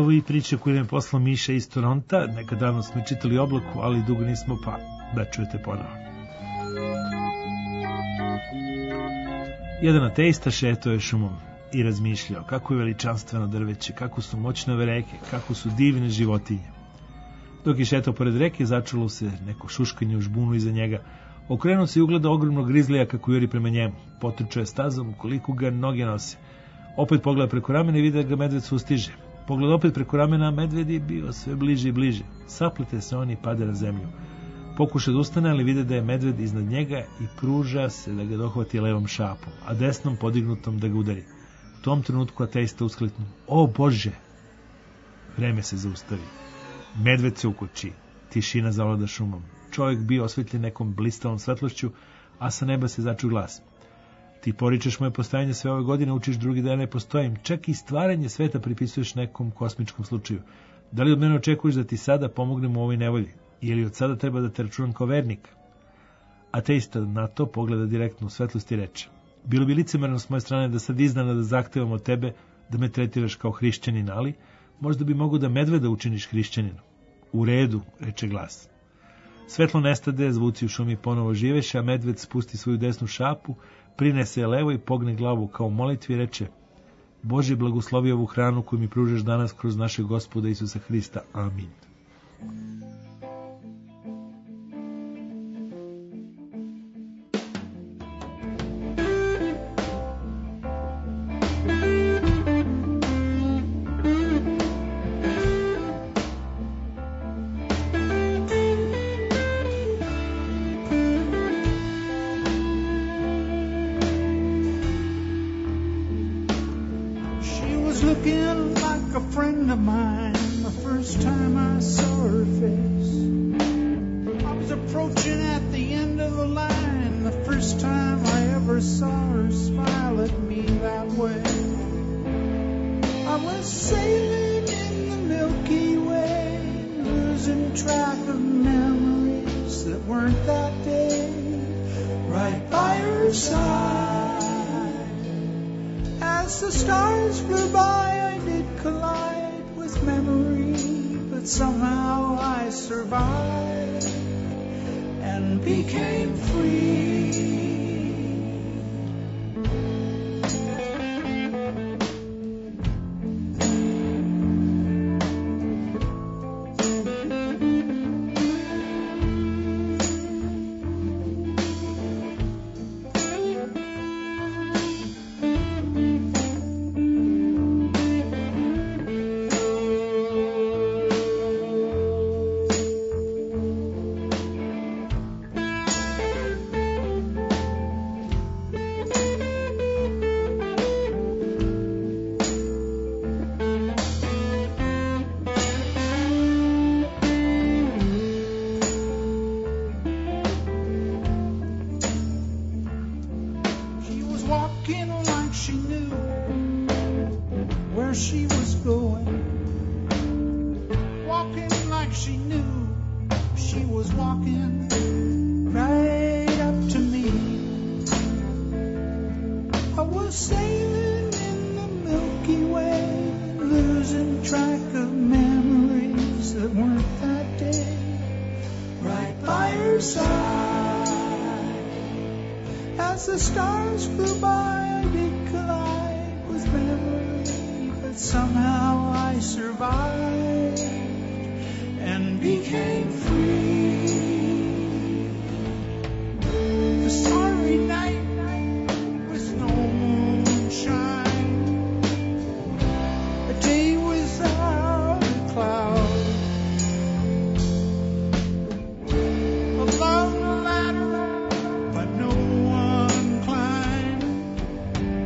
Evo i priče koju nam je poslao Miša iz Toronta. Nekad davno smo čitali Oblaku, ali dugo nismo, pa da čujete ponovo. Jedan ateista šetao je šumom i razmišljao kako je veličanstveno drveće, kako su moćne ove reke, kako su divne životinje. Dok je šetao pored reke, začulo se neko šuškanje u žbunu iza njega. Okrenuo se i ugledao ogromnog grizlija kako juri prema njemu. Potrčao je stazom koliko ga noge nose. Opet pogleda preko ramena i vidi da ga medved sustiže. Pogled opet preko ramena, a medved je bio sve bliže i bliže. Saplete se on i pade na zemlju. Pokuša da ustane, ali vide da je medved iznad njega i pruža se da ga dohvati levom šapom, a desnom podignutom da ga udari. U tom trenutku ateista uskliknu: "O Bože!" Vreme se zaustavi. Medved se ukoči. Tišina zavlada šumom. Čovjek bio osvetljen nekom blistavom svetlošću, a sa neba se začu glas: "Ti poričeš moje postojanje sve ove godine, učiš drugi da ja ne postojim, čak i stvaranje sveta pripisuješ nekom kosmičkom slučaju. Da li od mene očekuješ da ti sada pomognem u ovoj nevolji? Ili od sada treba da te računam kao vernika?" Ateista na to pogleda direktno u svetlost i reče: "Bilo bi licemerno s moje strane da sad iznana da zahtevam od tebe da me tretiraš kao hrišćanin, ali možda bi mogo da medveda učiniš hrišćaninom." "U redu," reče glas. Svetlo nestade, zvuci u šumi ponovo živeše, a medved spusti svoju desnu šapu, prinese je levo i pogne glavu kao molitvi i reče: "Bože, blagoslovi ovu hranu koju mi pružaš danas kroz našeg Gospoda Isusa Hrista. Amin." Looking like a friend of mine the first time I saw her face. I was approaching at the end of the line the first time I ever saw her smile at me that way. I was sailing in the Milky Way, losing track of memories that weren't that day, right by her side. As the stars flew by, I did collide with memory, but somehow I survived and became free.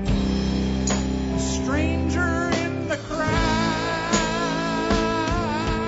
Stranger in the crowd.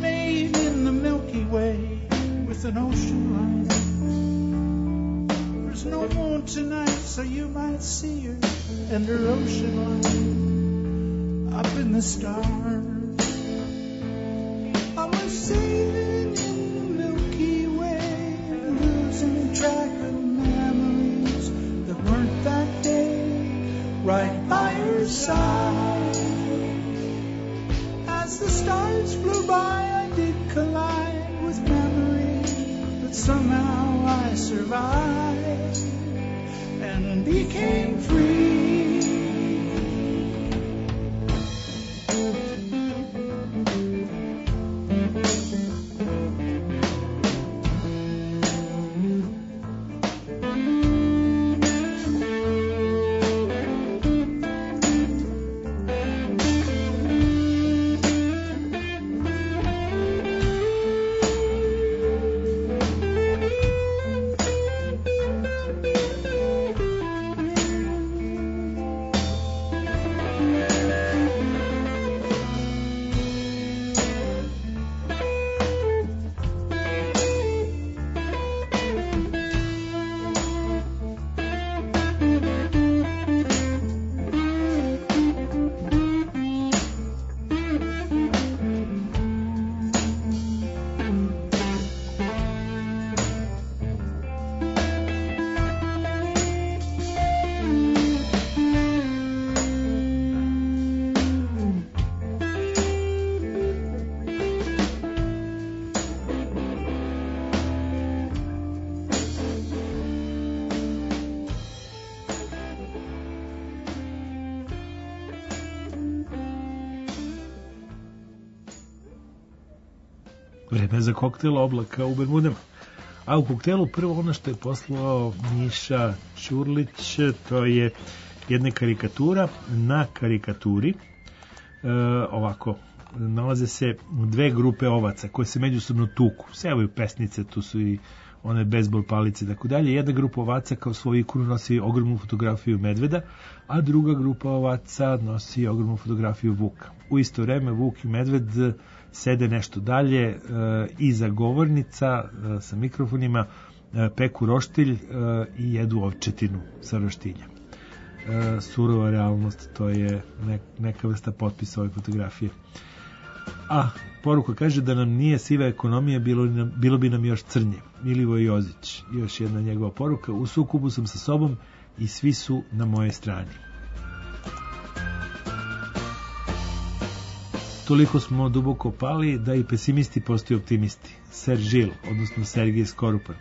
made in the Milky Way with an ocean line. There's no moon tonight, so you might see her and her ocean line up in the stars. I was sailing in the Milky Way, losing track of memories that weren't that day, right by her side. As the stars flew by, I did collide with memories, but somehow I survived and became free. Vreme za koktel Oblaka u Bermudama. A u koktelu prvo ono što je poslao Miša Ćurlić, to je jedna karikatura. Na karikaturi ovako nalaze se dve grupe ovaca koje se međusobno tuku. Sevaju pesnice, tu su i one bejzbol palice i tako dalje. Jedna grupa ovaca kao svoju ikonu nosi ogromnu fotografiju medveda, a druga grupa ovaca nosi ogromnu fotografiju vuka. U isto vreme vuk i medved sede nešto dalje iza govornica sa mikrofonima, peku roštilj i jedu ovčetinu sa roštilja. Surova realnost, to je neka vrsta potpisa ove fotografije. A poruka kaže da nam nije siva ekonomija, bilo bi nam još crnje. Milivoj Jozić, još jedna njegova poruka: u sukobu sam sa sobom i svi su na moje strani. Toliko smo duboko pali da i pesimisti postaju optimisti. Sergil, odnosno Sergij Skorupan.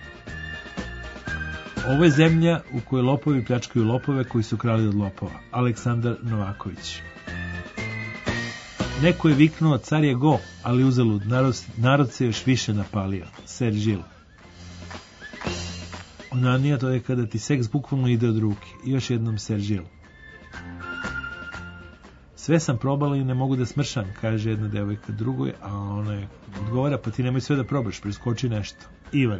Ovo je zemlja u kojoj lopovi pljačkaju lopove koji su krali od lopova. Aleksandar Novaković. Neko je viknuo car je go, ali uzalud, narod se još više napalio. Sergil. Onanija, to je kada ti seks bukvalno ide od ruke. Još jednom Sergil. Sve sam probala i ne mogu da smršam, kaže jedna devojka drugoj, a ona je odgovara: pa ti nemoj sve da probaš, preskoči nešto. Ivan.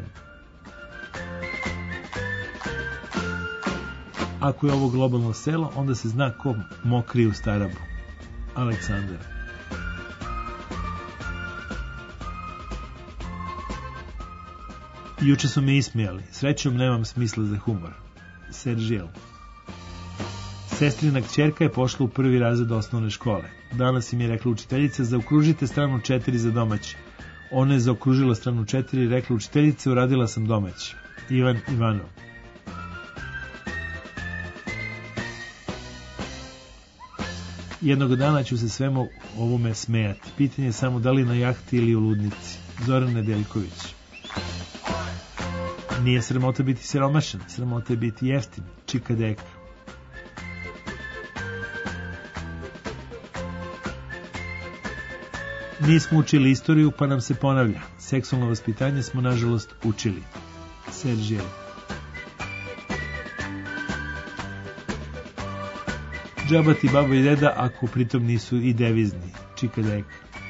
Ako je ovo globalno selo, onda se zna ko mokri u Starabu. Aleksandar. Juče su me ismijali. Srećom nemam smisla za humor. Sergil. Sestrina kćerka je pošla u prvi razred osnovne škole. Danas im je rekla učiteljica: zaokružite stranu 4 za domaći. Ona je zaokružila stranu 4 i rekla: učiteljice, uradila sam domaći. Ivan Ivanov. Jednog dana ću se svemu ovome smejati. Pitanje je samo da li na jahti ili u ludnici. Zoran Nedeljković. Nije sramota biti siromašan, sramota je biti jeftin. Čika Deka. Nismo učili istoriju, pa nam se ponavlja. Seksualno vaspitanje smo, nažalost, učili. Sergio. Džaba ti baba i deda ako pritom nisu i devizni. Čika Deka.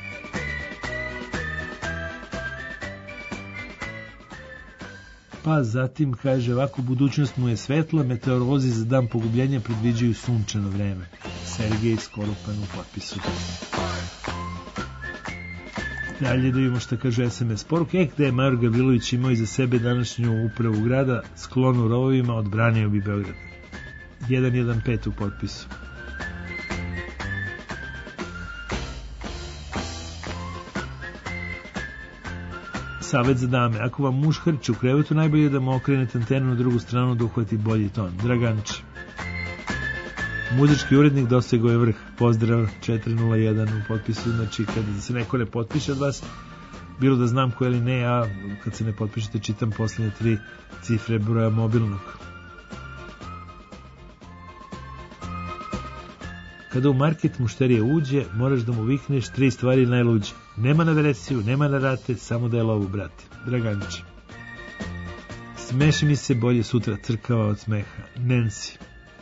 Pa zatim kaže ovako: budućnost mu je svetla, meteorolozi za dan pogubljenja predviđaju sunčano vreme. Sergej Skorupan u potpisu. Dalje da vidimo šta kaže SMS poruke. Gde je Major Gavrilović imao iza sebe današnju upravu grada, sklon u rovovima, odbranio bi Beograd. 115 u potpisu. Savet za dame. Ako vam muž hrči u krevetu, najbolje je da mu okrenete antenu na drugu stranu da uhvati bolji ton. Draganče. Muzički urednik dosegao je vrh. Pozdrav 401 u potpisu. Znači, kada se neko ne potpiše od vas, bilo da znam ko ili ne, a kad se ne potpišete, čitam posljednje 3 cifre broja mobilnog. Kada u market mušterije uđe, moraš da mu vikneš 3 stvari najluđe. Nema na veresiju, nema na rate, samo da je lovu, brate. Draganče. Smeši mi se, bolje sutra crkava od smeha. Nancy.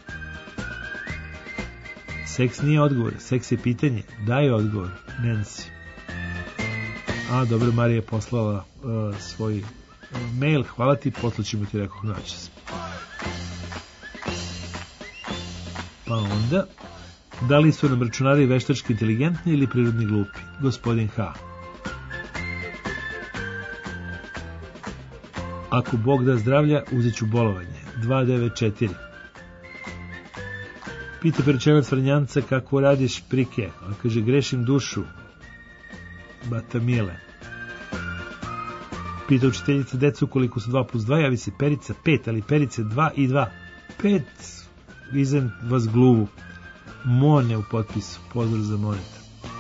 Seks nije odgovor, seks je pitanje. Daj odgovor. Nancy. A, dobro, Marija je poslala svoj mail. Hvala ti, poslaćemo ti, rekoh, noćas. Pa onda... Da li su nam računari veštački inteligentni ili prirodni glupi? Gospodin H. Ako Bog da zdravlja, uzet ću bolovanje. 294. Pita Perčevac Vrnjanca kako radiš prike. A kaže, grešim dušu. Bata Mile. Pita učiteljica decu koliko su 2 plus 2, javi se Perica 5, ali Perice 2 i 2. 5 izen vas gluvu. Mone u potpisu. Pozdrav za Moneta.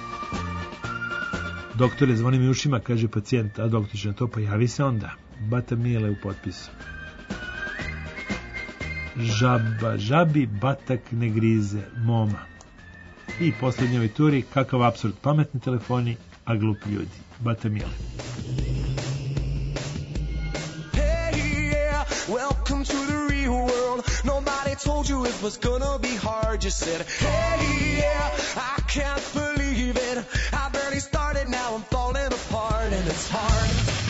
Doktore, zvoni mi ušima, kaže pacijent, a doktor će na to, pa javi se onda. Bata Mile u potpisu. Žaba, žabi, batak ne grize, moma. I posljednjoj turi, kakav apsurd, pametni telefoni, a glupi ljudi. Bata Mile. Hey, yeah, welcome to the real world. Nobody told you it was gonna be hard. You said, hey, yeah, I can't believe it. I barely started, now I'm falling apart, and it's hard.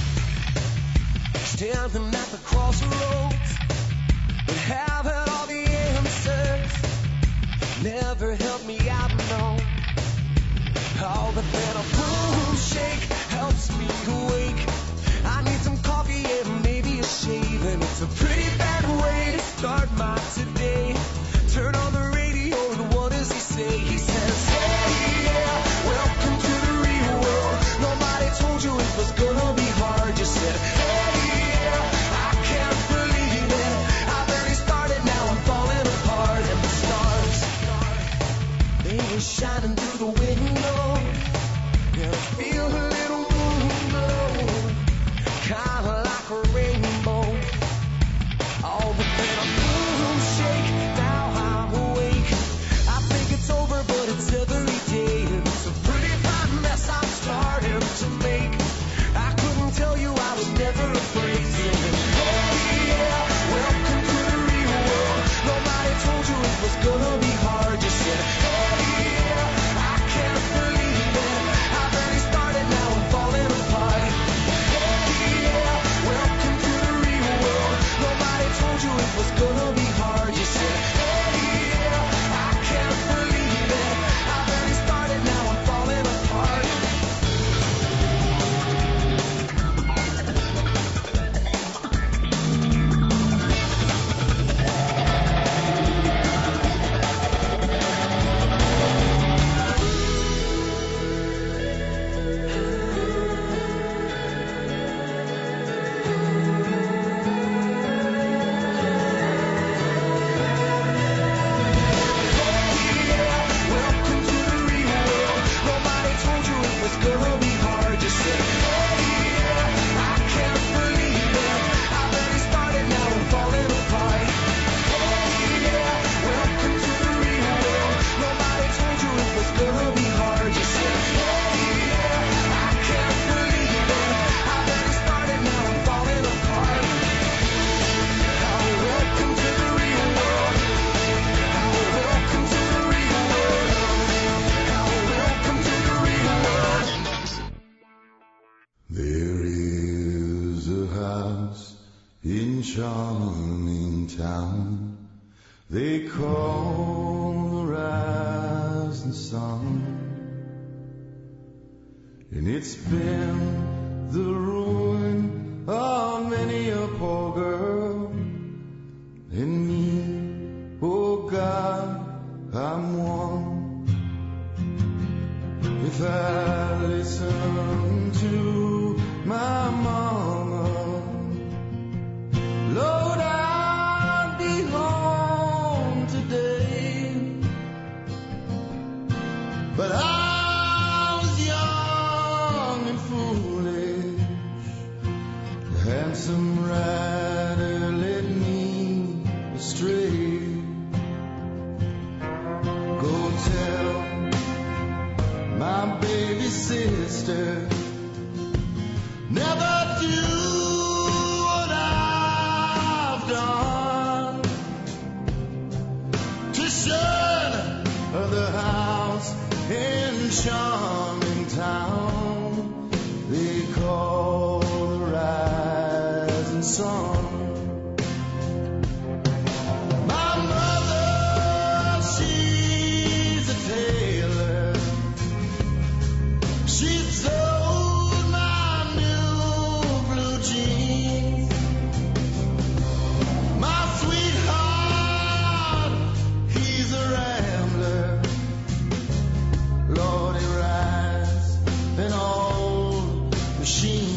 Standing at the crossroads, but having all the answers never helped me out, no. Oh, but then a boom shake helps me awake. I need some coffee and maybe a shave, and it's a pretty bad way to start my today. Turn on the radio and what does he say? He says, hey, yeah, welcome to the real world. Nobody told you it was gonna be hard. You said, hey, yeah, I can't believe it. I barely started, now I'm falling apart. And the stars, they were shining through the window. Yeah, I feel a little moon glow, kinda like a rainbow. Oh, but then a boom shake, now I'm awake. I think it's over, but it's every day, and it's a pretty fine mess I'm starting to make. I couldn't tell you I was never afraid. Saying, hey, yeah, welcome to the real world. Nobody told you it was gonna be hard. You said, hey, yeah, I can't believe it. I barely started, now I'm falling apart. Hey, yeah, welcome to the real world. Nobody told you it was gonna be hard. You said, hey, yeah, I can't believe it. I barely started, now I'm falling apart. There is a house in charming town they call the rising sun. And it's been the ruin of many a poor girl. And me, oh God, I'm one. If I listen to my mama, Lord, I'd be home today. But I was young and foolish. The handsome rider led me astray. Go tell my baby sister, never do what I've done to shun the house in charming town they call the rising sun. My mother, she's a tailor. She sewed my new blue jeans. My sweetheart, he's a rambler. Lord, he rides an old machine.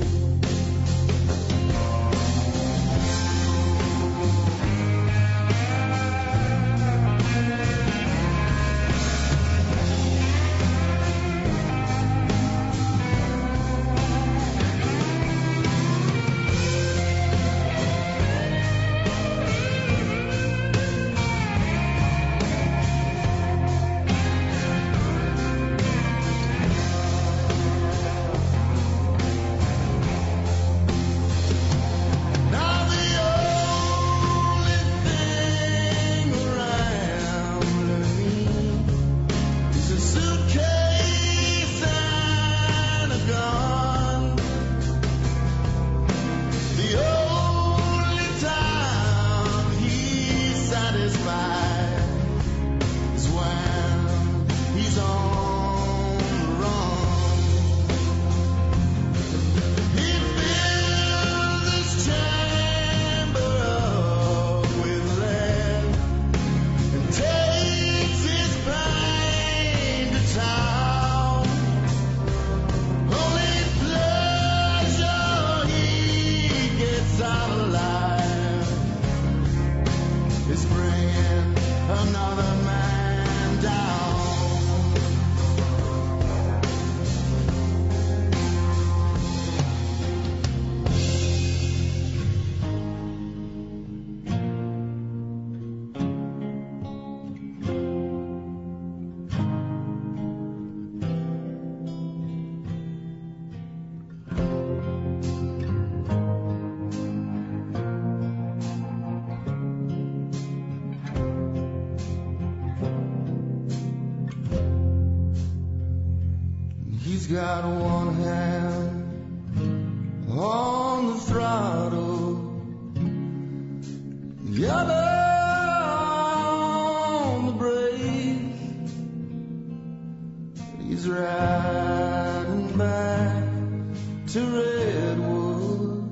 Now the only thing around me is a suitcase and a gun. The only time he's satisfied is when he's on the run. He fills his chamber up with lead and takes his pain to town. Only pleasure he gets out of life is bringing another man down. He's got one hand on the throttle, the other on the brake. He's riding back to Redwood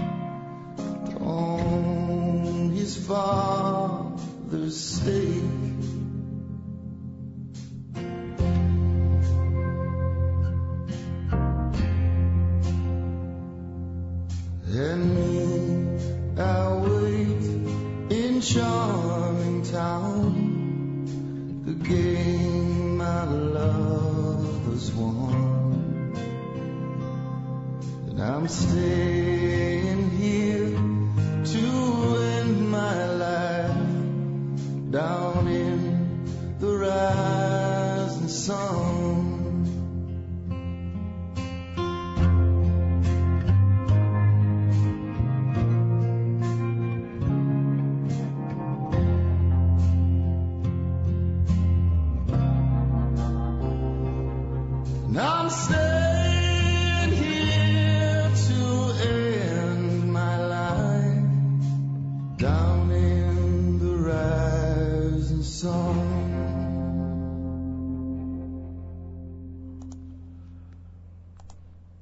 on his father's stake. And me, I wait in charming town, the game my love has won. And I'm staying here to end my life down in the rising sun. I'm staying here to end my life down in the rising sun.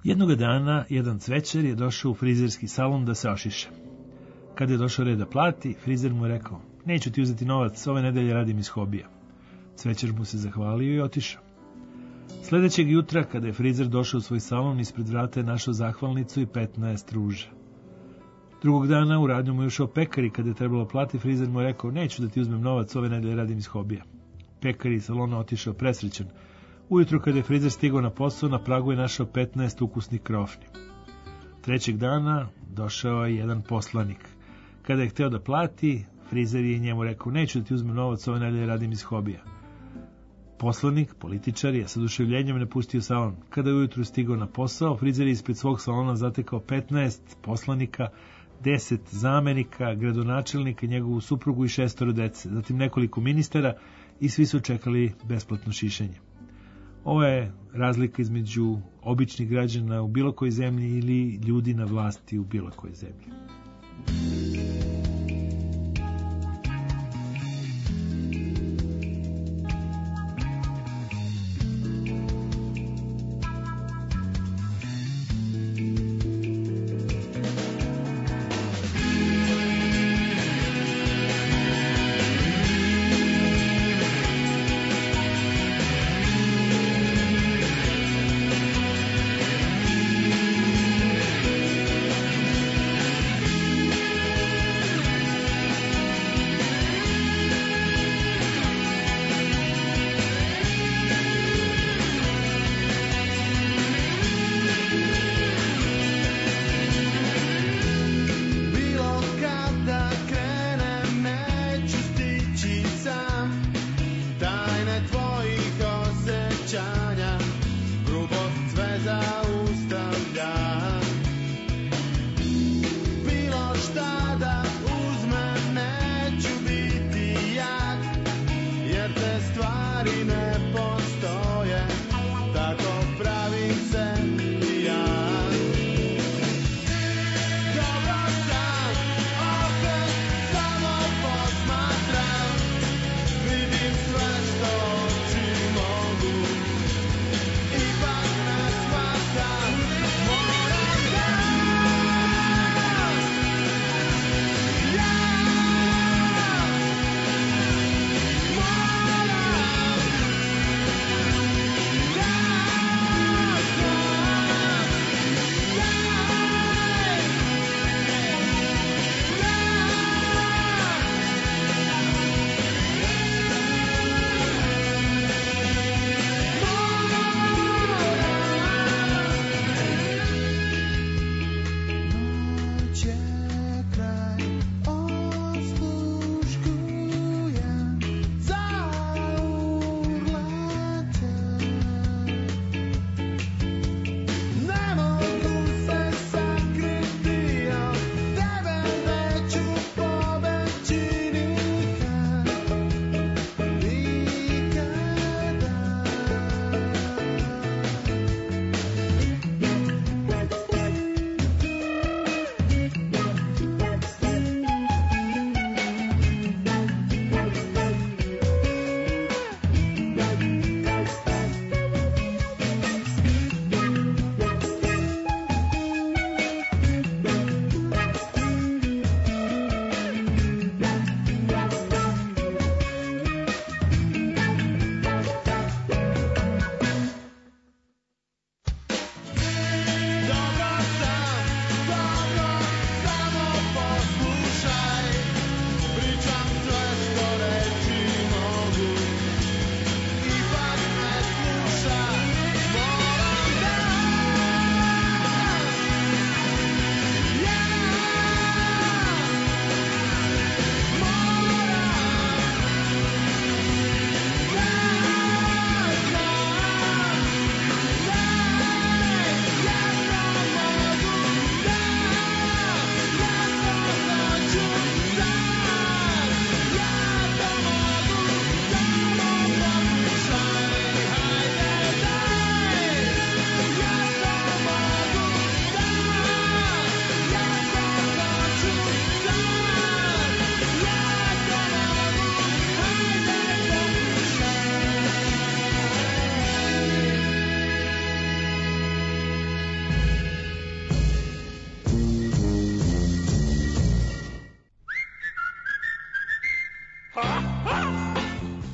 Jednoga dana jedan cvećar je došao u frizerski salon da se ošiša. Kada je došao red da plati, frizer mu je rekao: neću ti uzeti novac, ove nedelje radim iz hobija. Cvećar mu se zahvalio i otišao. Sledećeg jutra, kada je frizer došao u svoj salon, ispred vrata je našao zahvalnicu i 15 ruža. Drugog dana u radnju mu je ušao pekar i kada je trebalo plati, frizer mu je rekao: neću da ti uzmem novac, ove nedelje radim iz hobija. Pekar iz salona otišao presrećan. Ujutro kada je frizer stigao na posao, na pragu je našao 15 ukusnih krofni. Trećeg dana došao je jedan poslanik. Kada je hteo da plati, frizer je njemu rekao: neću da ti uzmem novac, ove nedelje radim iz hobija. Poslanik, političar, je sa oduševljenjem napustio salon. Kada je ujutru stigao na posao, frizer je ispred svog salona zatekao 15 poslanika, 10 zamenika, gradonačelnika, njegovu suprugu i 6 dece, zatim nekoliko ministara i svi su čekali besplatno šišanje. Ovo je razlika između običnih građana u bilo kojoj zemlji ili ljudi na vlasti u bilo kojoj zemlji.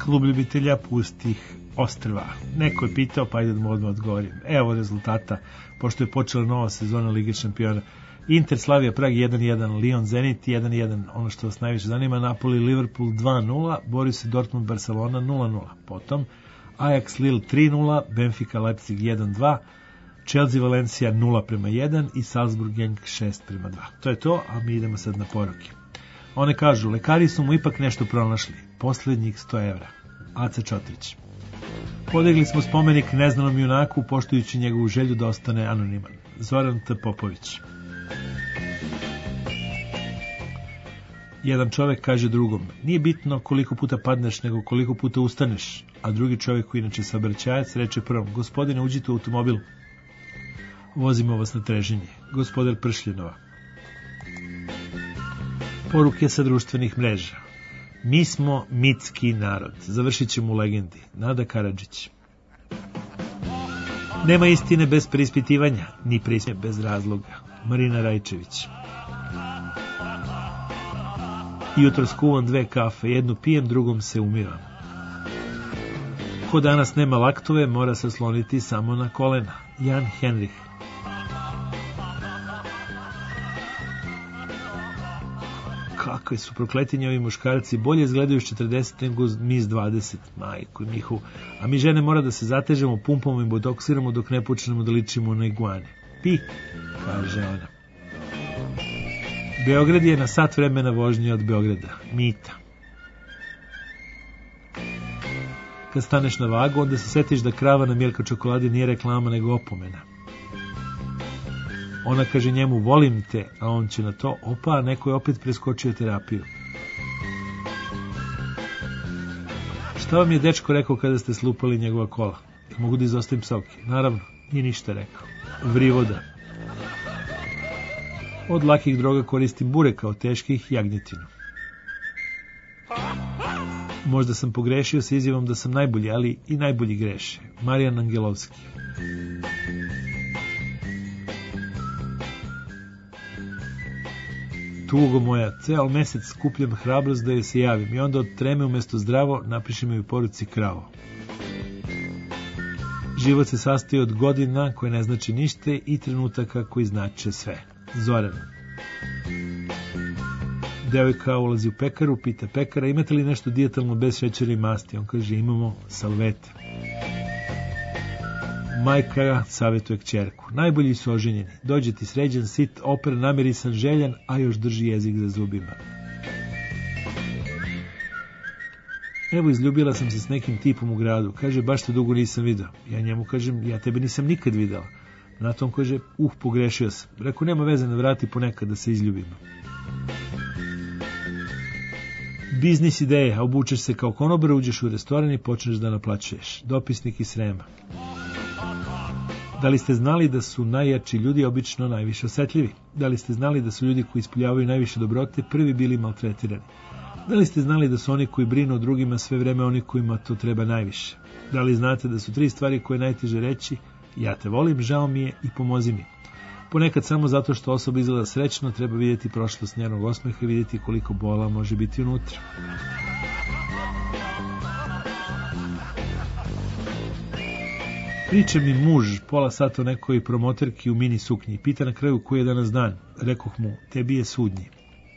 Klub ljubitelja pustih ostrva. Neko je pitao, pa ajde da mu odmah odgovorim. Evo rezultata, pošto je počela nova sezona Lige šampiona. Inter Slavia Prag 1-1, Lyon Zenit 1-1, ono što vas najviše zanima, Napoli Liverpool 2-0, Borussia Dortmund Barcelona 0-0. Potom Ajax Lille 3-0, Benfica Leipzig 1-2, Chelsea Valencia 0-1 i Salzburg Genk 6-2. To je to, a mi idemo sad na poruke. One kažu, lekari su mu ipak nešto pronašli, poslednjih 100 evra. Aca Čotrić. Podigli smo spomenik neznanom junaku, poštujući njegovu želju da ostane anoniman. Zoran T. Popović. Jedan čovek kaže drugom, nije bitno koliko puta padneš, nego koliko puta ustaneš, a drugi čovek koji inače saobraćajac reče prvom, gospodine, uđite u automobil, vozimo vas na treženje. Gospodar Pršljenova. Poruke sa društvenih mreža. Mi smo mitski narod. Završit ćemo u legendi. Nada Karadžić. Nema istine bez preispitivanja, ni prisnje bez razloga. Marina Rajčević. Jutro skuvam 2 kafe, jednu pijem, drugom se umiram. Ko danas nema laktove, mora se osloniti samo na kolena. Jan Henrich. Kakve su prokletinje ovi muškarci, bolje izgledaju s 40 nego mi s 20, majku njihovu. A mi žene mora da se zatežemo, pumpamo i botoksiramo dok ne počnemo da ličimo na iguane. Pi, kaže ona. Beograd je na sat vremena vožnje od Beograda. Mita. Kad staneš na vagu, onda se setiš da krava na Milka čokoladi nije reklama nego opomena. Ona kaže njemu, volim te, a on će na to, opa, neko je opet preskočio terapiju. Šta vam je dečko rekao kada ste slupali njegova kola? Mogu da izostavim psovke? Naravno, nije ništa rekao. Vrivoda. Od lakih droga koristim bureka, od teških jagnjetinu. Možda sam pogrešio sa izjavom da sam najbolji, ali i najbolji greše. Marijan Angelovski. Tugo moja, ceo mesec skupljam hrabrost da joj se javim i onda od treme umjesto zdravo napišem joj u poruci kravo. Život se sastoji od godina koje ne znači ništa i trenutaka koji znače sve. Zoran. Devojka ulazi u pekaru, pita pekara, imate li nešto dijetalno bez šećera i masti? On kaže, imamo salvete. Majka savjetuje kćerku. Najbolji su oženjeni. Dođe ti sređen, sit, oper, namirisan, željan, a još drži jezik za zubima. Evo, izljubila sam se s nekim tipom u gradu. Kaže, baš te dugo nisam video. Ja njemu kažem, ja tebe nisam nikad videla. Na tom kaže, pogrešio sam. Reku, nema veze, ne vrati ponekad da se izljubimo. Biznis ideje, a obučeš se kao konobar, uđeš u restoran i počneš da naplaćuješ. Dopisnik iz Srema. Da li ste znali da su najjači ljudi obično najviše osetljivi? Da li ste znali da su ljudi koji ispoljavaju najviše dobrote prvi bili maltretirani? Da li ste znali da su oni koji brinu o drugima sve vreme oni kojima to treba najviše? Da li znate da su 3 stvari koje je najteže reći? Ja te volim, žao mi je i pomozi mi. Ponekad samo zato što osoba izgleda srećno treba vidjeti prošlost njenog osmeha i vidjeti koliko bola može biti unutra. Priča mi muž pola sata o nekoj promoterki u mini suknji. Pita na kraju koji je danas dan. Rekoh mu, tebi je sudnji.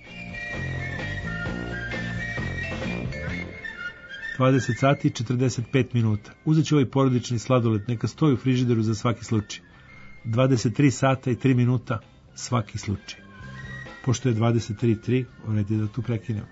20 sati i 45 minuta. Uzet ću ovaj porodični sladoled, neka stoji u frižideru za svaki slučaj. 23 sata i 3 minuta svaki slučaj. Pošto je 23:03, red je da tu prekinemo.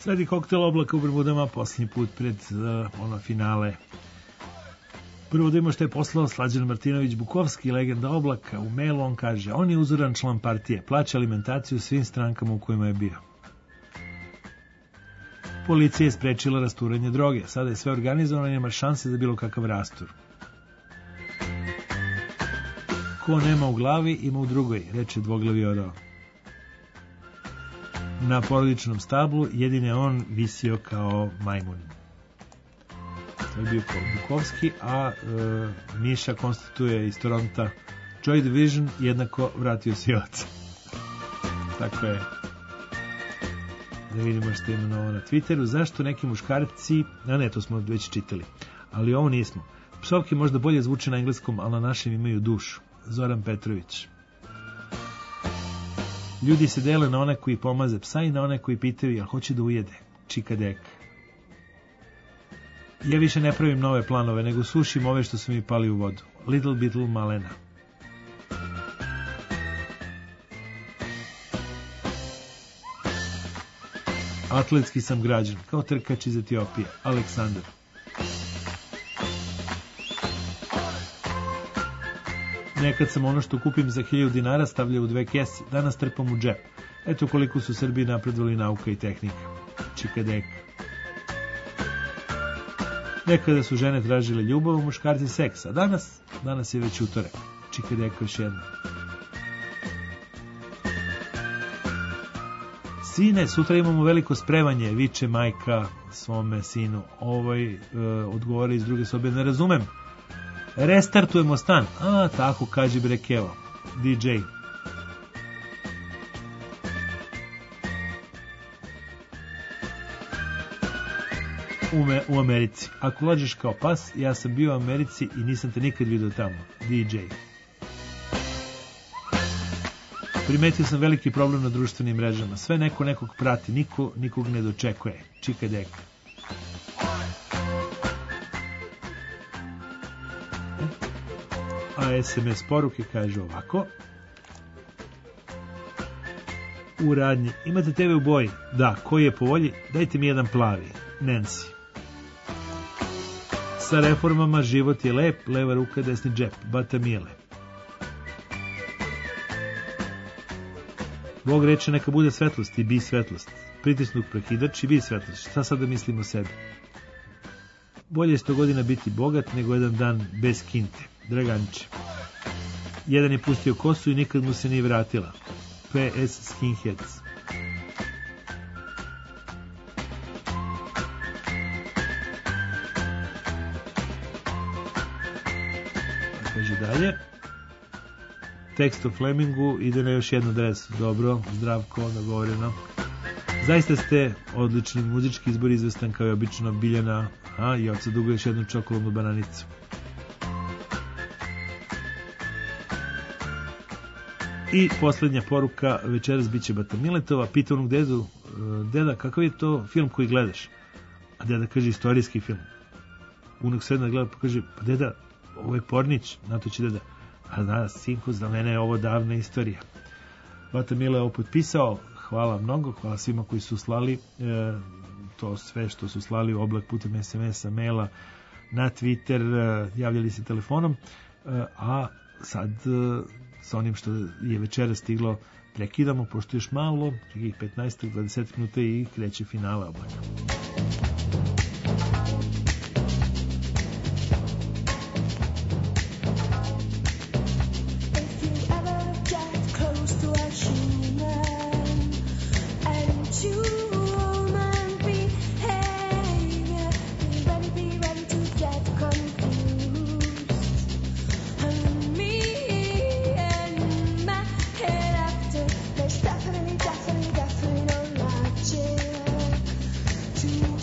Sledi koktel Oblaka u Bermudama, posljednji put pred ono finale. Prvo da imamo što je poslao Slađan Martinović Bukovski, legenda Oblaka. U mailu on kaže: on je uzoran član partije, plaća alimentaciju svim strankama u kojima je bio. Policija je sprečila rasturanje droge, sada je sve organizovano i nema šanse za bilo kakav rastur. Ko nema u glavi, ima u drugoj, reče dvoglavi orao. Na porodičnom stablu jedine on visio kao majmun. To je bio Bukovski, a Miša konstatuje iz Toronta: Joy Division jednako vratio si oca. Tako je. Da vidimo što ima novo na Twitteru. Zašto neki muškarci, a ne, to smo već čitali, ali ovo nismo. Psovke možda bolje zvuče na engleskom, ali na našem imaju dušu. Zoran Petrović. Ljudi se dele na one koji pomaze psa i na one koji pitaju jel hoće da ujede. Čika deka. Ja više ne pravim nove planove, nego sušim ove što su mi pali u vodu. Little Beetle Malena. Atletski sam građan, kao trkač iz Etiopije. Aleksandar. Nekad sam ono što kupim za 1000 dinara stavljao u 2 kese, danas trpam u džep. Eto koliko su Srbiji napredovali nauka i tehnika. Čika deka. Nekada su žene tražile ljubav, muškarci seks, a danas je već utorak. Čika deka još jedno. Sine, sutra imamo veliko spremanje, viče majka svome sinu. Odgovori iz druge sobe: ne razumem. Restartujemo stan. A, tako kaže Brekevo. DJ. U Americi. Ako lažeš kao pas, ja sam bio u Americi i nisam te nikad vidio tamo. DJ. Primetio sam veliki problem na društvenim mrežama. Sve neko nekog prati, niko nikog ne dočekuje. Čika deka. A SMS poruke kaže ovako: u radnji, imate TV u boji? Da, koji je po volji? Dajte mi jedan plavi. Nancy. Sa reformama život je lep, leva ruka, desni džep. Bata Mile. Bog reče neka bude svetlost i bi svetlost. Pritisnut prekidač i bi svetlost. Šta sad da mislim o sebi? Bolje je 100 godina biti bogat nego jedan dan bez kinte. Draganče. Jedan je pustio kosu i nikad mu se nije vratila. PS Skinheads. Kaže dalje. Tekst o Flemingu ide na još jednu adresu. Dobro, Zdravko, dogovoreno. Zaista ste odlični, muzički izbor izvestan kao i obično. Biljana, i oca dugo još jednu čokoladnu bananicu. I posljednja poruka, večeras biće Bata Miletova. Pita onog dedu: deda, kakav je to film koji gledaš? A deda kaže: istorijski film. Unog sredna gleda pa kaže: pa deda, ovo je Pornić. Na to će deda: a da, sinko, za mene je ovo davna istorija. Bata Mile je ovo potpisao. Hvala mnogo, hvala svima koji su slali to sve što su slali u Oblak putem SMS-a, maila, na Twitter, javljali se telefonom, a sad sa onim što je večera stiglo prekidamo, pošto još malo, nekih 15-20 minuta i kreće finale Oblaka. To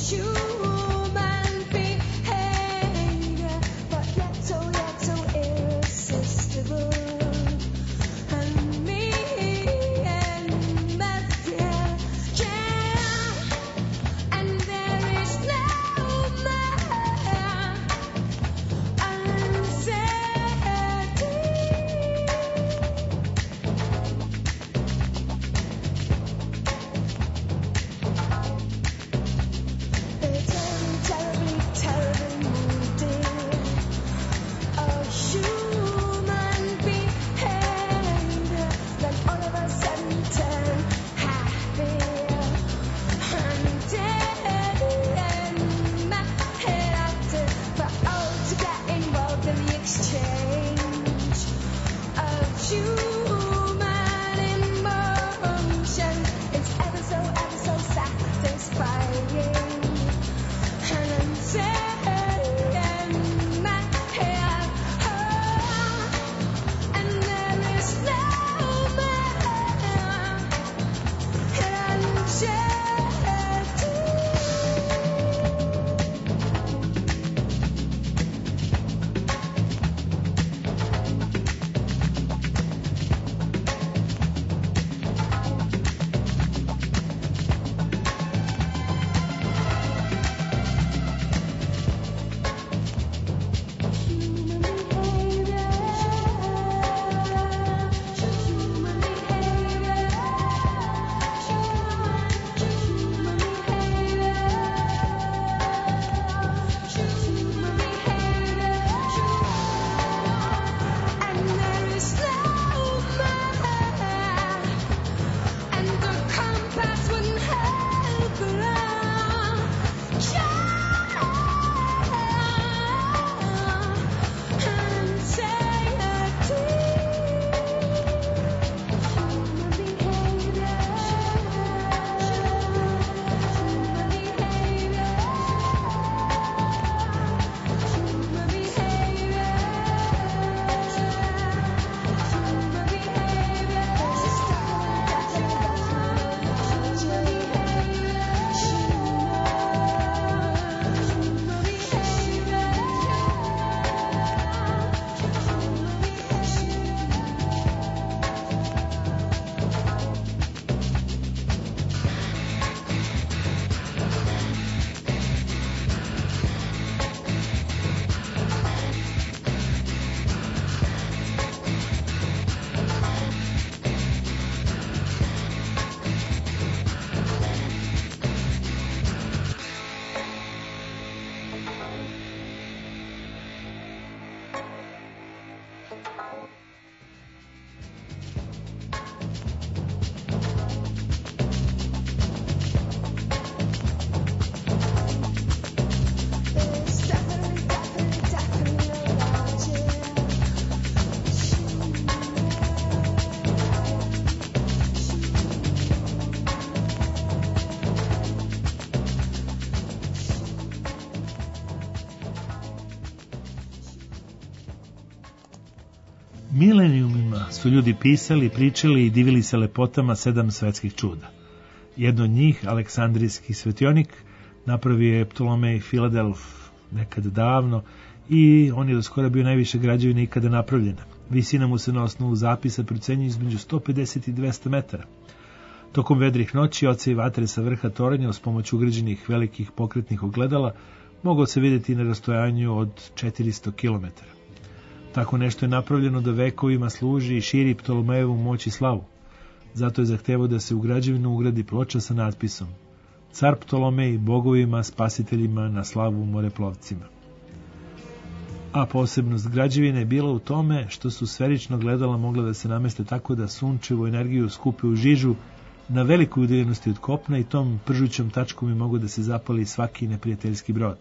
Milenijumima su ljudi pisali, pričali i divili se lepotama 7 svetskih čuda. Jedno od njih, Aleksandrijski svetionik, napravio je Ptolomej Filadelf nekad davno i on je do skora bio najviše građevina ikada napravljena. Visina mu se na osnovu zapisa procenjuje između 150 i 200 metara. Tokom vedrih noći ocev vatre sa vrha toranja uz pomoć ugrađenih velikih pokretnih ogledala mogao se vidjeti na rastojanju od 400 km. Tako nešto je napravljeno da vekovima služi i širi Ptolomejevu moć i slavu. Zato je zahtevao da se u građevinu ugradi ploča sa natpisom Car Ptolomej bogovima, spasiteljima na slavu moreplovcima. A posebnost građevine je bila u tome što su sferično gledala mogla da se nameste tako da sunčevu energiju skupe u žižu na velikoj udaljenosti od kopna i tom pržućom tačkom je mogo da se zapali svaki neprijateljski brod.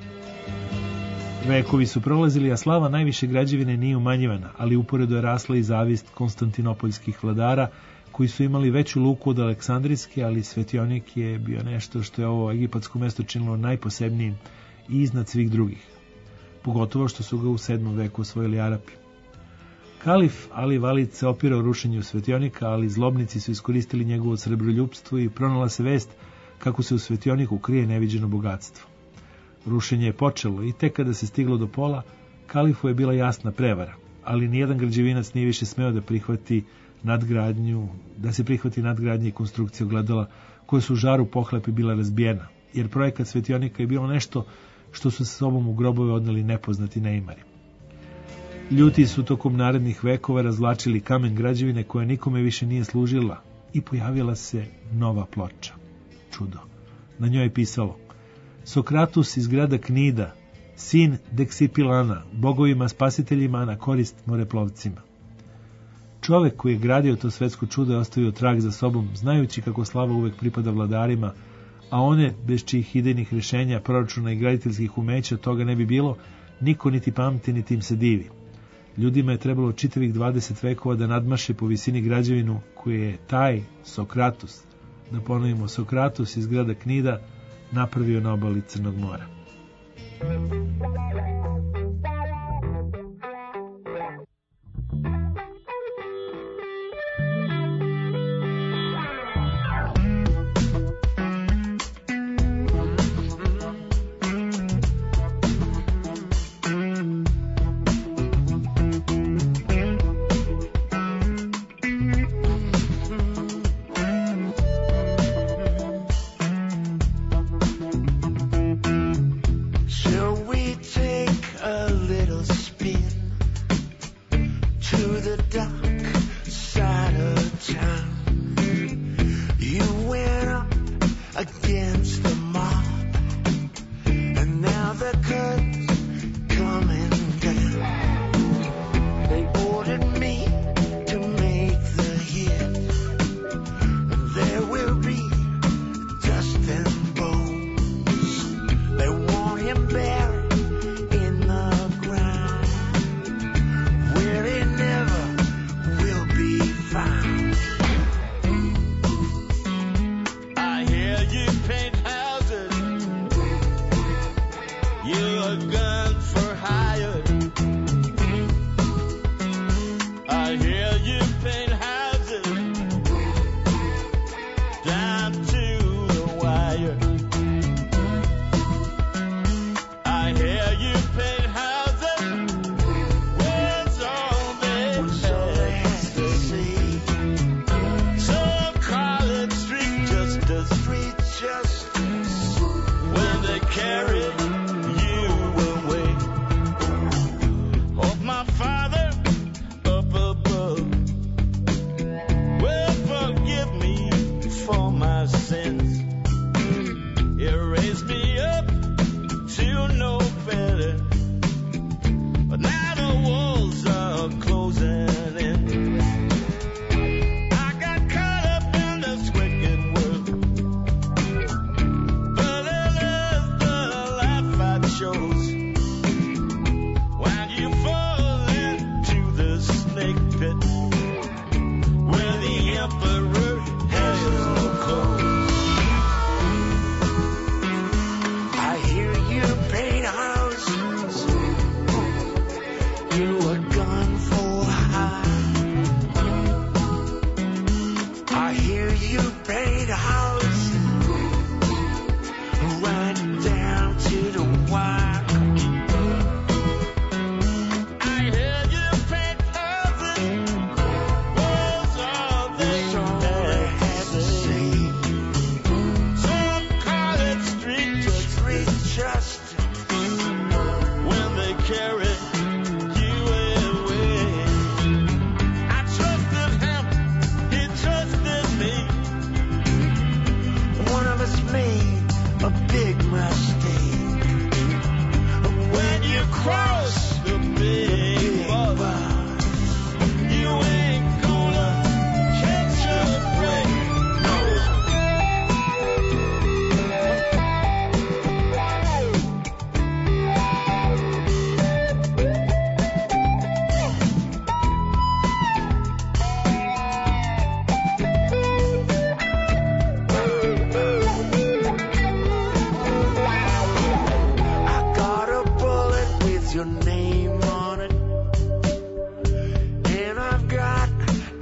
Vekovi su prolazili, a slava najviše građevine nije umanjivana, ali uporedo je rasla i zavist konstantinopoljskih vladara, koji su imali veću luku od Aleksandrijske, ali svetionik je bio nešto što je ovo egipatsko mesto činilo najposebnijim i iznad svih drugih. Pogotovo što su ga u 7. veku osvojili Arapi. Kalif Ali Valid se opirao rušenju svetionika, ali zlobnici su iskoristili njegovo srebroljupstvo i pronala se vest kako se u svetioniku krije neviđeno bogatstvo. Rušenje je počelo i tek kada se stiglo do pola, kalifu je bila jasna prevara, ali nijedan građevinac nije više smeo da prihvati nadgradnje i konstrukcije ogledala koje su u žaru pohlepi bila razbijena, jer projekat svetionika je bilo nešto što su sa sobom u grobove odneli nepoznati neimari. Ljuti su tokom narednih vekova razvlačili kamen građevine koja nikome više nije služila i pojavila se nova ploča. Čudo. Na njoj je pisalo Sokratus iz grada Knida, sin Deksipilana, bogovima spasiteljima na korist moreplovcima. Čovek koji je gradio to svetsko čudo je ostavio trag za sobom, znajući kako slava uvek pripada vladarima, a one, bez čijih idejnih rješenja, proračuna i graditeljskih umeća, toga ne bi bilo, niko niti pamti, niti im se divi. Ljudima je trebalo čitavih 20 vekova da nadmaše po visini građevinu koju je taj Sokratus, da ponovimo Sokratus iz grada Knida, napravio na obali Crnog mora.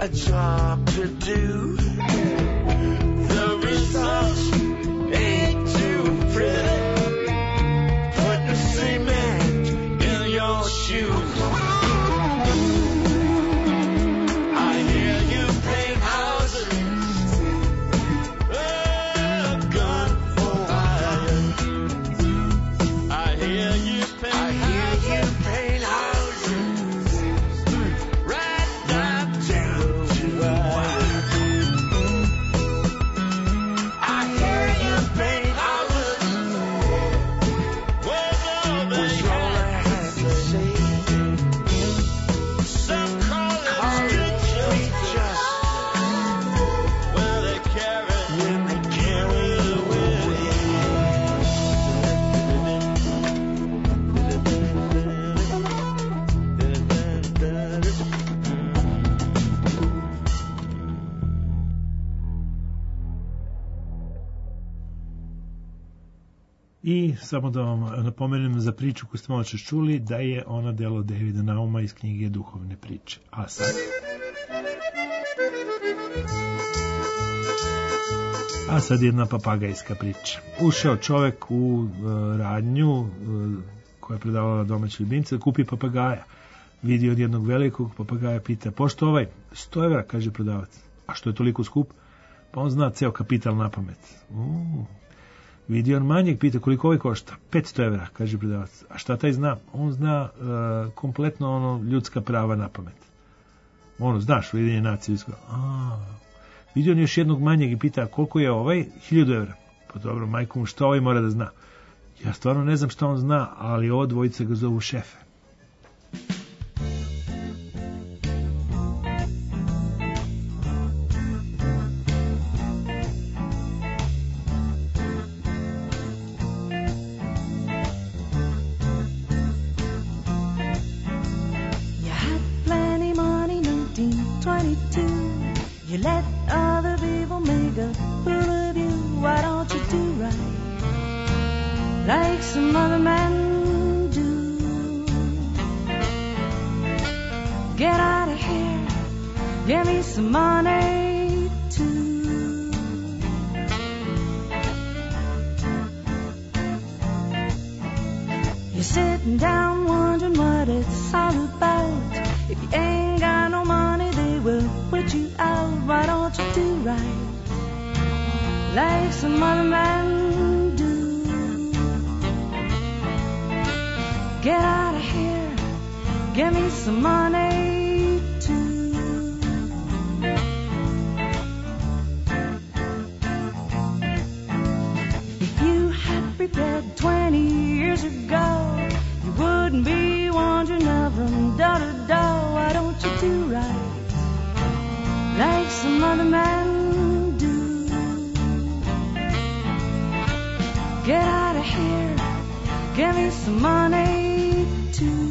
a job to do. The results ain't too pretty. Putting cement in your shoes. I hear you paint houses. A gun for hire. I hear you paint houses. Right down to wire. I hear you paint houses. What's all I have to say? Some call it street justice. Well, they carry it away. I samo da vam napomenem za priču koju ste malo čas čuli, da je ona delo Davida Nauma iz knjige Duhovne priče. A sad jedna papagajska priča. Ušao čovek u radnju koja je predavala domaće ljubimce, kupi papagaja. Vidi od jednog velikog papagaja, pita, pošto ovaj? 100 evra, kaže prodavac. A što je toliko skup? Pa on zna ceo kapital na pamet. Vidi on manjeg, pita koliko ovaj košta? 500 evra, kaže prodavac. A šta taj zna? On zna kompletno ljudska prava na pamet. Znaš, Ujedinjene nacije. Vidi on još jednog manjeg i pita koliko je ovaj? 1000 evra. Pa dobro, majko mu, šta ovaj mora da zna? Ja stvarno ne znam šta on zna, ali ovo dvojica ga zovu šefe. You let other people make a fool of you. Why don't you do right like some other men do? Get out of here, give me some money too. You're sitting down wondering what it's all about. If you ain't got no money, they will put you out. Why don't you do right like some other men do? Get out of here, give me some money too. If you had prepared 20 years ago, you wouldn't be wandering up from door to door. Why don't you do right like some other men do? Get out of here, give me some money too.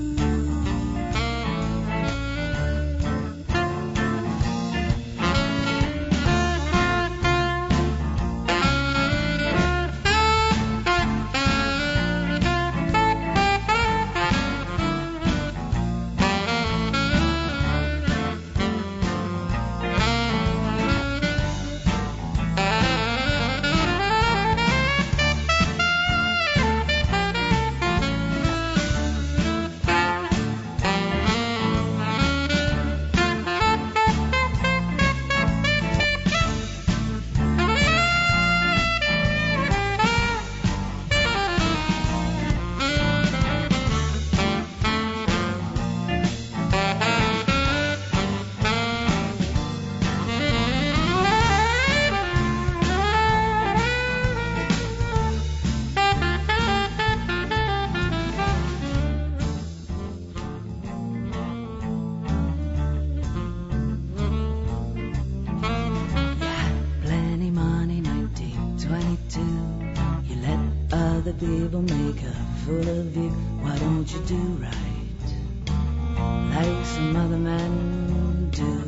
People make a fool of you. Why don't you do right like some other men do?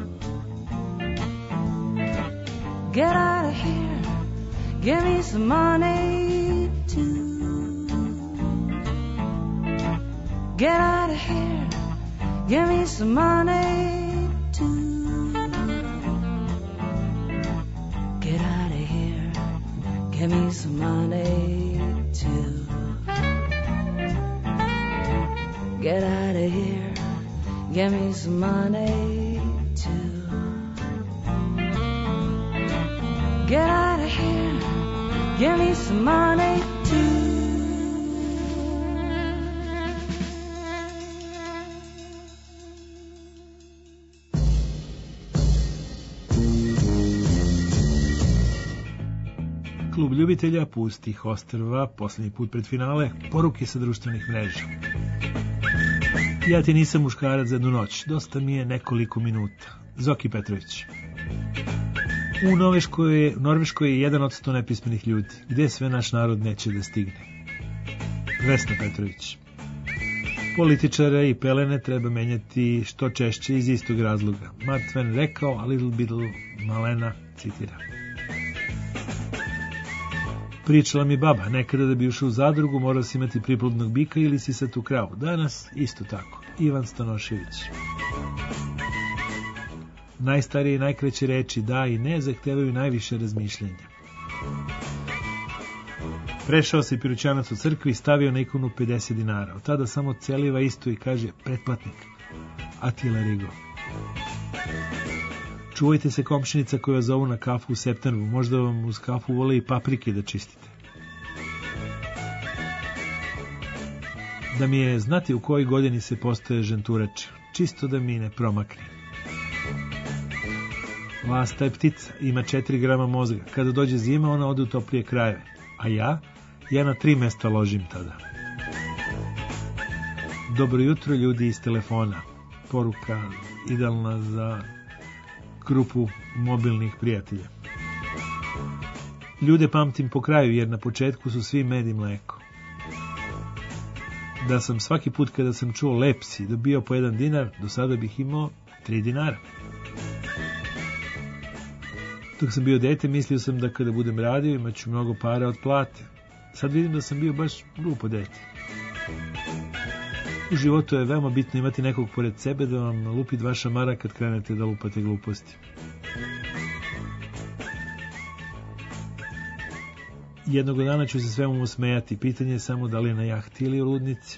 Get out of here, give me some money too. Get out of here, give me some money too. too. Get out of here, give me some money too. Get out of here, give me some money too. Get out of here, give me some money too. Klub ljubitelja pustih ostrva, posljednji put pred finale, poruke sa društvenih mreža. Ja ti nisam muškarac za jednu noć, dosta mi je nekoliko minuta. Zoki Petrović. U Norveškoj je 1% nepismenih ljudi. Gde sve naš narod neće da stigne? Vesna Petrović. Političare i pelene treba menjati što češće iz istog razloga. Mark Twain rekao, a Little Bill Malena citira. Pričala mi baba, nekada da bi ušao u zadrugu morao si imati priplodnog bika ili si sad u kravu. Danas isto tako. Ivan Stanošević. Najstarije i najkraće reči da i ne zahtevaju najviše razmišljanja. Prešao se Pirućanac u crkvi i stavio na ikonu 50 dinara. Od tada samo celiva isto i kaže pretplatnik. Atila Rigo. Čuvajte se komšinica koja vas zovu na kafu u septembru. Možda vam uz kafu vole i paprike da čistite. Da mi je znati u kojoj godini se postaje ženturač. Čisto da mi ne promakne. Lasta je ptica, ima 4 grama mozga. Kada dođe zima, ona ode u toplije krajeve. A ja na 3 mesta ložim tada. Dobro jutro, ljudi iz telefona. Poruka idealna za grupu mobilnih prijatelja. Ljude pamtim po kraju, jer na početku su svi med i mleko. Da sam svaki put kada sam čuo lep si dobio po 1 dinar, do sada bih imao 3 dinara. Dok sam bio dete, mislio sam da kada budem radio imaću mnogo para od plate. Sad vidim da sam bio baš glupo dete. U životu je veoma bitno imati nekog pored sebe da vam lupi 2 šamara kad krenete da lupate gluposti. Jednog dana ću se svemu smejati. Pitanje je samo da li je na jahti ili u ludnici.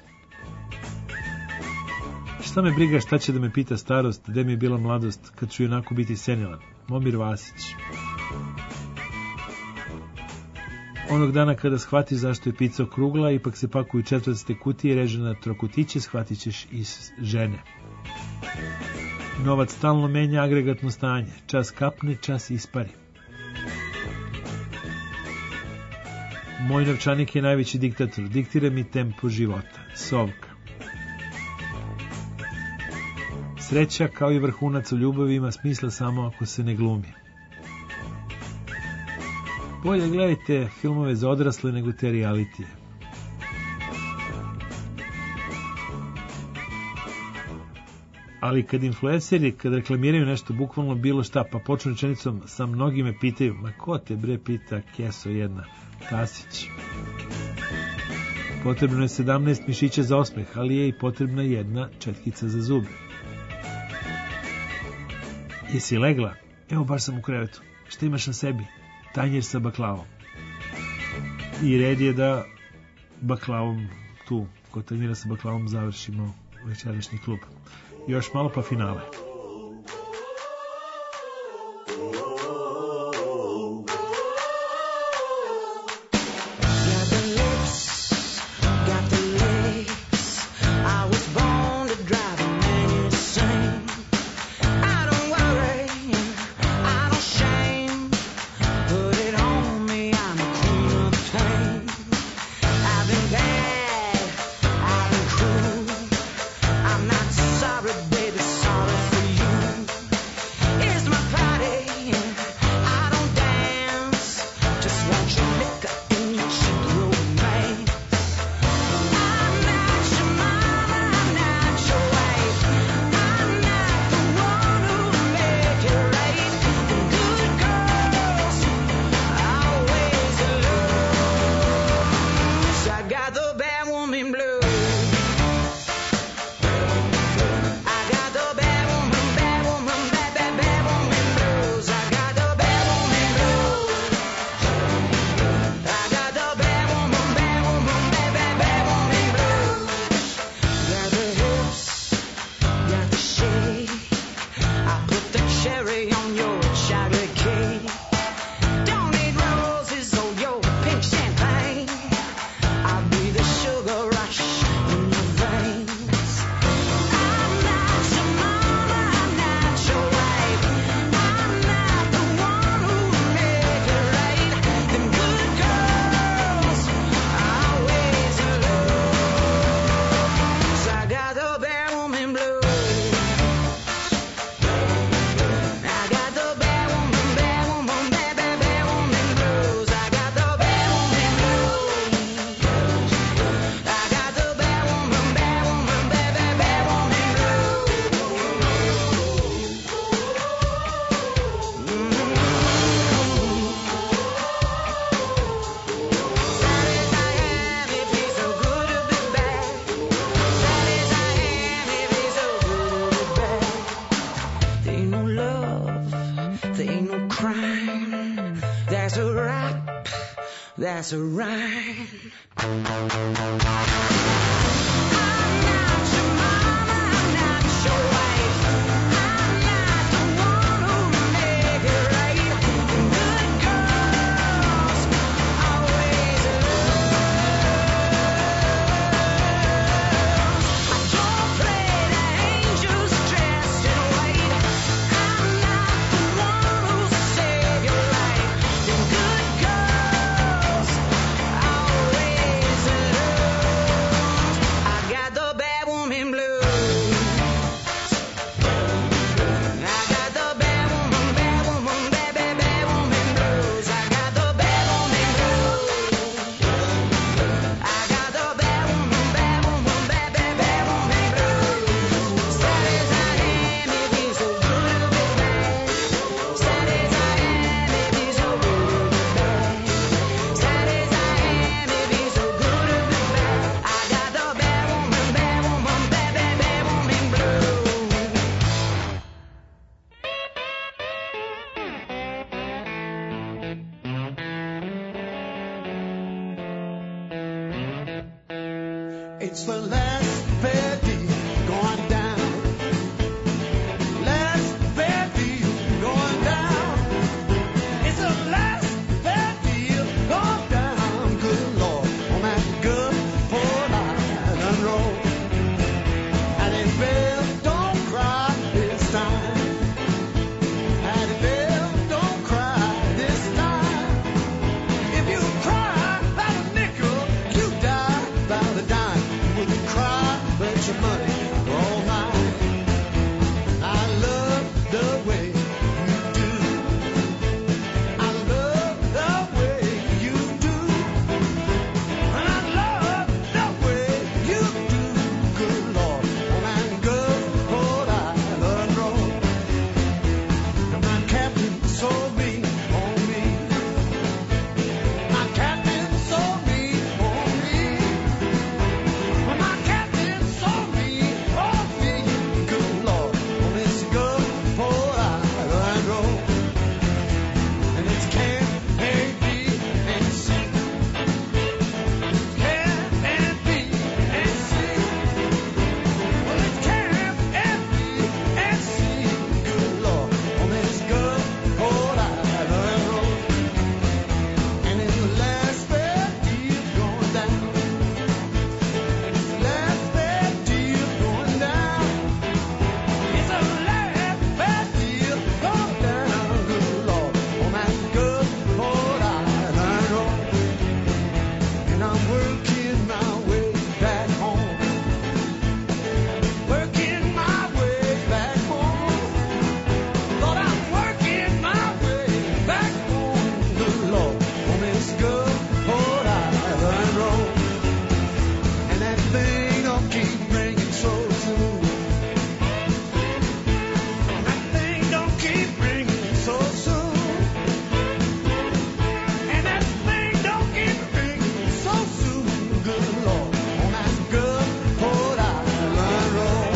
Šta me briga šta će da me pita starost, gde mi je bila mladost, kad ću jednako biti senilan. Momir Vasić. Onog dana kada shvatiš zašto je pizza okrugla, ipak se pakuju 4 kutije, reže na trokutiće, shvatit ćeš iz žene. Novac stalno menja agregatno stanje. Čas kapne, čas ispari. Moj novčanik je najveći diktator. Diktira mi tempo života. Sovka. Sreća, kao i vrhunac u ljubavi, ima smisla samo ako se ne glumi. Bolje gledajte filmove za odrasle nego te realitije. Ali kad influenceri, kad reklamiraju nešto, bukvalno bilo šta, pa počnu rečenicom, sa mnogi me pitaju, ma ko te bre pita, keso jedna, Tasić. Potrebno je 17 mišića za osmeh, ali je i potrebna jedna četkica za zube. Jesi legla? Evo, baš sam u krevetu. Šta imaš na sebi? Tanjir sa baklavom. I red je da baklavom tu, kod tanjira sa baklavom, završimo večerašnji klub. Još malo pa finale. Sorry, baby, sorry for that's right. It's the last fair deal going down. Last fair deal going down. It's the last fair deal going down. Good Lord, on that good Fort Island road. And if Bill don't cry this time, and if Bill don't cry this time, if you cry about a nickel, you die about a dime. Cry, but your money all mine. I love the way you do. I love the way you do. And I love the way you do. Good Lord, on that good Fort Island road. And my captain sold me on me. My captain sold me on me. My captain sold me on me. Good Lord, on this good Fort Island road. And it's Camp A, B, and C. Camp A, B, and C. Well, it's Camp A, B, and C. Good Lord, on this good Fort Island road. And it's the last fair deal going down. Last fair deal going down. It's a last fair deal going down. Good Lord, on that good Fort Island road. And I'm working my way back home. Working my way back home. Lord, I'm working my way back home. Good Lord, on this good Fort Island road. And that thing don't keep ringing so soon. That thing don't keep ringing so soon. And that thing don't keep ringing so soon. Good Lord, on that good Fort Island road.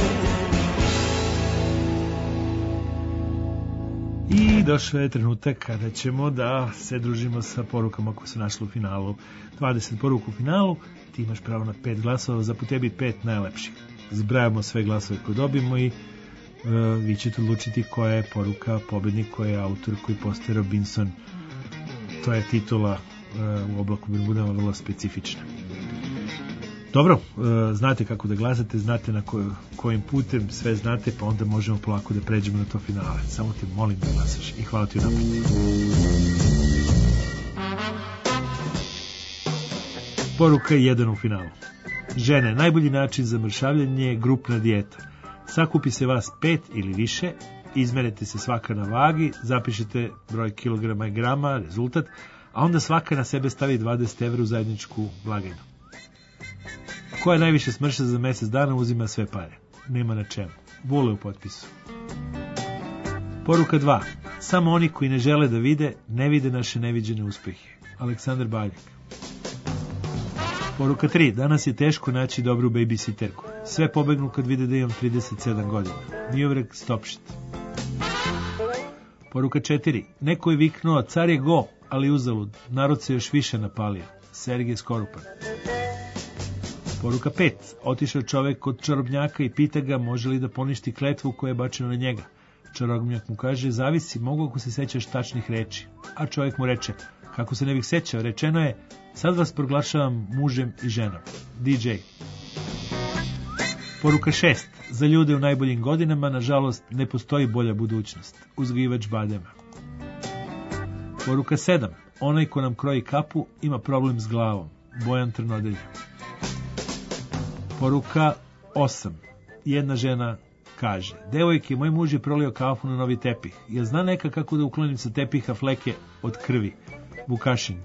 I došao je trenutak kada ćemo da se družimo sa porukama koje su našli u finalu. 20 poruku u finalu, ti imaš pravo na 5 glasova, za po tebi 5 najlepših. Zbrajamo sve glasove koje dobimo i vi ćete odlučiti koja je poruka pobednik, koja je autor, koji postaje Robinson. To je titula u oblaku Bermudama vrlo specifična. Dobro, znate kako da glasate, znate na kojim putem, sve znate, pa onda možemo polako da pređemo na to finale. Samo te molim da glasaš i hvala ti unaprijed. Poruka 1 u finalu. Žene, najbolji način za mršavljanje je grupna dijeta. Sakupi se vas 5 ili više, izmerite se svaka na vagi, zapišite broj kilograma i grama, rezultat, a onda svaka na sebe stavi 20 evra u zajedničku blagajnu. Koja najviše smrša za mjesec dana uzima sve pare. Nema na čemu. Vole u potpisu. Poruka 2. Samo oni koji ne žele da vide, ne vide naše neviđene uspehe. Aleksandar Baljak. Poruka 3. Danas je teško naći dobru babysitterku. Sve pobegnu kad vide da imam 37 godina. Miovrek Stopšit. Poruka 4. Neko je viknuo, car je go, ali uzalud, narod se još više napalio. Sergej Skorupan. Poruka 5. Otišao čovek kod čarobnjaka i pita ga može li da poništi kletvu koja je bačena na njega. Čarobnjak mu kaže, zavisi, mogu ako se sećaš tačnih reči. A čovjek mu reče, kako se ne bih sećao, rečeno je, sad vas proglašavam mužem i ženom. DJ. Poruka 6. Za ljude u najboljim godinama, nažalost, ne postoji bolja budućnost. Uzgajivač badema. Poruka 7. Onaj ko nam kroji kapu ima problem s glavom. Bojan Trnodelja. Poruka 8. Jedna žena kaže, devojke, moj muž je prolio kafu na novi tepih. Jel zna neka kako da uklonim sa tepiha fleke od krvi? Vukašin.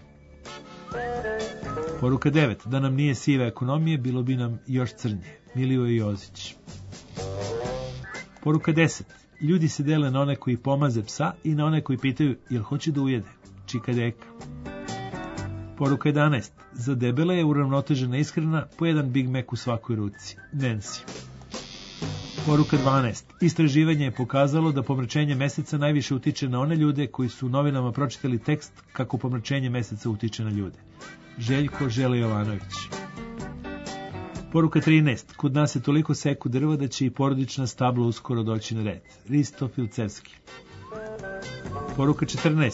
Poruka 9. Da nam nije sive ekonomije, bilo bi nam još crnje. Milivoje Jozić. Poruka 10. Ljudi se dele na one koji pomaze psa i na one koji pitaju jel hoće da ujede. Čika Deka. Poruka 11. Za debele je uravnotežena ishrana po jedan Big Mac u svakoj ruci. Nancy. Poruka 12. Istraživanje je pokazalo da pomračenje meseca najviše utiče na one ljude koji su u novinama pročitali tekst kako pomračenje meseca utiče na ljude. Željko Žele Jovanović. Poruka 13. Kod nas je toliko seku drva da će i porodična stabla uskoro doći na red. Risto Filcevski. Poruka 14.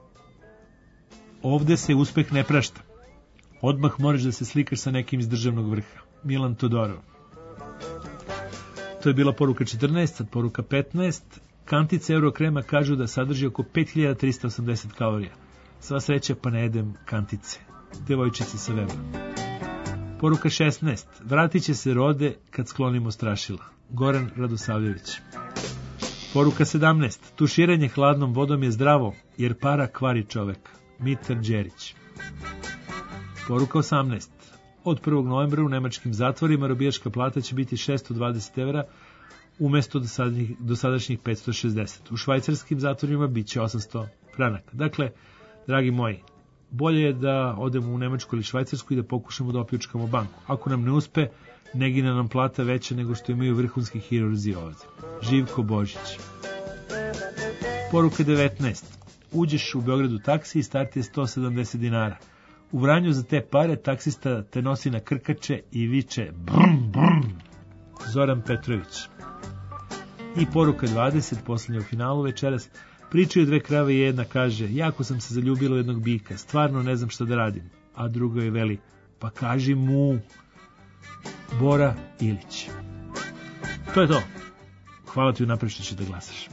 Ovde se uspeh ne prašta. Odmah moraš da se slikaš sa nekim iz državnog vrha. Milan Todorov. To je bila poruka 14, sad poruka 15. Kantice Eurokrema kažu da sadrži oko 5380 kalorija. Sva sreća pa ne jedem kantice. Devojčice sa weba. Poruka 16. Vratit će se rode kad sklonimo strašila. Goran Radosavljević. Poruka 17. Tuširanje hladnom vodom je zdravo, jer para kvari čoveka. Mitar Đerić. Poruka 18. Od 1. novembra u nemačkim zatvorima robijaška plata će biti 620 evra umesto dosadašnjih 560. U švajcarskim zatvorima bit će 800 franaka. Dakle, dragi moji, bolje je da odemo u Nemačku ili Švajcarsku i da pokušamo da opljačkamo banku. Ako nam ne uspe, negina nam plata veća nego što imaju vrhunski hirurzi ovde. Živko Božić. Poruka 19. Uđeš u Beogradu taksi i start je 170 dinara. U Vranju za te pare taksista te nosi na krkače i viče brum, brum. Zoran Petrović. I poruka 20, posljednja u finalu večeras. Pričaju dve krave i jedna kaže, jako sam se zaljubila u jednog bika, stvarno ne znam šta da radim. A drugo je veli, pa kaži mu. Bora Ilić. To je to. Hvala ti unapred što ćeš da glasaš.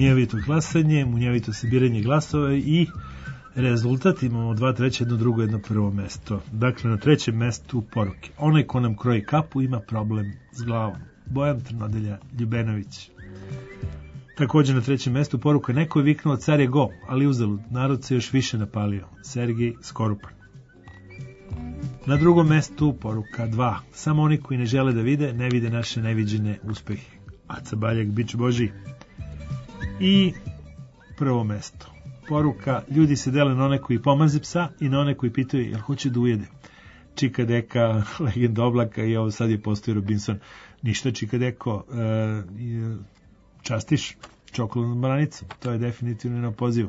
munjevito glasanje, munjevito sabiranje glasova i rezultat imamo 2 treće, 1 drugo, 1 prvo mesto. Dakle, na trećem mestu poruke. Onaj ko nam kroji kapu ima problem s glavom. Bojan Trnodelja Ljubenović. Također na trećem mestu poruka. Neko je viknuo car je go, ali uzalud. Narod se još više napalio. Sergij Skorupan. Na drugom mestu poruka 2. Samo oni koji ne žele da vide, ne vide naše neviđene uspehe. Aca Baljak, bić Boži. I prvo mesto. Poruka, ljudi se dele na one koji pomaze psa i na one koji pitaju jel hoće da ujede. Čika Deka, Legenda oblaka i ovo sad je postoji Robinson. Ništa Čika Deko, častiš čokoladnu branicu, to je definitivno na poziv.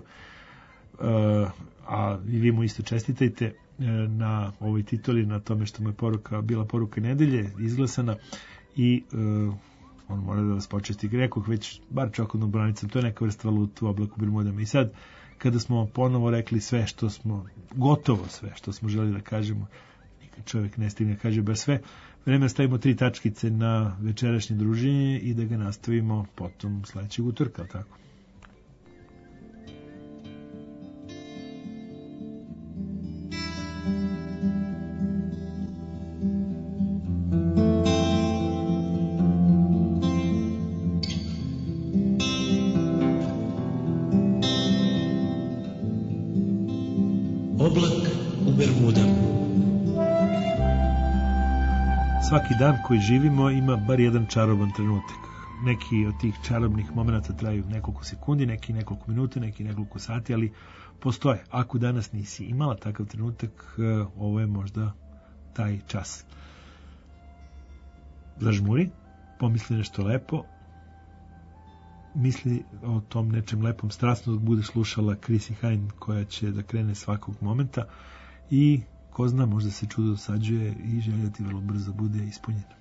A i vi mu isto čestitajte na ovoj tituli, na tome što mu je bila poruka nedelje izglasana i on mora da vas počesti. Rekoh već, bar čokoladnom branicom, to je neka vrsta valuta u oblaku Bermudama. I sad, kada smo ponovo rekli sve što smo, gotovo sve što smo želi da kažemo, nikad čovjek ne stigne kaže baš sve, vreme stavimo 3 tačkice na večerašnje druženje i da ga nastavimo potom sledećeg utorka, tako? Oblak u Bermudama. Svaki dan koji živimo ima bar jedan čaroban trenutak. Neki od tih čarobnih momenata traju nekoliko sekundi, neki nekoliko minuta, neki nekoliko sati, ali postoje. Ako danas nisi imala takav trenutak, ovo je možda taj čas. Zažmuri, pomisli nešto lepo, misli o tom nečem lepom strasno dok budeš slušala Chrissy Hine koja će da krene svakog momenta i ko zna, možda se čudo dosađuje i želja ti vrlo brzo bude ispunjena.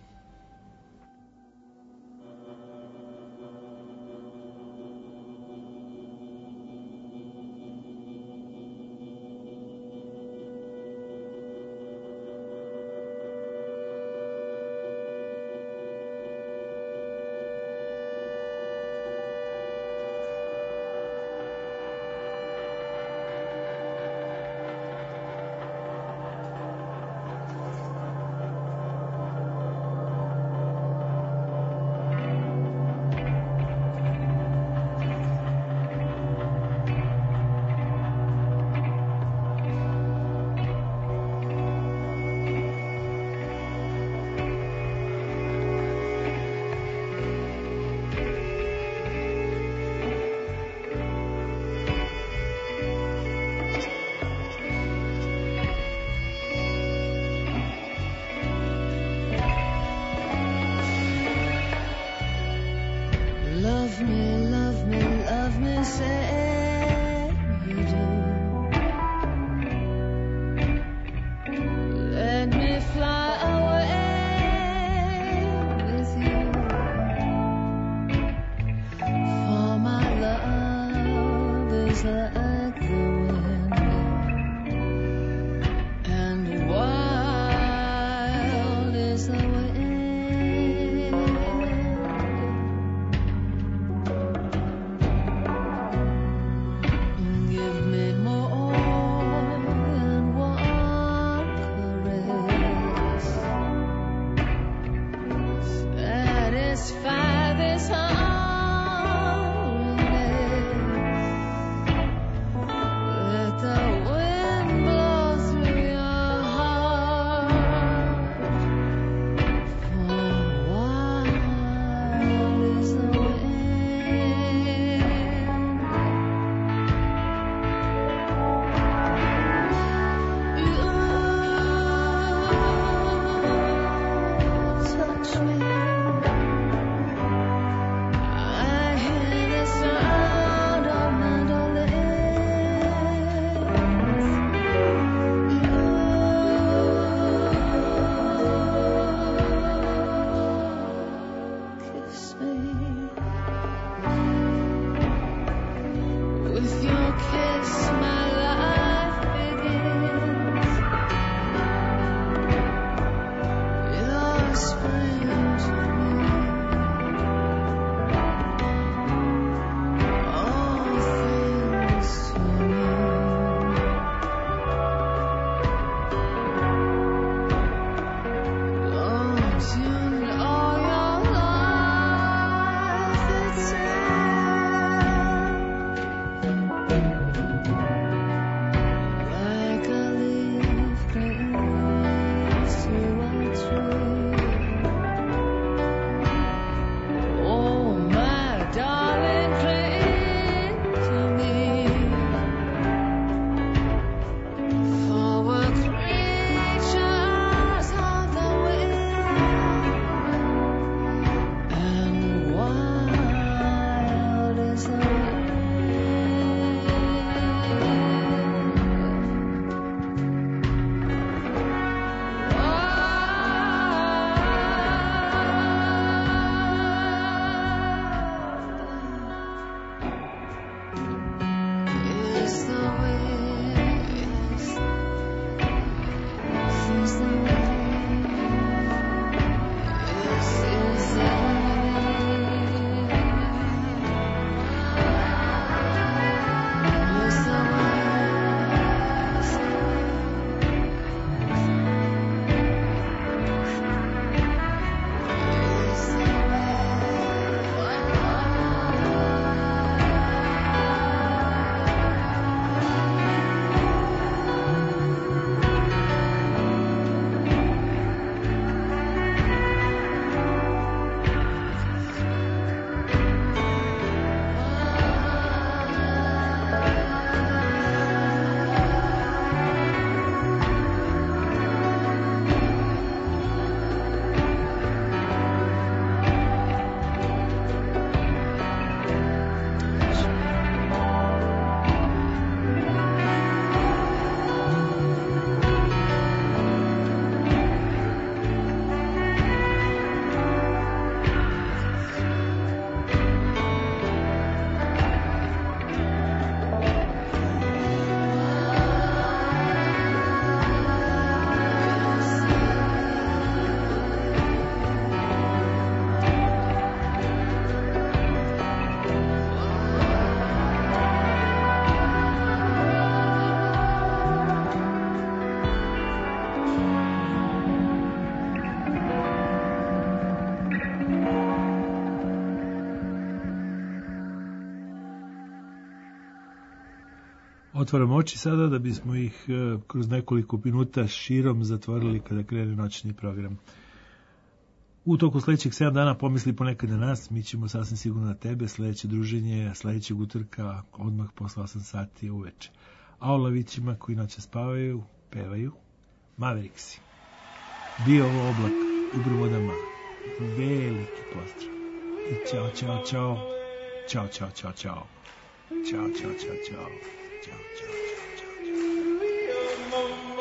Otvaramo oči sada da bismo ih kroz nekoliko minuta širom zatvorili kada krene noćni program. U toku sledećeg 7 dana pomisli ponekad na nas, mi ćemo sasvim sigurno na tebe, sledeće druženje, sledećeg utorka, odmah posle 8 sati uveče. A o lavićima koji noće spavaju, pevaju Mavericksi. Bio ovo oblak u Bermudama. Veliki pozdrav. I čao, čao, čao. Ćao, čao, čao, čao. Ćao, čao, čao, čao. Ćao, čao, čao, čao.